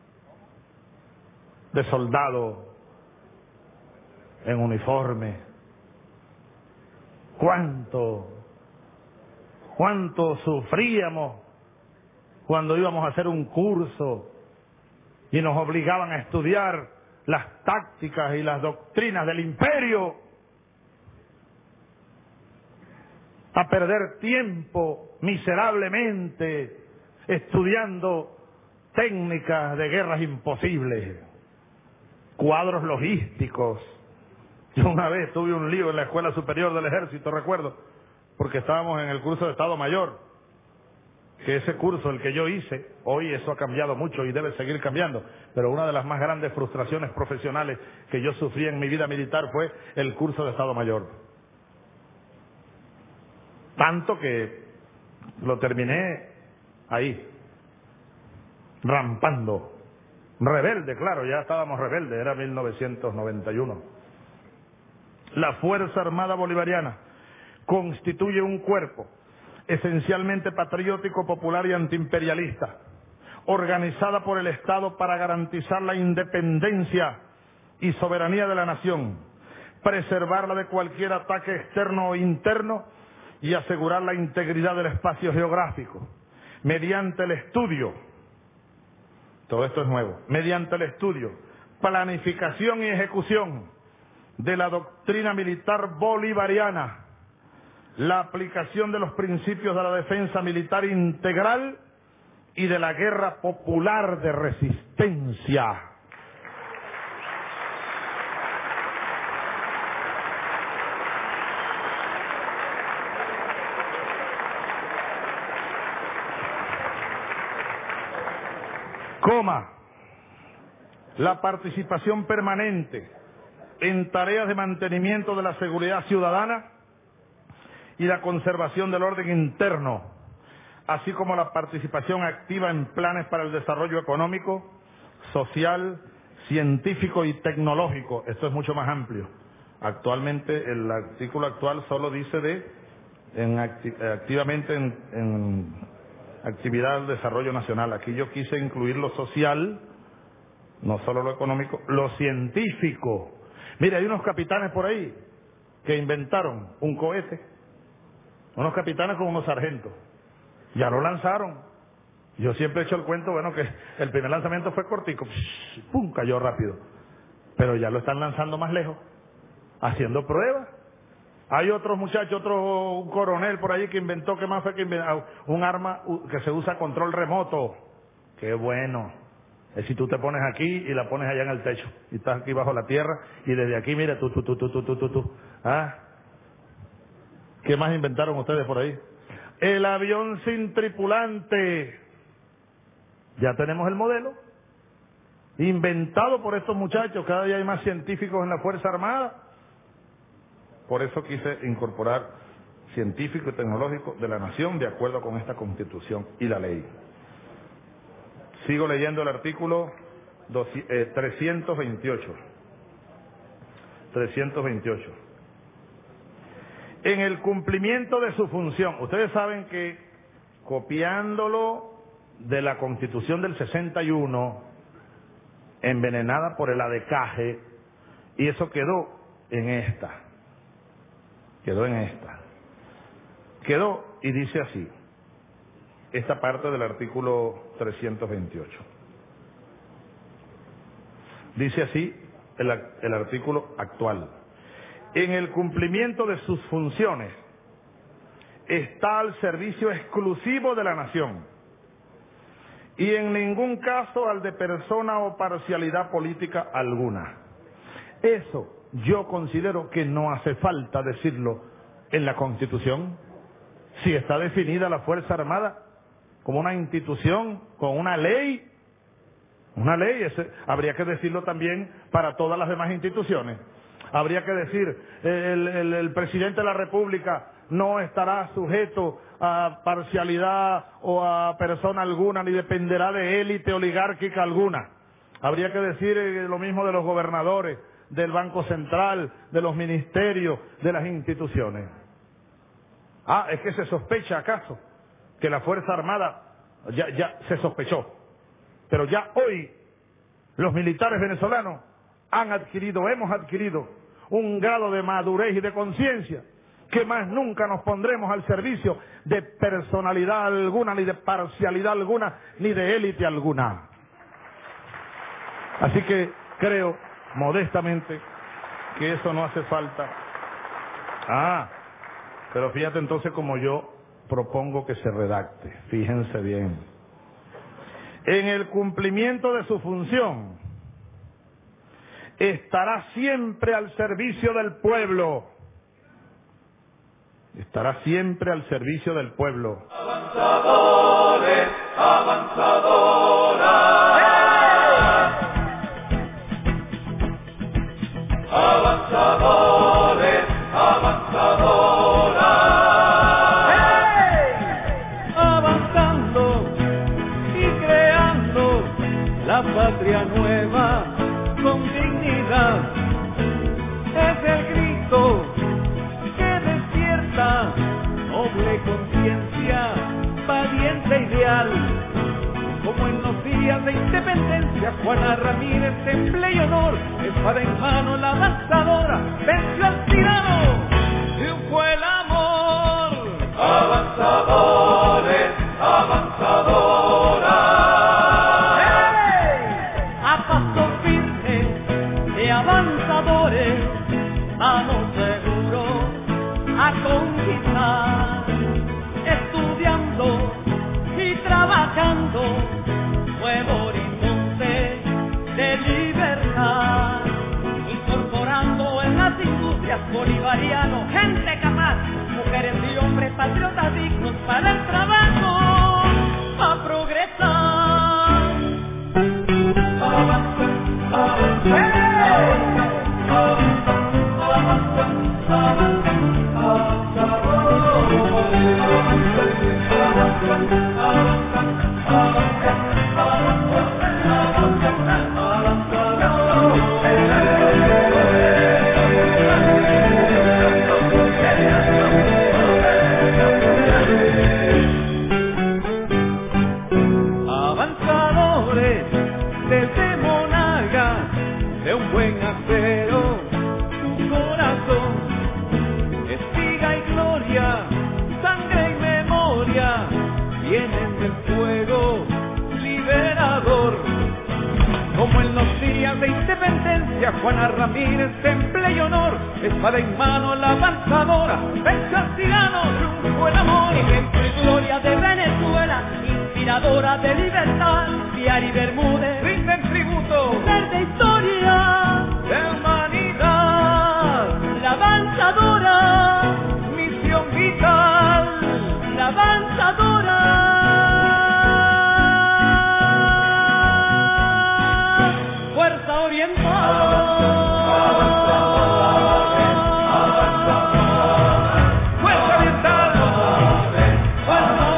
de soldado en uniforme. Cuánto, cuánto sufríamos cuando íbamos a hacer un curso y nos obligaban a estudiar las tácticas y las doctrinas del imperio, a perder tiempo miserablemente estudiando técnicas de guerras imposibles, cuadros logísticos. Yo una vez tuve un lío en la Escuela Superior del Ejército, recuerdo, porque estábamos en el curso de Estado Mayor, que ese curso, el que yo hice, hoy eso ha cambiado mucho y debe seguir cambiando, pero una de las más grandes frustraciones profesionales que yo sufrí en mi vida militar fue el curso de Estado Mayor. Tanto que lo terminé ahí, rampando. Rebelde, claro, ya estábamos rebeldes, era mil novecientos noventa y uno. La Fuerza Armada Bolivariana constituye un cuerpo esencialmente patriótico, popular y antiimperialista, organizada por el Estado para garantizar la independencia y soberanía de la nación, preservarla de cualquier ataque externo o interno y asegurar la integridad del espacio geográfico, mediante el estudio, todo esto es nuevo, mediante el estudio, planificación y ejecución de la doctrina militar bolivariana, la aplicación de los principios de la defensa militar integral y de la guerra popular de resistencia. Coma, la participación permanente en tareas de mantenimiento de la seguridad ciudadana y la conservación del orden interno, así como la participación activa en planes para el desarrollo económico, social, científico y tecnológico. Esto es mucho más amplio. Actualmente, el artículo actual solo dice de en acti activamente en, en actividad del desarrollo nacional. Aquí yo quise incluir lo social, no solo lo económico, lo científico. Mire, hay unos capitanes por ahí que inventaron un cohete. Unos capitanes con unos sargentos. Ya lo lanzaron. Yo siempre he hecho el cuento, bueno, que el primer lanzamiento fue cortico. ¡Pum! Cayó rápido. Pero ya lo están lanzando más lejos. Haciendo pruebas. Hay otros muchachos, otro un coronel por ahí que inventó, ¿qué más fue que inventó? Un arma que se usa a control remoto. ¡Qué bueno! Es si tú te pones aquí y la pones allá en el techo. Y estás aquí bajo la tierra y desde aquí, mira, tú, tú, tú, tú, tú, tú, tú, tú. ¿Ah? ¿Qué más inventaron ustedes por ahí? El avión sin tripulante. Ya tenemos el modelo. Inventado por estos muchachos. Cada día hay más científicos en la Fuerza Armada. Por eso quise incorporar científico y tecnológico de la nación de acuerdo con esta Constitución y la ley. Sigo leyendo el artículo trescientos veintiocho. trescientos veintiocho. En el cumplimiento de su función, ustedes saben que copiándolo de la Constitución del sesenta y uno, envenenada por el adecaje, y eso quedó en esta, quedó en esta, quedó y dice así, esta parte del artículo trescientos veintiocho. Dice así el, el artículo actual. En el cumplimiento de sus funciones, está al servicio exclusivo de la nación y en ningún caso al de persona o parcialidad política alguna. Eso yo considero que no hace falta decirlo en la Constitución, si está definida la Fuerza Armada como una institución, con una ley, una ley, ese, habría que decirlo también para todas las demás instituciones. Habría que decir, el, el, el presidente de la República no estará sujeto a parcialidad o a persona alguna, ni dependerá de élite oligárquica alguna. Habría que decir eh, lo mismo de los gobernadores, del Banco Central, de los ministerios, de las instituciones. Ah, es que se sospecha acaso que la Fuerza Armada, ya, ya se sospechó, pero ya hoy los militares venezolanos han adquirido, hemos adquirido un grado de madurez y de conciencia que más nunca nos pondremos al servicio de personalidad alguna, ni de parcialidad alguna, ni de élite alguna. Así que creo, modestamente, que eso no hace falta. Ah, pero fíjate entonces como yo propongo que se redacte, fíjense bien. En el cumplimiento de su función, estará siempre al servicio del pueblo. Estará siempre al servicio del pueblo. Avanzadores, avanzadoras. Avanzadores, avanzadoras. Ramírez en play honor, espada en mano la avanzadora, venció al tirano, triunfó el amor. Avanzadores, avanzadoras. A paso firme de avanzadores, vamos seguro a conquistar, estudiando y trabajando, nuevo horizonte de libertad, incorporando en las industrias bolivarianos gente capaz, mujeres y hombres patriotas dignos para el trabajo, a progresar. Avanza, avanza. Avanzadores desde Monaga, de un buen acero, su corazón, espiga y gloria, sangre y memoria, vienen del fuego liberador. Como en los días de independencia, Juana Ramírez en play honor, espada en mano la avanzadora, venció al tirano, triunfó el amor. Ejemplo y gloria de Venezuela, inspiradora de libertad, Diari Bermúdez, rinden tributo, verde historia de humanidad. La avanzadora, misión vital, la avanzadora. Fuerza Oriental. Fuerza Oriental. Fuerza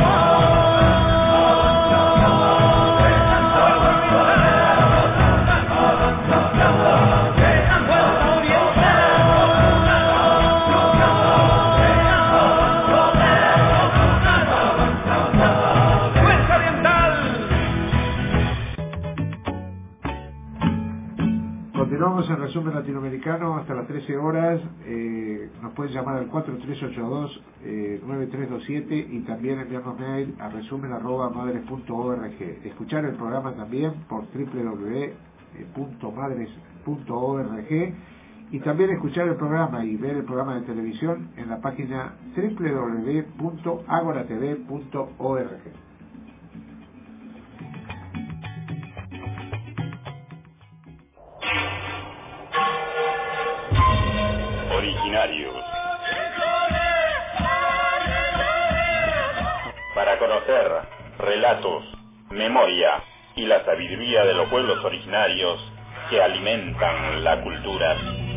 Continuamos en resumen latinoamericano hasta las trece horas. Eh, nos pueden llamar al cuatro tres ocho dos nueve tres dos siete y también enviarnos mail a resumen arroba madres punto org. Escuchar el programa también por doble u doble u doble u punto madres punto org y también escuchar el programa y ver el programa de televisión en la página doble u doble u doble u punto agora t v punto org. Originarios. Para conocer relatos, memoria y la sabiduría de los pueblos originarios que alimentan la cultura.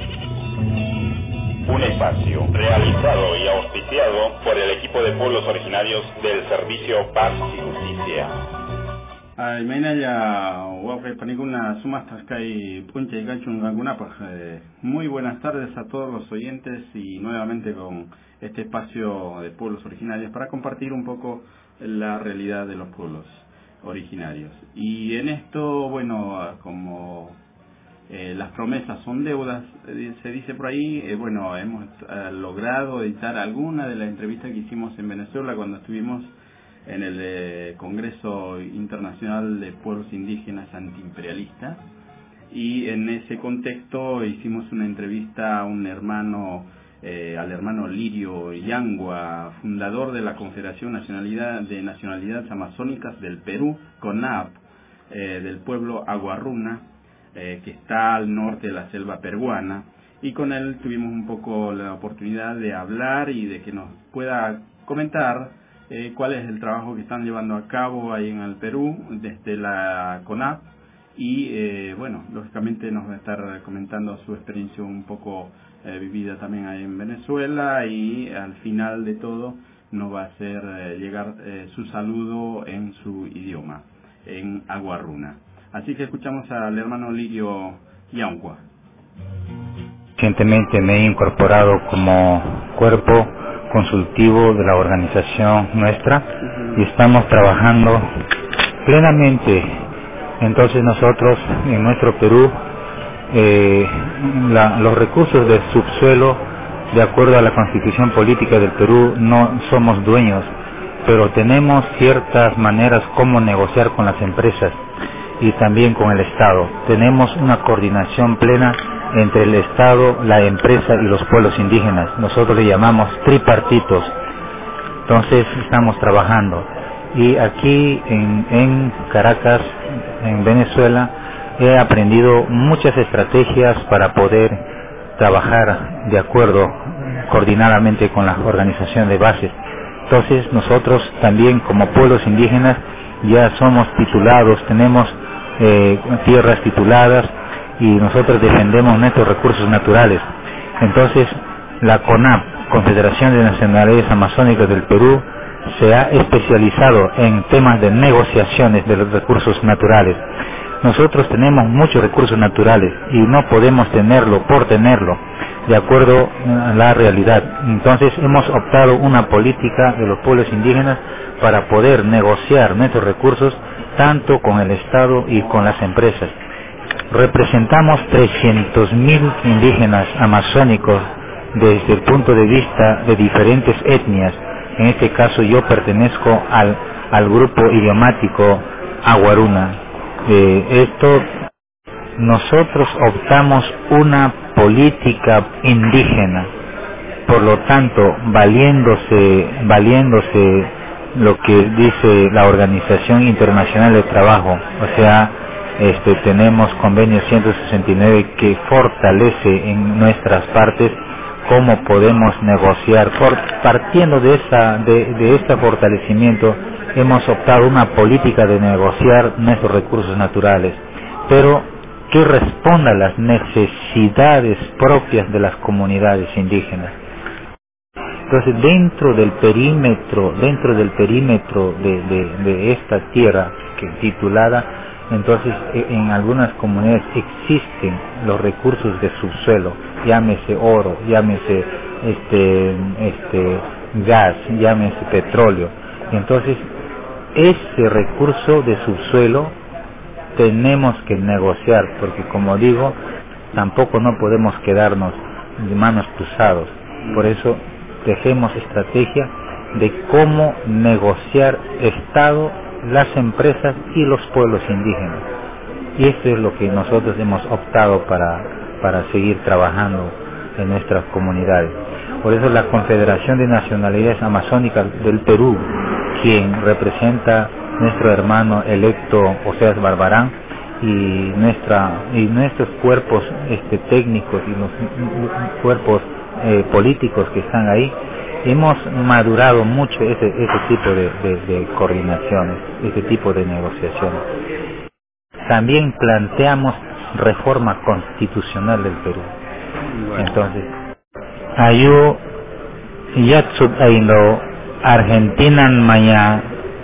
Un espacio realizado y auspiciado por el equipo de pueblos originarios del Servicio Paz y Justicia. Aimena ya Wafre Panicuna Sumastaskai Puncha y Gachunganguna, pues eh, muy buenas tardes a todos los oyentes y nuevamente con este espacio de pueblos originarios para compartir un poco la realidad de los pueblos originarios. Y en esto, bueno, como eh, las promesas son deudas, eh, se dice por ahí, eh, bueno, hemos eh, logrado editar alguna de las entrevistas que hicimos en Venezuela cuando estuvimos en el eh, Congreso Internacional de Pueblos Indígenas Antiimperialistas, y en ese contexto hicimos una entrevista a un hermano, eh, al hermano Lirio Yangua, fundador de la Confederación Nacionalidad de Nacionalidades Amazónicas del Perú, CONAP, eh, del pueblo Aguarruna, eh, que está al norte de la selva peruana, y con él tuvimos un poco la oportunidad de hablar y de que nos pueda comentar Eh, cuál es el trabajo que están llevando a cabo ahí en el Perú desde la CONAP y eh, bueno, lógicamente nos va a estar comentando su experiencia un poco eh, vivida también ahí en Venezuela, y al final de todo nos va a hacer eh, llegar eh, su saludo en su idioma, en Aguarruna. Así que escuchamos al hermano Lirio Yangua. Recientemente me he incorporado como cuerpo consultivo de la organización nuestra y estamos trabajando plenamente Entonces nosotros en nuestro Perú, eh, la, los recursos del subsuelo, de acuerdo a la Constitución Política del Perú, no somos dueños, pero tenemos ciertas maneras como negociar con las empresas y también con el Estado. Tenemos una coordinación plena entre el Estado, la empresa y los pueblos indígenas. Nosotros le llamamos tripartitos. Entonces estamos trabajando. Y aquí en, en Caracas, en Venezuela, he aprendido muchas estrategias para poder trabajar de acuerdo, coordinadamente con las organizaciones de bases. Entonces nosotros también como pueblos indígenas ya somos titulados, tenemos eh, tierras tituladas y nosotros defendemos nuestros recursos naturales. Entonces la CONAP, Confederación de Nacionalidades Amazónicas del Perú, se ha especializado en temas de negociaciones de los recursos naturales. Nosotros tenemos muchos recursos naturales y no podemos tenerlo por tenerlo, de acuerdo a la realidad. Entonces hemos optado una política de los pueblos indígenas para poder negociar nuestros recursos tanto con el Estado y con las empresas. Representamos trescientos mil indígenas amazónicos desde el punto de vista de diferentes etnias. En este caso yo pertenezco al, al grupo idiomático Aguaruna. Eh, esto, nosotros optamos una política indígena, por lo tanto, valiéndose, valiéndose lo que dice la Organización Internacional de Trabajo, o sea, este, tenemos convenio ciento sesenta y nueve que fortalece en nuestras partes cómo podemos negociar. Por, partiendo de esa, de, de este fortalecimiento, hemos optado una política de negociar nuestros recursos naturales, pero que responda a las necesidades propias de las comunidades indígenas. Entonces, dentro del perímetro, dentro del perímetro de, de, de esta tierra que titulada, entonces en algunas comunidades existen los recursos de subsuelo, llámese oro, llámese este, este gas, llámese petróleo. Entonces, ese recurso de subsuelo tenemos que negociar, porque como digo, tampoco no podemos quedarnos de manos cruzadas. Por eso tejemos estrategia de cómo negociar Estado, las empresas y los pueblos indígenas. Y esto es lo que nosotros hemos optado para, para seguir trabajando en nuestras comunidades. Por eso la Confederación de Nacionalidades Amazónicas del Perú, quien representa nuestro hermano electo Oseas Barbarán, y nuestra y nuestros cuerpos este, técnicos y los cuerpos eh, políticos que están ahí, hemos madurado mucho ese, ese tipo de, de, de coordinaciones, ese tipo de negociaciones. También planteamos reforma constitucional del Perú. Entonces, ayu yatsub aino Argentinan maya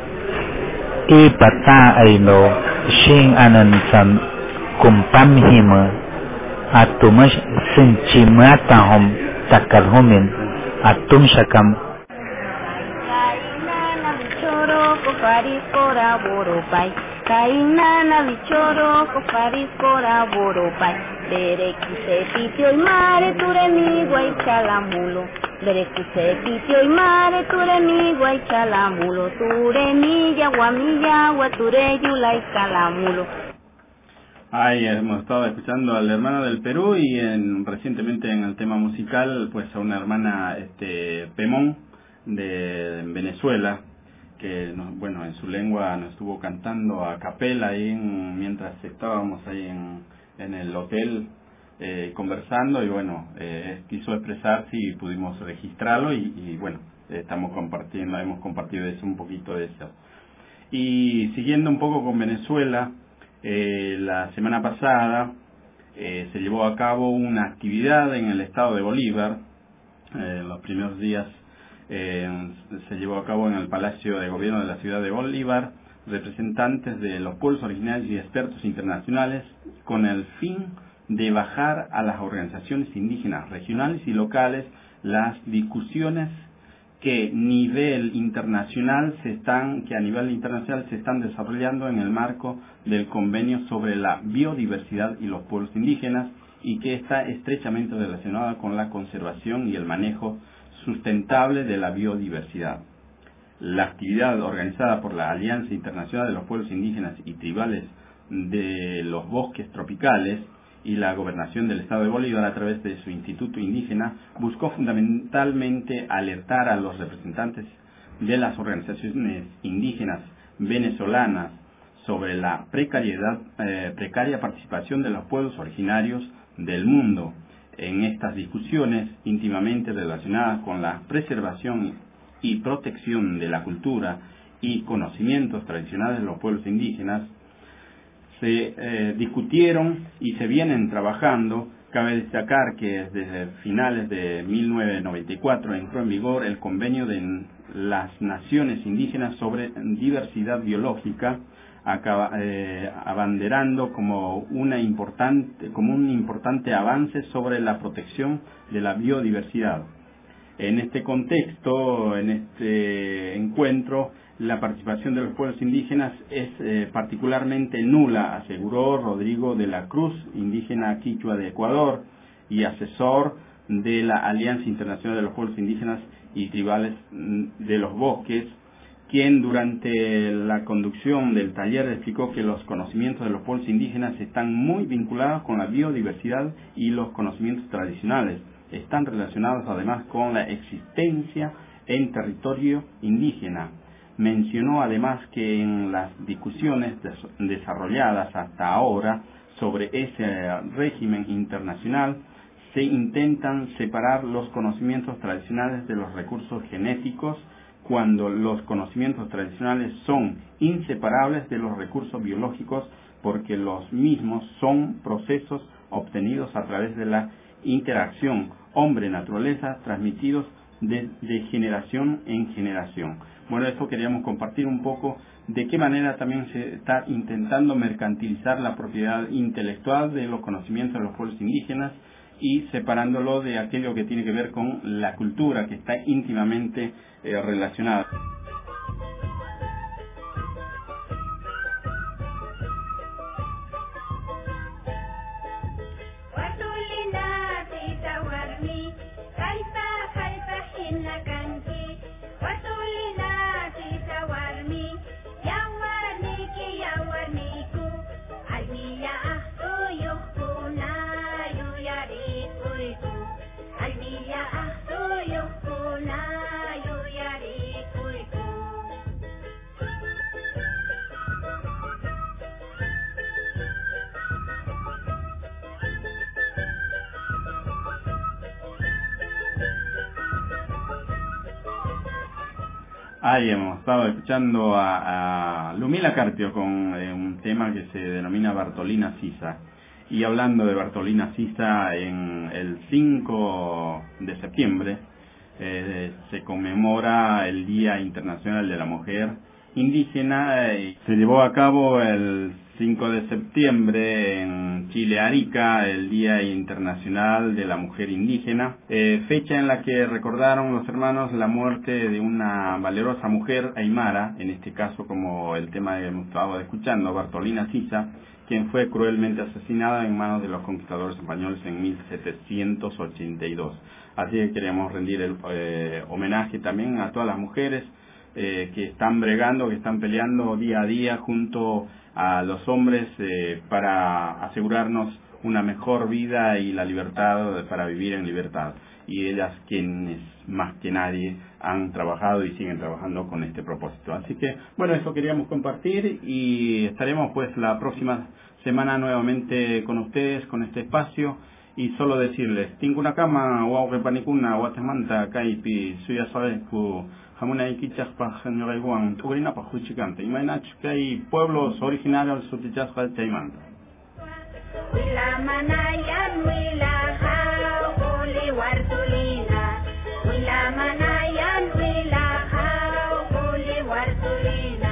y pata aino shin anansan kumpam hima atumash sinchimatahom takalhumin atum shakam Kainana bichoro kofari kora boropai Berekuse pitio y mare turemi guay chalamulo Berekuse pitio y mare turemi guay chalamulo Turemi yaguami yagua tureyula y calamulo. Ahí hemos estado escuchando al hermano del Perú y en, recientemente en el tema musical pues a una hermana este Pemón de Venezuela, que nos, bueno, en su lengua nos estuvo cantando a capela ahí en, mientras estábamos ahí en, en el hotel eh, conversando, y bueno, eh, quiso expresarse y pudimos registrarlo y, y bueno, estamos compartiendo, hemos compartido eso, un poquito de eso. Y siguiendo un poco con Venezuela, eh, la semana pasada eh, se llevó a cabo una actividad en el estado de Bolívar, eh, los primeros días. Eh, se llevó a cabo en el Palacio de Gobierno de la ciudad de Bolívar, representantes de los pueblos originarios y expertos internacionales, con el fin de bajar a las organizaciones indígenas regionales y locales las discusiones que nivel internacional se están que a nivel internacional se están desarrollando en el marco del convenio sobre la biodiversidad y los pueblos indígenas, y que está estrechamente relacionada con la conservación y el manejo sustentable de la biodiversidad. La actividad organizada por la Alianza Internacional de los Pueblos Indígenas y Tribales de los Bosques Tropicales y la Gobernación del Estado de Bolívar, a través de su Instituto Indígena, buscó fundamentalmente alertar a los representantes de las organizaciones indígenas venezolanas sobre la precariedad, eh, precaria participación de los pueblos originarios del mundo en estas discusiones íntimamente relacionadas con la preservación y protección de la cultura y conocimientos tradicionales de los pueblos indígenas. Se eh, discutieron y se vienen trabajando. Cabe destacar que desde finales de mil novecientos noventa y cuatro entró en vigor el Convenio de las Naciones Indígenas sobre Diversidad Biológica, acaba, eh, abanderando como, una importante, como un importante avance sobre la protección de la biodiversidad. En este contexto, en este encuentro, la participación de los pueblos indígenas es eh, particularmente nula, aseguró Rodrigo de la Cruz, indígena quichua de Ecuador y asesor de la Alianza Internacional de los Pueblos Indígenas y Tribales de los Bosques, quien durante la conducción del taller explicó que los conocimientos de los pueblos indígenas están muy vinculados con la biodiversidad y los conocimientos tradicionales. Están relacionados además con la existencia en territorio indígena. Mencionó además que en las discusiones des- desarrolladas hasta ahora sobre ese régimen internacional se intentan separar los conocimientos tradicionales de los recursos genéticos, cuando los conocimientos tradicionales son inseparables de los recursos biológicos, porque los mismos son procesos obtenidos a través de la interacción hombre-naturaleza, transmitidos de, de generación en generación. Bueno, eso queríamos compartir un poco de qué manera también se está intentando mercantilizar la propiedad intelectual de los conocimientos de los pueblos indígenas y separándolo de aquello que tiene que ver con la cultura, que está íntimamente eh, relacionada. Ahí hemos estado escuchando a, a Lumila Carpio con eh, un tema que se denomina Bartolina Sisa. Y hablando de Bartolina Sisa, en el cinco de septiembre eh, se conmemora el Día Internacional de la Mujer Indígena. Eh, se llevó a cabo el cinco de septiembre en Chile, Arica, el Día Internacional de la Mujer Indígena, eh, fecha en la que recordaron los hermanos la muerte de una valerosa mujer aymara, en este caso, como el tema que hemos estado escuchando, Bartolina Sisa, quien fue cruelmente asesinada en manos de los conquistadores españoles en mil setecientos ochenta y dos. Así que queremos rendir el eh, homenaje también a todas las mujeres eh, que están bregando, que están peleando día a día junto a los hombres eh, para asegurarnos una mejor vida y la libertad para vivir en libertad. Y ellas quienes más que nadie han trabajado y siguen trabajando con este propósito. Así que, bueno, eso queríamos compartir y estaremos pues la próxima semana nuevamente con ustedes, con este espacio. Y solo decirles, tengo una cama, guau que panicuna, guatemanta, caipi, suya sabes que jamuna y quichas pa generiguan, tugrina pa juchicante. Imaginach que hay pueblos originarios de Sutichas de Taimanta. Wila manayan wila hao uli wartulina. Wila manayan wila hao uli wartulina.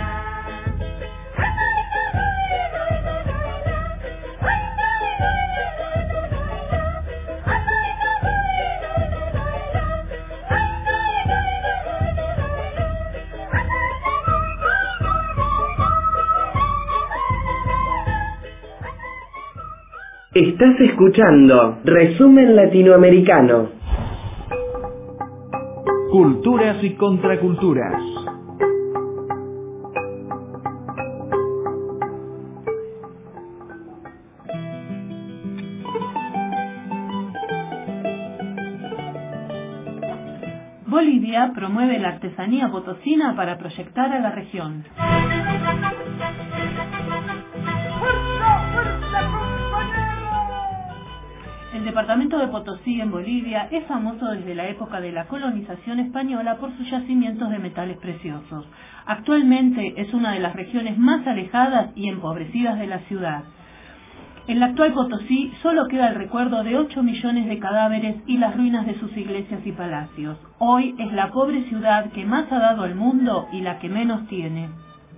Estás escuchando Resumen Latinoamericano. Culturas y contraculturas. Bolivia promueve la artesanía potosina para proyectar a la región. El departamento de Potosí en Bolivia es famoso desde la época de la colonización española por sus yacimientos de metales preciosos. Actualmente es una de las regiones más alejadas y empobrecidas de la ciudad. En la actual Potosí solo queda el recuerdo de ocho millones de cadáveres y las ruinas de sus iglesias y palacios. Hoy es la pobre ciudad que más ha dado al mundo y la que menos tiene.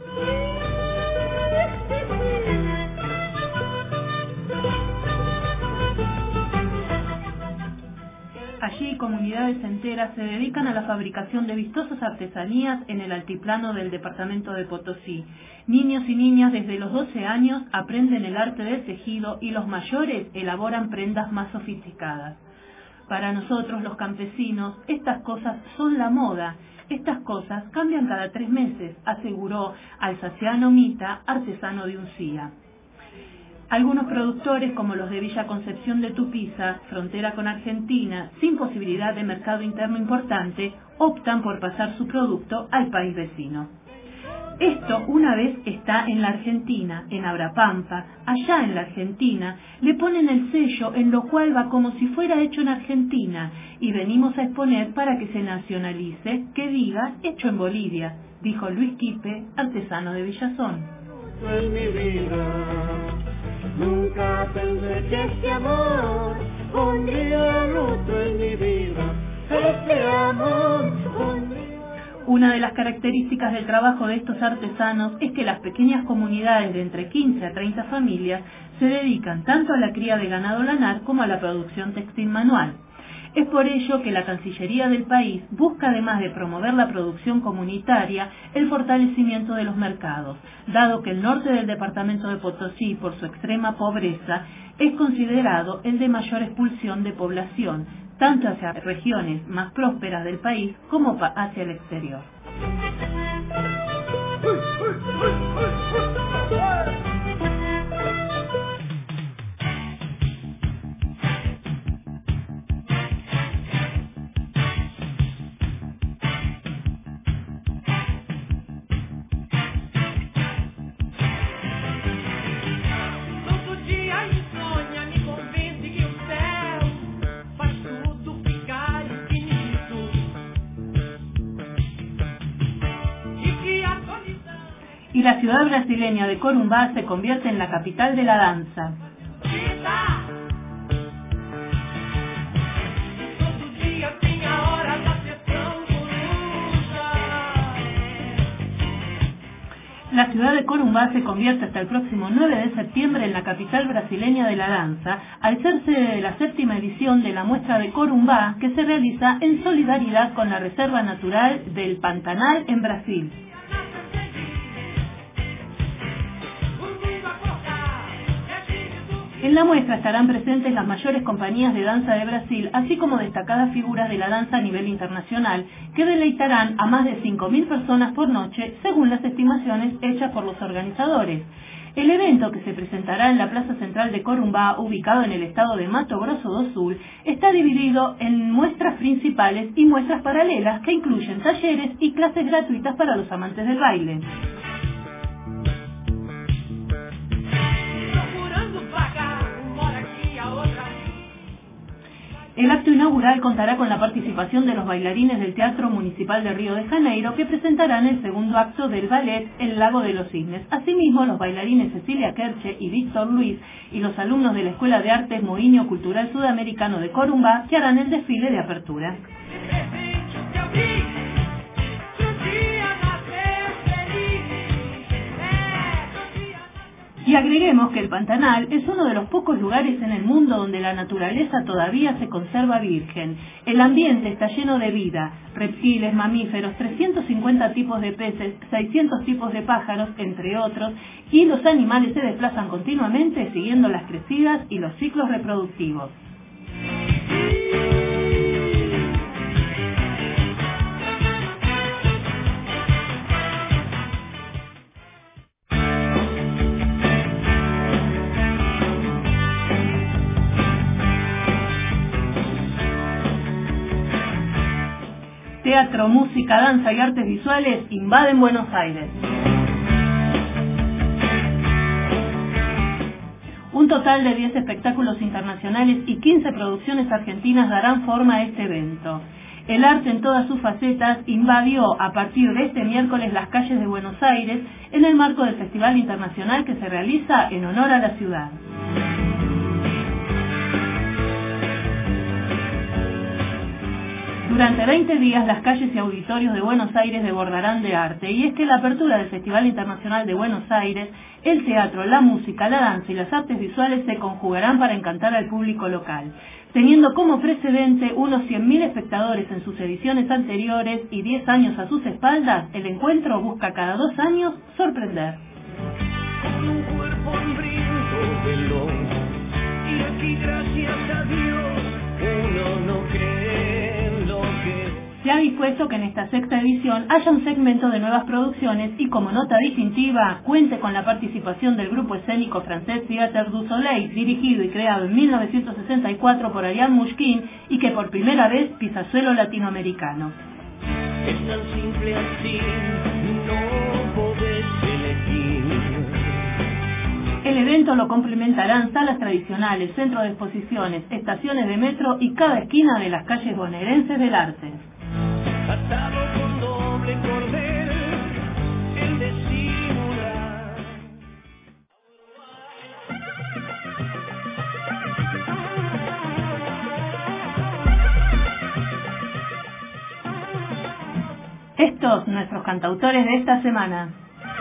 Allí comunidades enteras se dedican a la fabricación de vistosas artesanías en el altiplano del departamento de Potosí. Niños y niñas desde los doce años aprenden el arte del tejido y los mayores elaboran prendas más sofisticadas. Para nosotros los campesinos, estas cosas son la moda. Estas cosas cambian cada tres meses, aseguró Alsaciano Mita, artesano de Uncía. Algunos productores, como los de Villa Concepción de Tupiza, frontera con Argentina, sin posibilidad de mercado interno importante, optan por pasar su producto al país vecino. Esto, una vez está en la Argentina, en Abrapampa, allá en la Argentina, le ponen el sello en lo cual va como si fuera hecho en Argentina, y venimos a exponer para que se nacionalice, que diga hecho en Bolivia, dijo Luis Quipe, artesano de Villazón. En mi vida, nunca pensé que este amor pondría luto en mi vida, este amor pondría... Una de las características del trabajo de estos artesanos es que las pequeñas comunidades de entre quince a treinta familias se dedican tanto a la cría de ganado lanar como a la producción textil manual. Es por ello que la Cancillería del país busca, además de promover la producción comunitaria, el fortalecimiento de los mercados, dado que el norte del departamento de Potosí, por su extrema pobreza, es considerado el de mayor expulsión de población, tanto hacia regiones más prósperas del país como hacia el exterior. Y la ciudad brasileña de Corumbá se convierte en la capital de la danza. La ciudad de Corumbá se convierte hasta el próximo nueve de septiembre en la capital brasileña de la danza, al ser sede de la séptima edición de la muestra de Corumbá, que se realiza en solidaridad con la Reserva Natural del Pantanal en Brasil. En la muestra estarán presentes las mayores compañías de danza de Brasil, así como destacadas figuras de la danza a nivel internacional, que deleitarán a más de cinco mil personas por noche, según las estimaciones hechas por los organizadores. El evento, que se presentará en la Plaza Central de Corumbá, ubicado en el estado de Mato Grosso do Sul, está dividido en muestras principales y muestras paralelas que incluyen talleres y clases gratuitas para los amantes del baile. El acto inaugural contará con la participación de los bailarines del Teatro Municipal de Río de Janeiro, que presentarán el segundo acto del ballet El Lago de los Cisnes. Asimismo, los bailarines Cecilia Kerche y Víctor Luis y los alumnos de la Escuela de Artes Moinho Cultural Sudamericano de Corumbá, que harán el desfile de apertura. Y agreguemos que el Pantanal es uno de los pocos lugares en el mundo donde la naturaleza todavía se conserva virgen. El ambiente está lleno de vida, reptiles, mamíferos, trescientos cincuenta tipos de peces, seiscientos tipos de pájaros, entre otros, y los animales se desplazan continuamente siguiendo las crecidas y los ciclos reproductivos. Teatro, música, danza y artes visuales invaden Buenos Aires. Un total de diez espectáculos internacionales y quince producciones argentinas darán forma a este evento. El arte en todas sus facetas invadió a partir de este miércoles las calles de Buenos Aires en el marco del Festival Internacional que se realiza en honor a la ciudad. Durante veinte días las calles y auditorios de Buenos Aires desbordarán de arte, y es que la apertura del Festival Internacional de Buenos Aires, el teatro, la música, la danza y las artes visuales se conjugarán para encantar al público local, teniendo como precedente unos cien mil espectadores en sus ediciones anteriores y diez años a sus espaldas. El encuentro busca cada dos años sorprender. Con un cuerpo hambriento de luz, y aquí gracias a Dios uno no cree en lo que... Se ha dispuesto que en esta sexta edición haya un segmento de nuevas producciones y como nota distintiva cuente con la participación del grupo escénico francés Theatre du Soleil, dirigido y creado en mil novecientos sesenta y cuatro por Ariane Mouchkine y que por primera vez pisa suelo latinoamericano. Es tan simple así, no podés elegir. El evento lo complementarán salas tradicionales, centros de exposiciones, estaciones de metro y cada esquina de las calles bonaerenses del arte. Atado con doble cordel, el de simular. Estos nuestros cantautores de esta semana.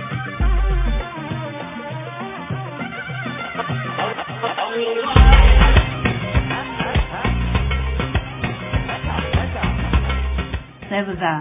Sevda.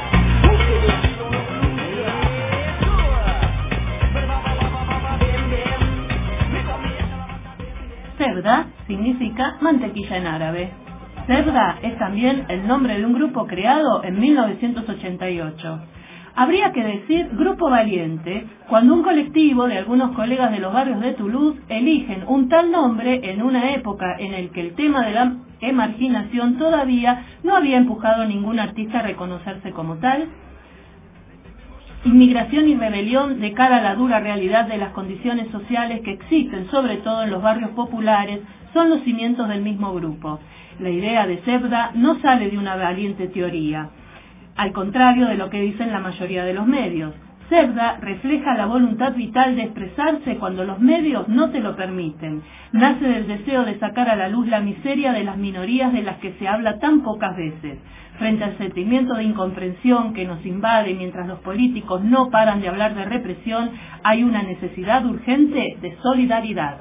Sevda significa mantequilla en árabe. Sevda es también el nombre de un grupo creado en mil novecientos ochenta y ocho. Habría que decir Grupo Valiente cuando un colectivo de algunos colegas de los barrios de Toulouse eligen un tal nombre en una época en el que el tema de la emarginación todavía no había empujado a ningún artista a reconocerse como tal. Inmigración y rebelión de cara a la dura realidad de las condiciones sociales que existen, sobre todo en los barrios populares, son los cimientos del mismo grupo. La idea de Sevda no sale de una valiente teoría, al contrario de lo que dicen la mayoría de los medios. Sevda refleja la voluntad vital de expresarse cuando los medios no te lo permiten. Nace del deseo de sacar a la luz la miseria de las minorías de las que se habla tan pocas veces. Frente al sentimiento de incomprensión que nos invade mientras los políticos no paran de hablar de represión, hay una necesidad urgente de solidaridad.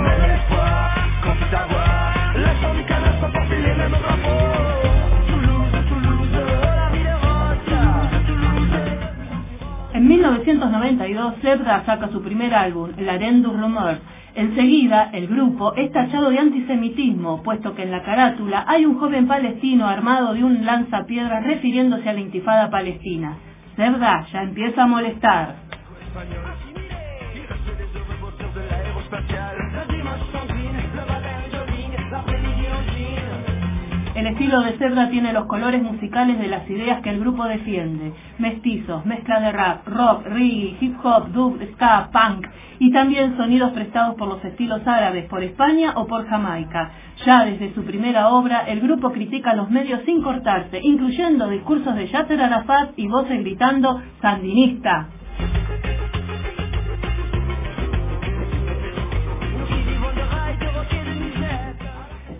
En mil novecientos noventa y dos, Sevda saca su primer álbum, La Reine du Rumeur. Enseguida, el grupo es tachado de antisemitismo, puesto que en la carátula hay un joven palestino armado de un lanzapiedras refiriéndose a la intifada palestina. Sevda ya empieza a molestar. El estilo de Sevda tiene los colores musicales de las ideas que el grupo defiende. Mestizos, mezcla de rap, rock, reggae, hip hop, dub, ska, punk y también sonidos prestados por los estilos árabes por España o por Jamaica. Ya desde su primera obra, el grupo critica a los medios sin cortarse, incluyendo discursos de Yasser Arafat y voces gritando «sandinista».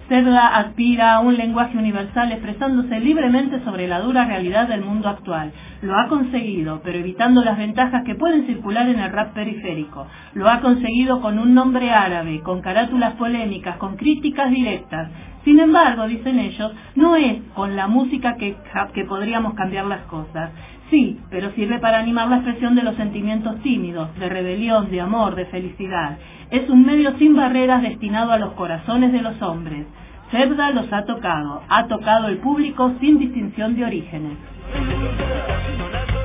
Cerda aspira a un lenguaje universal expresándose libremente sobre la dura realidad del mundo actual. Lo ha conseguido, pero evitando las ventajas que pueden circular en el rap periférico. Lo ha conseguido con un nombre árabe, con carátulas polémicas, con críticas directas. Sin embargo, dicen ellos, no es con la música que, que podríamos cambiar las cosas. Sí, pero sirve para animar la expresión de los sentimientos tímidos, de rebelión, de amor, de felicidad. Es un medio sin barreras destinado a los corazones de los hombres. Cerda los ha tocado, ha tocado el público sin distinción de orígenes.